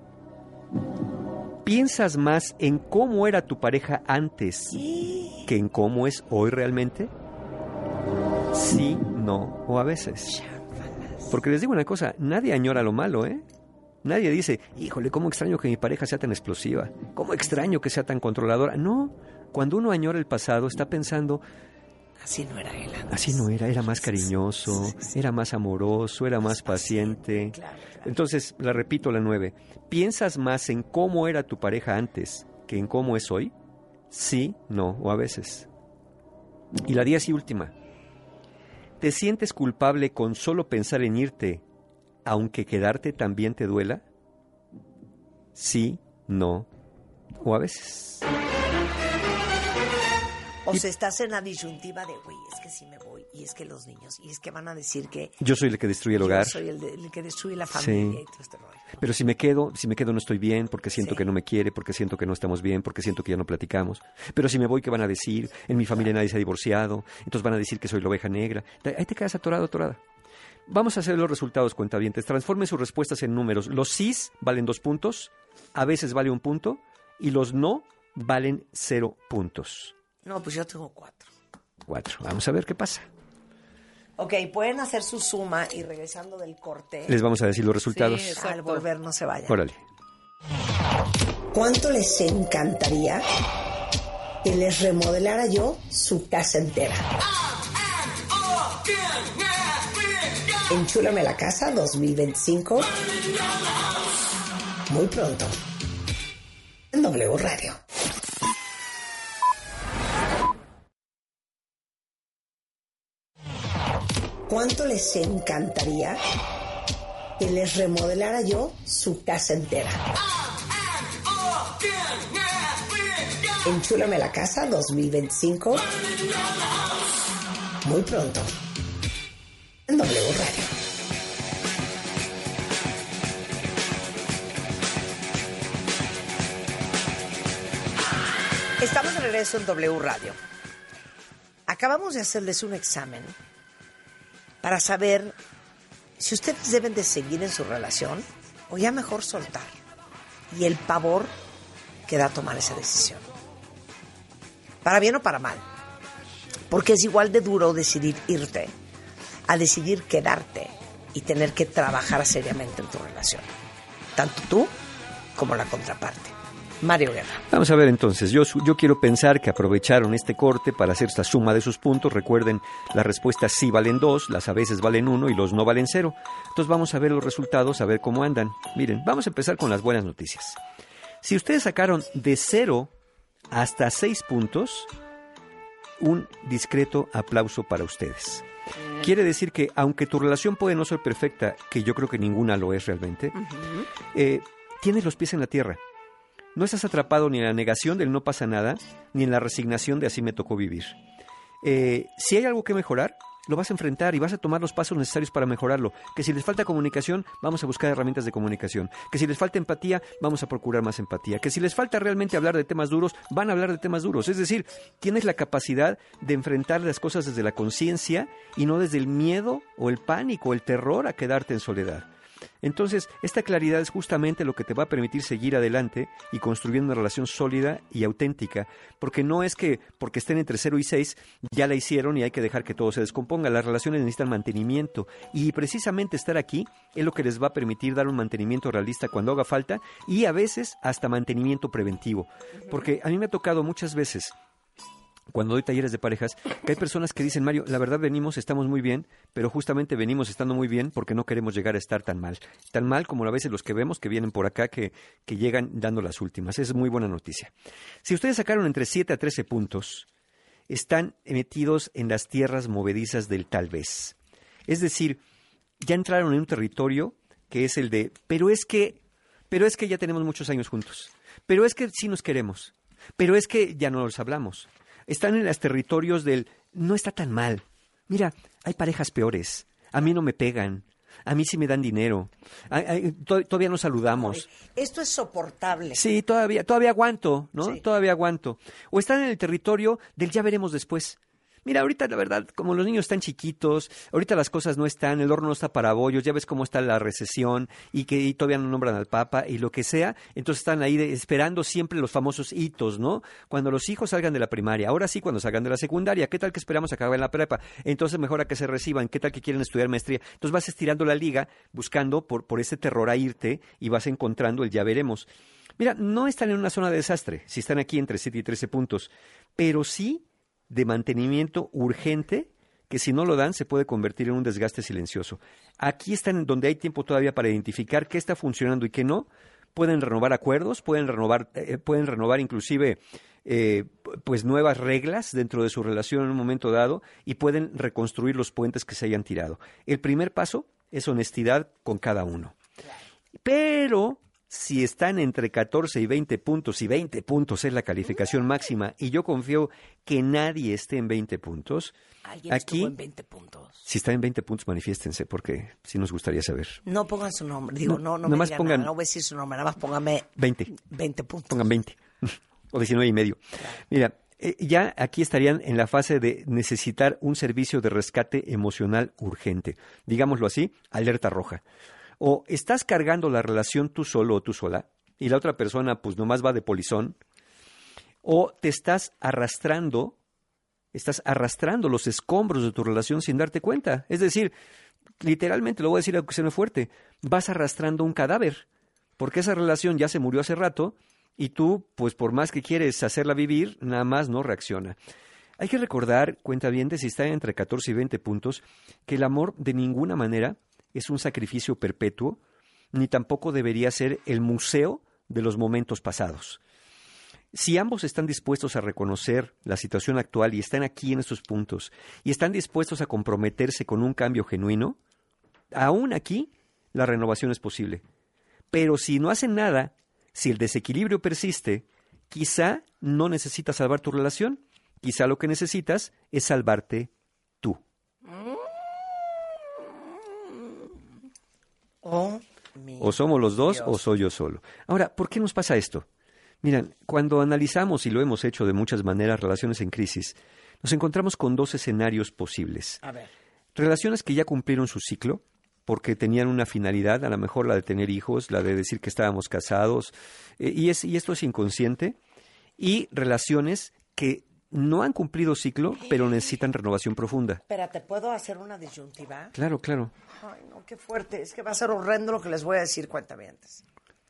¿Piensas más en cómo era tu pareja antes que en cómo es hoy realmente? Sí, no o a veces. Porque les digo una cosa, nadie añora lo malo, ¿eh? Nadie dice, híjole, cómo extraño que mi pareja sea tan explosiva, cómo extraño que sea tan controladora. No, cuando uno añora el pasado está pensando, así no era él antes. Así no era, era más cariñoso, sí, sí, sí. era más amoroso, era más paciente. Claro, claro. Entonces, la repito, la nueve. ¿Piensas más en cómo era tu pareja antes que en cómo es hoy? Sí, no o a veces. Y la diez y última. ¿Te sientes culpable con solo pensar en irte, aunque quedarte también te duela? Sí, no o a veces. O sea, estás en la disyuntiva de, güey, es que sí me voy, y es que los niños, y es que van a decir que... Yo soy el que destruye el hogar. Yo soy el, de, el que destruye la familia sí. y todo este rollo. Pero si me quedo, si me quedo no estoy bien, porque siento sí. que no me quiere, porque siento que no estamos bien, porque siento que ya no platicamos. Pero si me voy, ¿qué van a decir? En mi familia nadie se ha divorciado, entonces van a decir que soy la oveja negra. Ahí te quedas atorado, atorada. Vamos a hacer los resultados, cuentavientes. Transformen sus respuestas en números. Los sís valen dos puntos, a veces vale un punto, y los no valen cero puntos. No, pues yo tengo cuatro. Cuatro. Vamos a ver qué pasa. Ok, pueden hacer su suma y regresando del corte... Les vamos a decir los resultados. Sí, al volver no se vayan. Órale. ¿Cuánto les encantaría que les remodelara yo su casa entera? Enchúlame la casa dos mil veinticinco. Muy pronto. En W Radio. ¿Cuánto les encantaría que les remodelara yo su casa entera? Enchúlame la casa dos mil veinticinco. Muy pronto. En W Radio. Estamos de regreso en W Radio. Acabamos de hacerles un examen para saber si ustedes deben de seguir en su relación o ya mejor soltar. Y el pavor que da tomar esa decisión. Para bien o para mal. Porque es igual de duro decidir irte a decidir quedarte y tener que trabajar seriamente en tu relación. Tanto tú como la contraparte. Mario Guerra. Vamos a ver entonces, yo, yo quiero pensar que aprovecharon este corte para hacer esta suma de sus puntos. Recuerden, las respuestas sí valen dos, las a veces valen uno y los no valen cero. Entonces vamos a ver los resultados, a ver cómo andan. Miren, vamos a empezar con las buenas noticias. Si ustedes sacaron de cero hasta seis puntos, un discreto aplauso para ustedes. Quiere decir que aunque tu relación puede no ser perfecta, que yo creo que ninguna lo es realmente, uh-huh. eh, tienes los pies en la tierra. No estás atrapado ni en la negación del no pasa nada, ni en la resignación de así me tocó vivir. Eh, si hay algo que mejorar, lo vas a enfrentar y vas a tomar los pasos necesarios para mejorarlo. Que si les falta comunicación, vamos a buscar herramientas de comunicación. Que si les falta empatía, vamos a procurar más empatía. Que si les falta realmente hablar de temas duros, van a hablar de temas duros. Es decir, tienes la capacidad de enfrentar las cosas desde la conciencia y no desde el miedo o el pánico o el terror a quedarte en soledad. Entonces, esta claridad es justamente lo que te va a permitir seguir adelante y construyendo una relación sólida y auténtica, porque no es que porque estén entre cero y seis ya la hicieron y hay que dejar que todo se descomponga. Las relaciones necesitan mantenimiento y precisamente estar aquí es lo que les va a permitir dar un mantenimiento realista cuando haga falta y a veces hasta mantenimiento preventivo, porque a mí me ha tocado muchas veces cuando doy talleres de parejas, que hay personas que dicen, Mario, la verdad venimos, estamos muy bien, pero justamente venimos estando muy bien porque no queremos llegar a estar tan mal. Tan mal como a veces los que vemos que vienen por acá, que, que llegan dando las últimas. Es muy buena noticia. Si ustedes sacaron entre siete a trece puntos, están metidos en las tierras movedizas del tal vez. Es decir, ya entraron en un territorio que es el de, pero es que, pero es que ya tenemos muchos años juntos. Pero es que sí nos queremos. Pero es que ya no nos hablamos. Están en los territorios del no está tan mal. Mira, hay parejas peores. A mí no me pegan. A mí sí me dan dinero. Ay, ay, to- todavía nos saludamos. Esto es soportable. Sí, todavía, todavía aguanto, ¿no? Sí. Todavía aguanto. O están en el territorio del ya veremos después. Mira, ahorita la verdad, como los niños están chiquitos, ahorita las cosas no están, el horno no está para bollos, ya ves cómo está la recesión y que y todavía no nombran al Papa y lo que sea, entonces están ahí de, esperando siempre los famosos hitos, ¿no? Cuando los hijos salgan de la primaria, ahora sí, cuando salgan de la secundaria, ¿qué tal que esperamos acabar en la prepa? Entonces mejor a que se reciban, ¿qué tal que quieren estudiar maestría? Entonces vas estirando la liga, buscando por, por ese terror a irte y vas encontrando el ya veremos. Mira, no están en una zona de desastre, si están aquí entre siete y trece puntos, pero sí de mantenimiento urgente, que si no lo dan se puede convertir en un desgaste silencioso. Aquí están donde hay tiempo todavía para identificar qué está funcionando y qué no. Pueden renovar acuerdos, pueden renovar, eh, pueden renovar inclusive eh, pues nuevas reglas dentro de su relación en un momento dado y pueden reconstruir los puentes que se hayan tirado. El primer paso es honestidad con cada uno. Pero si están entre catorce y veinte puntos, y veinte puntos es la calificación máxima, y yo confío que nadie esté en veinte puntos, ¿Alguien aquí, estuvo en veinte puntos? Si están en veinte puntos, manifiéstense, porque sí nos gustaría saber. No pongan su nombre, digo, no, no, no me nomás digan pongan- nada, no voy a decir su nombre, nada más póngame veinte. veinte puntos. Pongan veinte. O diecinueve y medio. Mira, eh, ya aquí estarían en la fase de necesitar un servicio de rescate emocional urgente. Digámoslo así, alerta roja. O estás cargando la relación tú solo o tú sola, y la otra persona pues nomás va de polizón, o te estás arrastrando, estás arrastrando los escombros de tu relación sin darte cuenta. Es decir, literalmente, lo voy a decir aunque suene fuerte, vas arrastrando un cadáver, porque esa relación ya se murió hace rato, y tú, pues por más que quieres hacerla vivir, nada más no reacciona. Hay que recordar, cuentavientes, si están entre catorce y veinte puntos, que el amor de ninguna manera es un sacrificio perpetuo, ni tampoco debería ser el museo de los momentos pasados. Si ambos están dispuestos a reconocer la situación actual y están aquí en estos puntos, y están dispuestos a comprometerse con un cambio genuino, aún aquí la renovación es posible. Pero si no hacen nada, si el desequilibrio persiste, quizá no necesitas salvar tu relación, quizá lo que necesitas es salvarte tú. Oh, mi O somos los dos Dios. o soy yo solo. Ahora, ¿por qué nos pasa esto? Miren, cuando analizamos, y lo hemos hecho de muchas maneras, relaciones en crisis, nos encontramos con dos escenarios posibles. A ver. Relaciones que ya cumplieron su ciclo, porque tenían una finalidad, a lo mejor la de tener hijos, la de decir que estábamos casados, eh, y, es, y esto es inconsciente, y relaciones que no han cumplido ciclo, pero necesitan renovación profunda. Espérate, ¿puedo hacer una disyuntiva? Claro, claro. Ay, no, qué fuerte. Es que va a ser horrendo lo que les voy a decir, cuentavientes.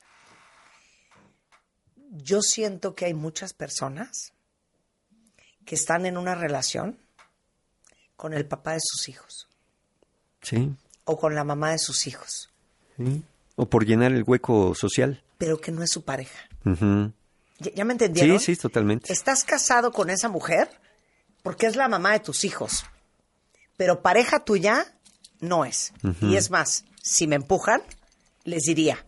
Yo siento que hay muchas personas que están en una relación con el papá de sus hijos Sí, o con la mamá de sus hijos, sí. O por llenar el hueco social. pero que no es su pareja. Ujú. ¿Ya, ya me entendieron? Sí, sí, totalmente. Estás casado con esa mujer porque es la mamá de tus hijos, pero pareja tuya no es. Ujú. Y es más, si me empujan, les diría,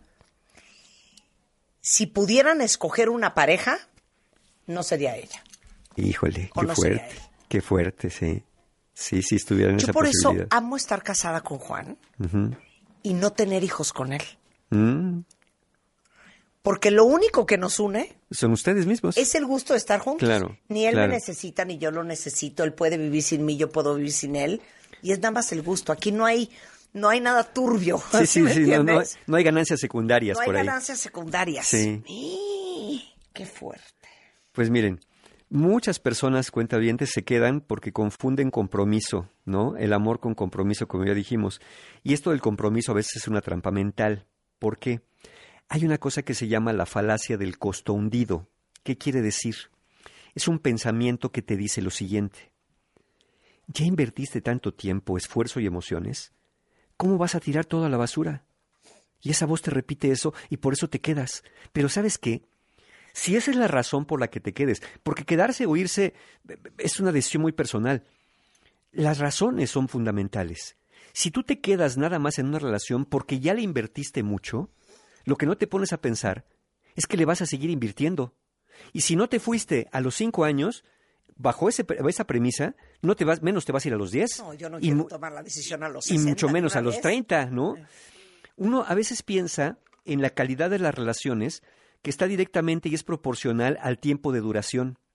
si pudieran escoger una pareja, no sería ella. Híjole, O qué no sería fuerte, él. qué fuerte, sí. Sí, sí, estuvieran en Yo esa por eso posibilidad. amo estar casada con Juan Ujú. y no tener hijos con él. Mm, Porque lo único que nos une Son ustedes mismos. es el gusto de estar juntos. Claro, Ni él claro. me necesita, ni yo lo necesito. Él puede vivir sin mí, yo puedo vivir sin él. Y es nada más el gusto. Aquí no hay, no hay nada turbio. Sí, sí, me sí, no, no, entiendes? no hay ganancias secundarias No hay por ahí. ganancias secundarias. Sí. ¡Ih! ¡Qué fuerte! Pues miren, muchas personas cuentavientes se quedan porque confunden compromiso, ¿no? El amor con compromiso, como ya dijimos. Y esto del compromiso a veces es una trampa mental. ¿Por qué? Hay una cosa que se llama la falacia del costo hundido. ¿Qué quiere decir? Es un pensamiento que te dice lo siguiente. ¿Ya invertiste tanto tiempo, esfuerzo y emociones? ¿Cómo vas a tirar todo a la basura? Y esa voz te repite eso y por eso te quedas. Pero ¿sabes qué? Si esa es la razón por la que te quedes, porque quedarse o irse es una decisión muy personal, las razones son fundamentales. Si tú te quedas nada más en una relación porque ya le invertiste mucho, lo que no te pones a pensar es que le vas a seguir invirtiendo. Y si no te fuiste a los cinco años, bajo ese, esa premisa, no te vas, menos te vas a ir a los diez. No, yo no y, quiero mu- tomar la decisión a los y sesenta mucho de menos una a los vez. treinta, ¿no? Uno a veces piensa en la calidad de las relaciones que está directamente y es proporcional al tiempo de duración.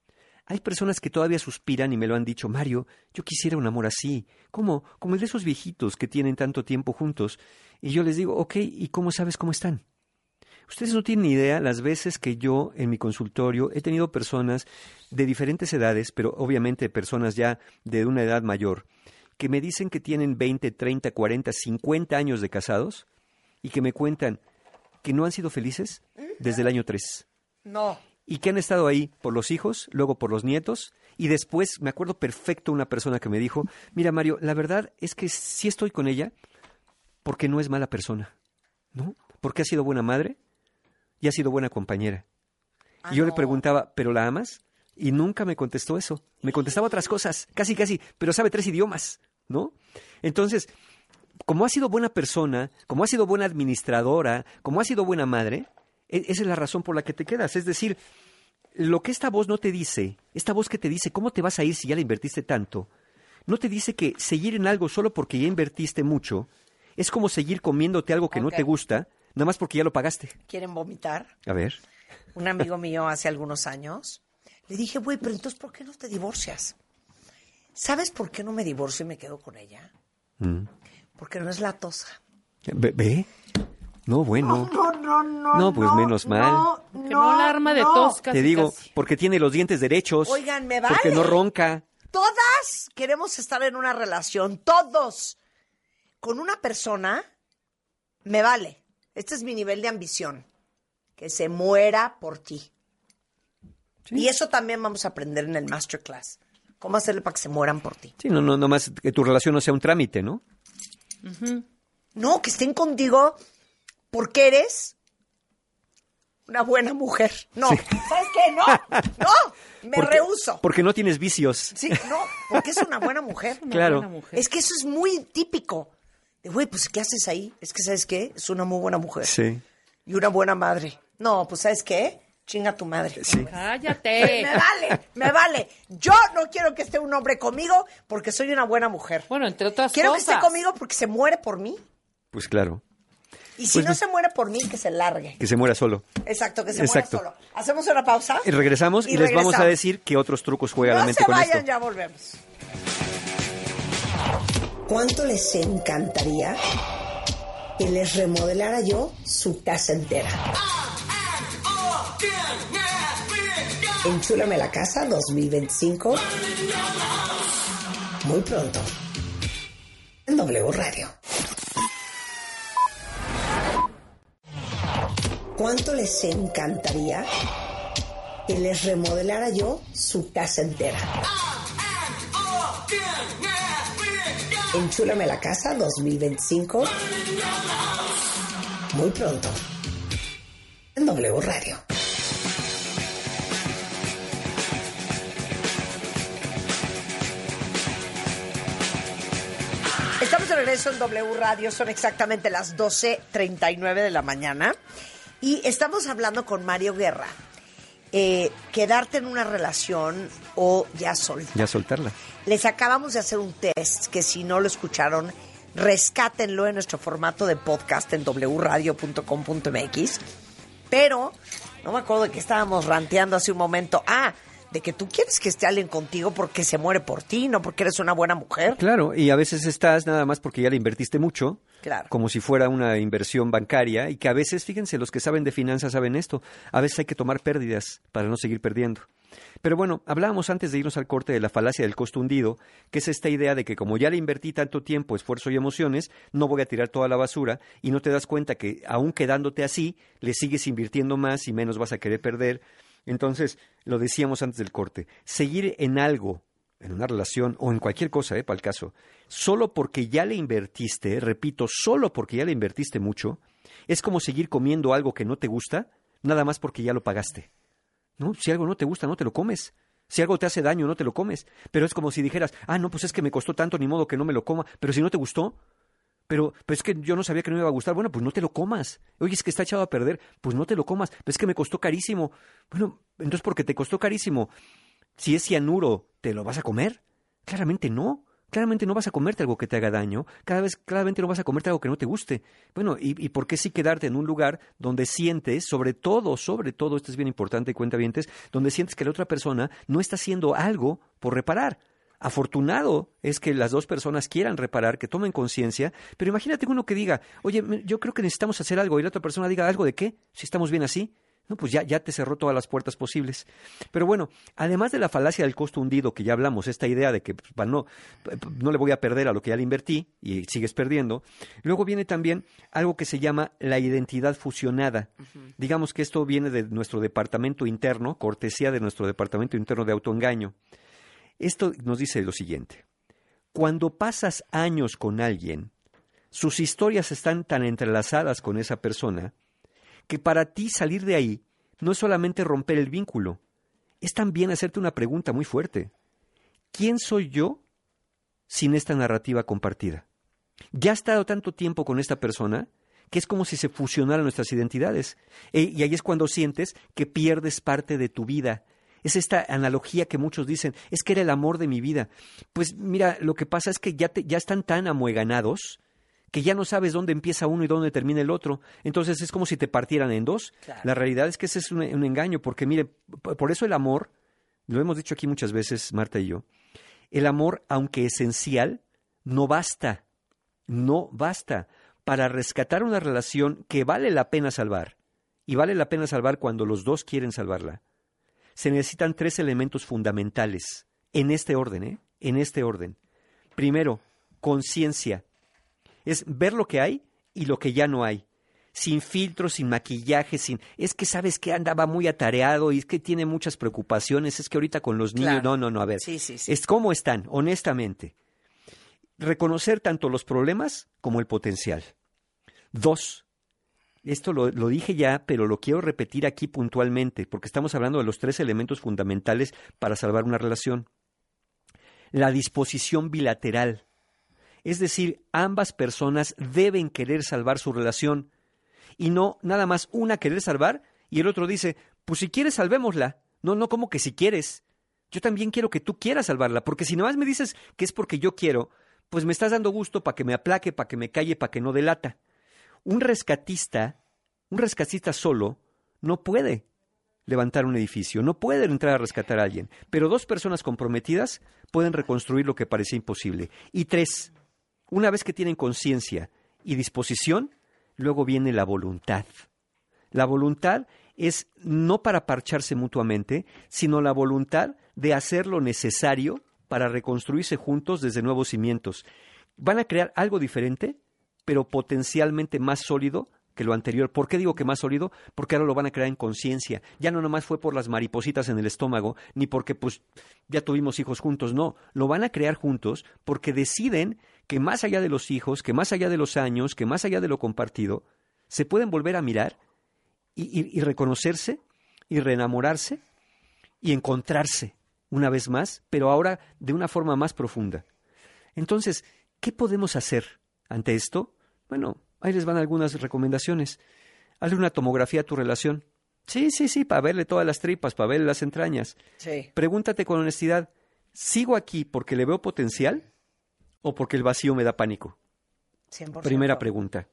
Hay personas que todavía suspiran y me lo han dicho, Mario, yo quisiera un amor así, como, como el de esos viejitos que tienen tanto tiempo juntos. Y yo les digo, ok, ¿y cómo sabes cómo están? Ustedes no tienen ni idea las veces que yo en mi consultorio he tenido personas de diferentes edades, pero obviamente personas ya de una edad mayor, que me dicen que tienen veinte, treinta, cuarenta, cincuenta años de casados y que me cuentan que no han sido felices desde el año tres. No. Y que han estado ahí por los hijos, luego por los nietos, y después me acuerdo perfecto una persona que me dijo, mira Mario, la verdad es que sí estoy con ella porque no es mala persona, ¿no? Porque ha sido buena madre y ha sido buena compañera. Ah, y yo no. le preguntaba, ¿pero la amas? Y nunca me contestó eso. Me contestaba otras cosas, casi casi, pero sabe tres idiomas, ¿no? Entonces, como ha sido buena persona, como ha sido buena administradora, como ha sido buena madre, esa es la razón por la que te quedas. Es decir, lo que esta voz no te dice, esta voz que te dice cómo te vas a ir si ya le invertiste tanto, no te dice que seguir en algo solo porque ya invertiste mucho es como seguir comiéndote algo que okay. no te gusta, nada más porque ya lo pagaste. ¿Quieren vomitar? A ver. Un amigo mío hace algunos años, le dije, güey, pero entonces ¿por qué no te divorcias? ¿Sabes por qué no me divorcio y me quedo con ella? Mm. Porque no es latosa. ¿Ve? ¿Ve? No, bueno. No, no, no. No, pues no, menos mal. No, que no la arma de no. tos casi, Te digo, casi. porque tiene los dientes derechos. Oigan, me vale. Porque no ronca. Todas queremos estar en una relación, todos. Con una persona, me vale. Este es mi nivel de ambición. Que se muera por ti. Sí. Y eso también vamos a aprender en el Masterclass. ¿Cómo hacerle para que se mueran por ti? Sí, no, no, no más que tu relación no sea un trámite, ¿no? Uh-huh. No, que estén contigo porque eres una buena mujer. No, sí. ¿Sabes qué? No, no, me porque, rehúso. Porque no tienes vicios. Sí, no, porque es una buena mujer. Una claro. Buena mujer. Es que eso es muy típico. De, güey, pues, ¿qué haces ahí? Es que, ¿sabes qué? Es una muy buena mujer. Sí. Y una buena madre. No, pues, ¿sabes qué? Chinga tu madre. Sí. Cállate. Me vale, me vale. Yo no quiero que esté un hombre conmigo porque soy una buena mujer. Bueno, entre otras quiero cosas. Quiero que esté conmigo porque se muere por mí. Pues claro. Y si pues, no se muere por mí, que se largue. Que se muera solo. Exacto, que se Exacto. muera solo. Hacemos una pausa. Y regresamos y, y les regresamos. vamos a decir qué otros trucos juega no la mente con esto. No se vayan, ya volvemos. ¿Cuánto les encantaría que les remodelara yo su casa entera? Enchúlame la casa dos mil veinticinco. Muy pronto. En W Radio. ¿Cuánto les encantaría que les remodelara yo su casa entera? Enchúlame la casa dos mil veinticinco. Muy pronto. En W Radio. Estamos de regreso en W Radio, son exactamente las doce treinta y nueve de la mañana y estamos hablando con Mario Guerra. Eh, quedarte en una relación o ya soltar. Ya soltarla. Les acabamos de hacer un test que si no lo escucharon, rescátenlo en nuestro formato de podcast en doble u radio punto com punto m x. Pero no me acuerdo de que estábamos ranteando hace un momento. Ah, de que tú quieres que esté alguien contigo porque se muere por ti, no porque eres una buena mujer. Claro, y a veces estás nada más porque ya le invertiste mucho, claro. Como si fuera una inversión bancaria, y que a veces, fíjense, los que saben de finanzas saben esto, a veces hay que tomar pérdidas para no seguir perdiendo. Pero bueno, hablábamos antes de irnos al corte de la falacia del costo hundido, que es esta idea de que como ya le invertí tanto tiempo, esfuerzo y emociones, no voy a tirar toda la basura, y no te das cuenta que aún quedándote así, le sigues invirtiendo más y menos vas a querer perder. Entonces, lo decíamos antes del corte, seguir en algo, en una relación o en cualquier cosa, eh, para el caso, solo porque ya le invertiste, repito, solo porque ya le invertiste mucho, es como seguir comiendo algo que no te gusta, nada más porque ya lo pagaste. ¿No? Si algo no te gusta, no te lo comes. Si algo te hace daño, no te lo comes. Pero es como si dijeras, ah, no, pues es que me costó tanto, ni modo que no me lo coma. Pero si no te gustó, pero, pero es que yo no sabía que no me iba a gustar. Bueno, pues no te lo comas. Oye, es que está echado a perder. Pues no te lo comas. Pero es que me costó carísimo. Bueno, entonces porque te costó carísimo, si es cianuro, ¿te lo vas a comer? Claramente no. Claramente no vas a comerte algo que te haga daño, cada vez, claramente no vas a comerte algo que no te guste. Bueno, ¿y, y por qué sí quedarte en un lugar donde sientes, sobre todo, sobre todo, esto es bien importante, cuentavientes, donde sientes que la otra persona no está haciendo algo por reparar? Afortunado es que las dos personas quieran reparar, que tomen conciencia, pero imagínate uno que diga, oye, yo creo que necesitamos hacer algo, y la otra persona diga, ¿algo de qué? Si estamos bien así. No, pues ya, ya te cerró todas las puertas posibles. Pero bueno, además de la falacia del costo hundido, que ya hablamos, esta idea de que pues, no, no le voy a perder a lo que ya le invertí y sigues perdiendo, luego viene también algo que se llama la identidad fusionada. Uh-huh. Digamos que esto viene de nuestro departamento interno, cortesía de nuestro departamento interno de autoengaño. Esto nos dice lo siguiente: cuando pasas años con alguien, sus historias están tan entrelazadas con esa persona que para ti salir de ahí no es solamente romper el vínculo, es también hacerte una pregunta muy fuerte. ¿Quién soy yo sin esta narrativa compartida? Ya he estado tanto tiempo con esta persona que es como si se fusionaran nuestras identidades. E, y ahí es cuando sientes que pierdes parte de tu vida. Es esta analogía que muchos dicen, es que era el amor de mi vida. Pues mira, lo que pasa es que ya, te, ya están tan amueganados que ya no sabes dónde empieza uno y dónde termina el otro. Entonces es como si te partieran en dos. Claro. La realidad es que ese es un, un engaño, porque mire, por eso el amor, lo hemos dicho aquí muchas veces, Marta y yo, el amor, aunque esencial, no basta, no basta para rescatar una relación que vale la pena salvar, y vale la pena salvar cuando los dos quieren salvarla. Se necesitan tres elementos fundamentales, en este orden, ¿eh? En este orden. Primero, conciencia. Es ver lo que hay y lo que ya no hay. Sin filtros, sin maquillaje, sin... Es que sabes que andaba muy atareado y es que tiene muchas preocupaciones, es que ahorita con los niños... Claro. No, no, no, a ver. Sí, sí, sí. Es cómo están, honestamente. Reconocer tanto los problemas como el potencial. Dos, esto lo, lo dije ya, pero lo quiero repetir aquí puntualmente, porque estamos hablando de los tres elementos fundamentales para salvar una relación. La disposición bilateral. Es decir, ambas personas deben querer salvar su relación y no nada más una querer salvar y el otro dice, pues si quieres salvémosla. No, no, como que si quieres. Yo también quiero que tú quieras salvarla, porque si nada más me dices que es porque yo quiero, pues me estás dando gusto para que me aplaque, para que me calle, para que no delata. Un rescatista, un rescatista solo no puede levantar un edificio, no puede entrar a rescatar a alguien, pero dos personas comprometidas pueden reconstruir lo que parecía imposible. Y tres, una vez que tienen conciencia y disposición, luego viene la voluntad. La voluntad es no para parcharse mutuamente, sino la voluntad de hacer lo necesario para reconstruirse juntos desde nuevos cimientos. Van a crear algo diferente, pero potencialmente más sólido que lo anterior. ¿Por qué digo que más sólido? Porque ahora lo van a crear en conciencia. Ya no nomás fue por las maripositas en el estómago, ni porque pues ya tuvimos hijos juntos, no. Lo van a crear juntos porque deciden que más allá de los hijos, que más allá de los años, que más allá de lo compartido, se pueden volver a mirar y, y, y reconocerse y reenamorarse y encontrarse una vez más, pero ahora de una forma más profunda. Entonces, ¿qué podemos hacer ante esto? Bueno, ahí les van algunas recomendaciones. Hazle una tomografía a tu relación. Sí, sí, sí, para verle todas las tripas, para verle las entrañas. Sí. Pregúntate con honestidad, ¿sigo aquí porque le veo potencial o porque el vacío me da pánico? cien por ciento. Primera pregunta.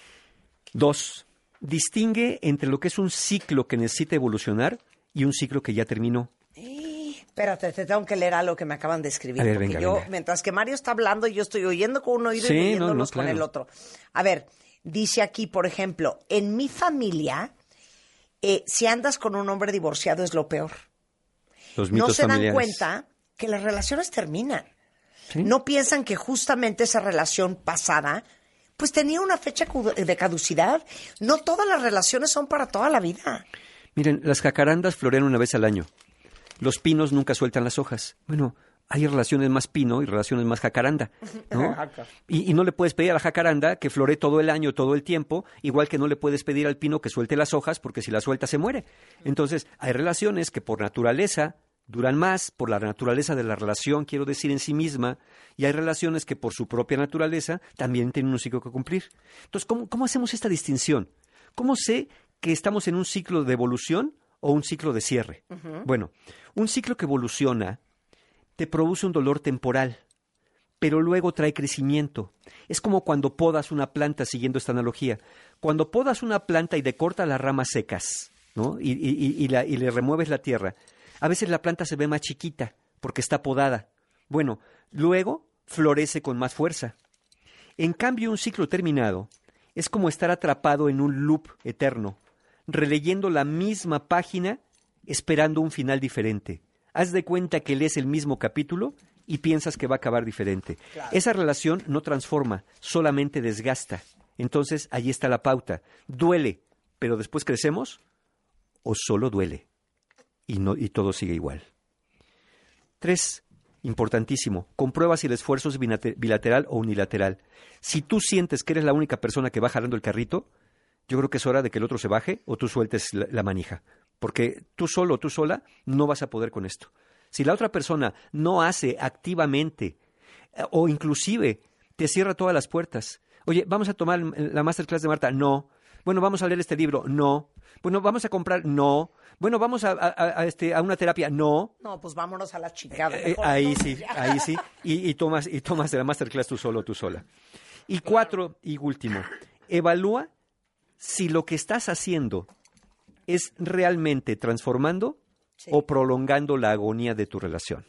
Dos, distingue entre lo que es un ciclo que necesita evolucionar y un ciclo que ya terminó. Espérate, te tengo que leer algo que me acaban de escribir. A ver, porque venga, yo, venga. mientras que Mario está hablando, yo estoy oyendo con un oído Sí, y no, oyéndolos no, con claro. el otro. A ver, dice aquí, por ejemplo, en mi familia, eh, si andas con un hombre divorciado es lo peor. Los mitos No se familiares. dan cuenta que las relaciones terminan. ¿Sí? No piensan que justamente esa relación pasada, pues tenía una fecha cu- de caducidad. No todas las relaciones son para toda la vida. Miren, las jacarandas florean una vez al año. Los pinos nunca sueltan las hojas. Bueno, hay relaciones más pino y relaciones más jacaranda, ¿no? Y, y no le puedes pedir a la jacaranda que floree todo el año, todo el tiempo, igual que no le puedes pedir al pino que suelte las hojas, porque si las suelta se muere. Entonces, hay relaciones que por naturaleza duran más, por la naturaleza de la relación, quiero decir, en sí misma, y hay relaciones que por su propia naturaleza también tienen un ciclo que cumplir. Entonces, ¿cómo, cómo hacemos esta distinción? ¿Cómo sé que estamos en un ciclo de evolución o un ciclo de cierre? Uh-huh. Bueno, un ciclo que evoluciona te produce un dolor temporal, pero luego trae crecimiento. Es como cuando podas una planta, siguiendo esta analogía. Cuando podas una planta y le cortas las ramas secas, ¿no? y, y, y, la, y le remueves la tierra, a veces la planta se ve más chiquita porque está podada. Bueno, luego florece con más fuerza. En cambio, un ciclo terminado es como estar atrapado en un loop eterno, releyendo la misma página, esperando un final diferente. Haz de cuenta que lees el mismo capítulo y piensas que va a acabar diferente. Claro. Esa relación no transforma, solamente desgasta. Entonces, allí está la pauta. Duele, pero después crecemos, o solo duele y, no, y todo sigue igual. Tres, importantísimo, comprueba si el esfuerzo es bilateral o unilateral. Si tú sientes que eres la única persona que va jalando el carrito, yo creo que es hora de que el otro se baje o tú sueltes la, la manija. Porque tú solo o tú sola no vas a poder con esto. Si la otra persona no hace activamente o inclusive te cierra todas las puertas. Oye, ¿vamos a tomar la masterclass de Marta? No. Bueno, ¿vamos a leer este libro? No. Bueno, ¿vamos a comprar? No. Bueno, ¿vamos a, a, a, este, a una terapia? No. No, pues vámonos a la chingada. Eh, ahí sí, ahí sí. Y, y, tomas, y tomas de la masterclass tú solo o tú sola. Y cuatro, y último, evalúa si lo que estás haciendo es realmente transformando sí. o prolongando la agonía de tu relación.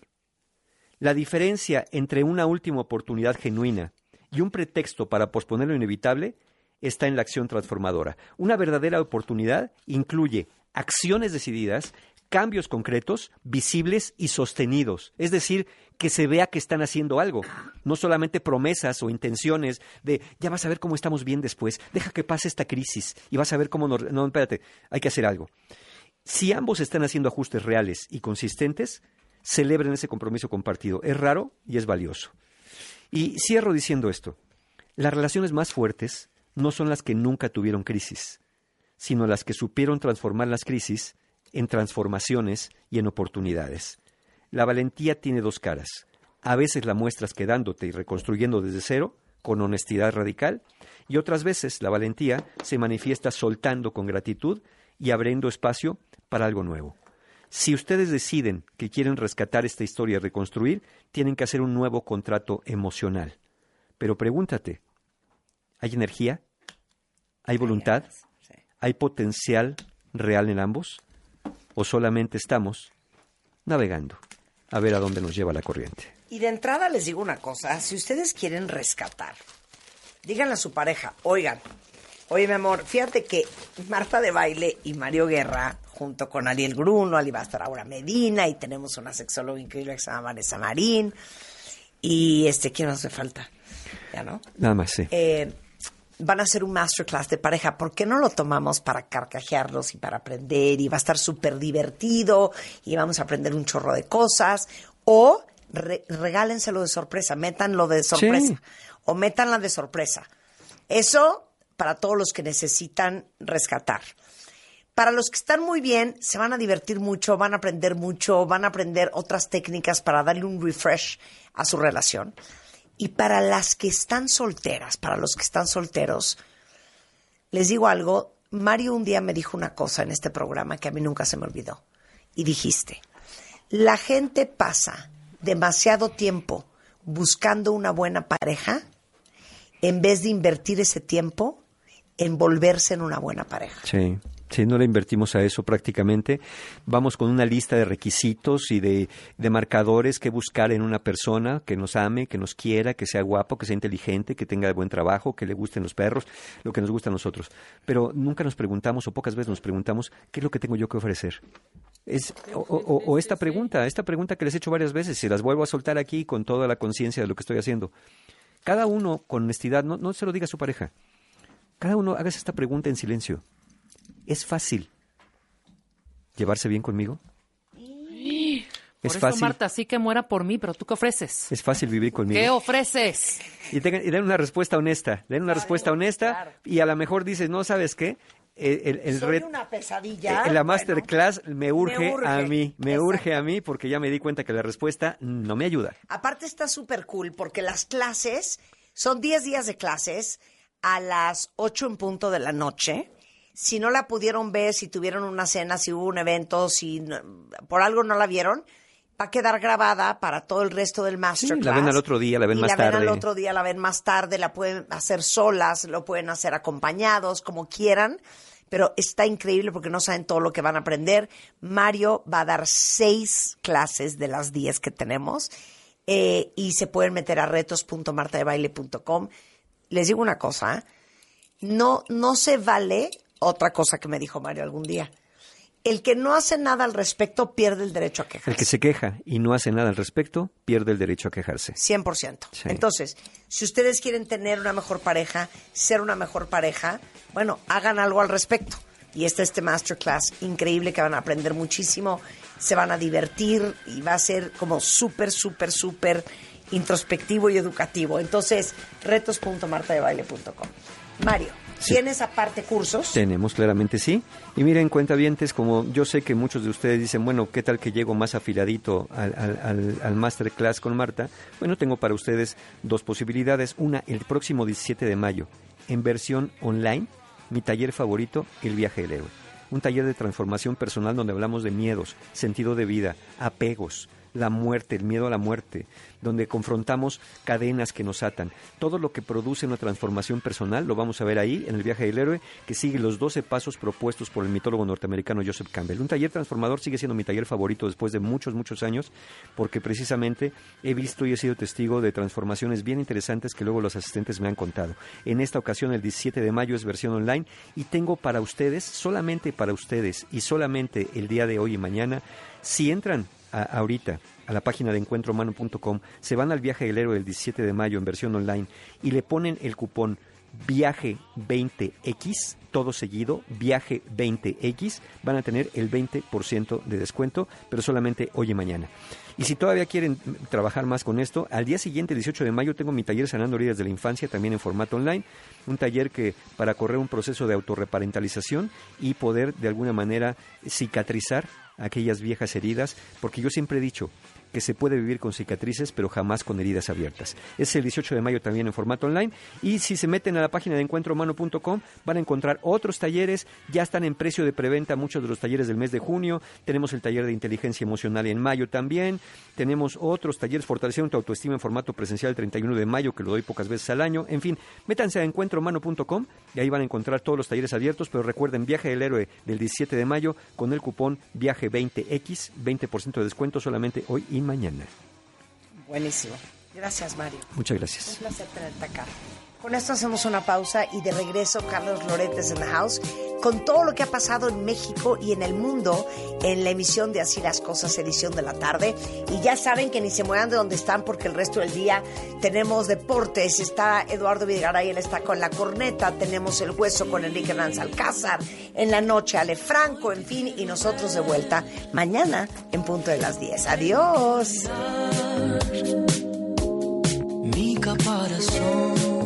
La diferencia entre una última oportunidad genuina y un pretexto para posponer lo inevitable está en la acción transformadora. Una verdadera oportunidad incluye acciones decididas, cambios concretos, visibles y sostenidos. Es decir, que se vea que están haciendo algo. No solamente promesas o intenciones de, ya vas a ver cómo estamos bien después, deja que pase esta crisis y vas a ver cómo... No, no espérate, hay que hacer algo. Si ambos están haciendo ajustes reales y consistentes, celebren ese compromiso compartido. Es raro y es valioso. Y cierro diciendo esto. Las relaciones más fuertes no son las que nunca tuvieron crisis, sino las que supieron transformar las crisis en transformaciones y en oportunidades. La valentía tiene dos caras. A veces la muestras quedándote y reconstruyendo desde cero, con honestidad radical, y otras veces la valentía se manifiesta soltando con gratitud y abriendo espacio para algo nuevo. Si ustedes deciden que quieren rescatar esta historia y reconstruir, tienen que hacer un nuevo contrato emocional. Pero pregúntate, ¿hay energía? ¿Hay voluntad? ¿Hay potencial real en ambos? ¿O solamente estamos navegando a ver a dónde nos lleva la corriente? Y de entrada les digo una cosa, si ustedes quieren rescatar, díganle a su pareja, oigan, oye mi amor, fíjate que Marta de Baile y Mario Guerra, junto con Ariel Gruno, Ali va a estar ahora Medina, y tenemos una sexóloga increíble que se llama Vanessa Marín, y este, ¿quién nos hace falta? Ya, ¿no? Nada más, sí. Eh, van a hacer un masterclass de pareja. ¿Por qué no lo tomamos para carcajearnos y para aprender? Y va a estar súper divertido y vamos a aprender un chorro de cosas. O re- regálenselo de sorpresa, métanlo de sorpresa. Sí. O métanla de sorpresa. Eso para todos los que necesitan rescatar. Para los que están muy bien, se van a divertir mucho, van a aprender mucho, van a aprender otras técnicas para darle un refresh a su relación. Y para las que están solteras, para los que están solteros, les digo algo. Mario un día me dijo una cosa en este programa que a mí nunca se me olvidó. Y dijiste, la gente pasa demasiado tiempo buscando una buena pareja en vez de invertir ese tiempo en volverse en una buena pareja. Sí. Sí, no le invertimos a eso prácticamente. Vamos con una lista de requisitos y de, de marcadores que buscar en una persona que nos ame, que nos quiera, que sea guapo, que sea inteligente, que tenga buen trabajo, que le gusten los perros, lo que nos gusta a nosotros. Pero nunca nos preguntamos, o pocas veces nos preguntamos, ¿qué es lo que tengo yo que ofrecer? Es, o, o, o esta pregunta, esta pregunta que les he hecho varias veces, y las vuelvo a soltar aquí con toda la conciencia de lo que estoy haciendo. Cada uno, con honestidad, no, no se lo diga a su pareja. Cada uno haga esta pregunta en silencio. ¿Es fácil llevarse bien conmigo? Sí. Es por eso, fácil. Marta, sí que muera por mí, pero ¿tú qué ofreces? Es fácil vivir conmigo. ¿Qué ofreces? Y, tengan, y den una respuesta honesta. Den una claro, respuesta honesta claro. Y a lo mejor dices, no, ¿sabes qué? El, el, el Soy red, una pesadilla. Eh, la masterclass bueno, me, urge me urge a mí. Me Exacto. urge a mí porque ya me di cuenta que la respuesta no me ayuda. Aparte está súper cool porque las clases son diez días de clases a las ocho en punto de la noche. Si no la pudieron ver, si tuvieron una cena, si hubo un evento, si no, por algo no la vieron, va a quedar grabada para todo el resto del masterclass. Sí, la ven al otro día, la ven y más la tarde. La ven al otro día, la ven más tarde, la pueden hacer solas, lo pueden hacer acompañados, como quieran. Pero está increíble porque no saben todo lo que van a aprender. Mario va a dar seis clases de las diez que tenemos eh, y se pueden meter a retos punto marta de baile punto com. Les digo una cosa, ¿eh? no, no se vale otra cosa que me dijo Mario algún día. El que no hace nada al respecto pierde el derecho a quejarse. El que se queja y no hace nada al respecto pierde el derecho a quejarse. cien por ciento. Sí. Entonces, si ustedes quieren tener una mejor pareja, ser una mejor pareja, bueno, hagan algo al respecto. Y este este masterclass increíble que van a aprender muchísimo, se van a divertir y va a ser como súper, súper, súper introspectivo y educativo. Entonces, retos punto marta de baile punto com. Mario, sí. ¿Tienes aparte cursos? Tenemos, claramente sí. Y miren, cuentavientes, como yo sé que muchos de ustedes dicen, bueno, ¿qué tal que llego más afiladito al, al, al, al Masterclass con Marta? Bueno, tengo para ustedes dos posibilidades. Una, el próximo diecisiete de mayo, en versión online, mi taller favorito, El Viaje del Héroe. Un taller de transformación personal donde hablamos de miedos, sentido de vida, apegos, la muerte, el miedo a la muerte, donde confrontamos cadenas que nos atan. Todo lo que produce una transformación personal lo vamos a ver ahí en El Viaje del Héroe, que sigue los doce pasos propuestos por el mitólogo norteamericano Joseph Campbell. Un taller transformador sigue siendo mi taller favorito después de muchos, muchos años, porque precisamente he visto y he sido testigo de transformaciones bien interesantes que luego los asistentes me han contado. En esta ocasión, el diecisiete de mayo, es versión online y tengo para ustedes, solamente para ustedes y solamente el día de hoy y mañana, si entran a, ahorita a la página de encuentro humano punto com, se van al Viaje del Héroe del diecisiete de mayo en versión online y le ponen el cupón Viaje veinte equis, todo seguido, Viaje veinte equis, van a tener el veinte por ciento de descuento, pero solamente hoy y mañana. Y si todavía quieren trabajar más con esto, al día siguiente, dieciocho de mayo, tengo mi taller Sanando Heridas de la Infancia, también en formato online, un taller que para correr un proceso de autorreparentalización y poder de alguna manera cicatrizar aquellas viejas heridas, porque yo siempre he dicho que se puede vivir con cicatrices, pero jamás con heridas abiertas. Es el dieciocho de mayo también en formato online, y si se meten a la página de encuentro humano punto com van a encontrar otros talleres, ya están en precio de preventa muchos de los talleres del mes de junio, tenemos el taller de inteligencia emocional en mayo también, tenemos otros talleres, fortaleciendo tu autoestima en formato presencial el treinta y uno de mayo, que lo doy pocas veces al año, en fin, métanse a encuentro humano punto com y ahí van a encontrar todos los talleres abiertos, pero recuerden, Viaje del Héroe del diecisiete de mayo con el cupón Viaje veinte equis, veinte por ciento de descuento solamente hoy y mañana. Buenísimo. Gracias, Mario. Muchas gracias. Un placer tenerte acá. Con esto hacemos una pausa y de regreso Carlos Loretes en the house con todo lo que ha pasado en México y en el mundo en la emisión de Así las Cosas, edición de la tarde. Y ya saben que ni se muevan de donde están porque el resto del día tenemos deportes. Está Eduardo Videgaray, él está con la corneta. Tenemos El Hueso con Enrique Hernández Alcázar. En la noche Ale Franco, en fin. Y nosotros de vuelta mañana en punto de las diez. Adiós. Mi caparazón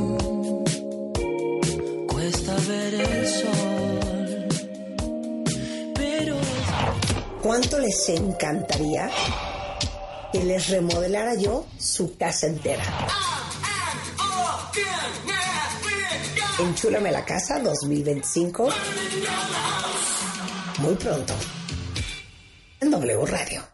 cuesta ver el sol, pero... ¿Cuánto les encantaría que les remodelara yo su casa entera? Enchúlame la casa dos mil veinticinco. Muy pronto. En W Radio.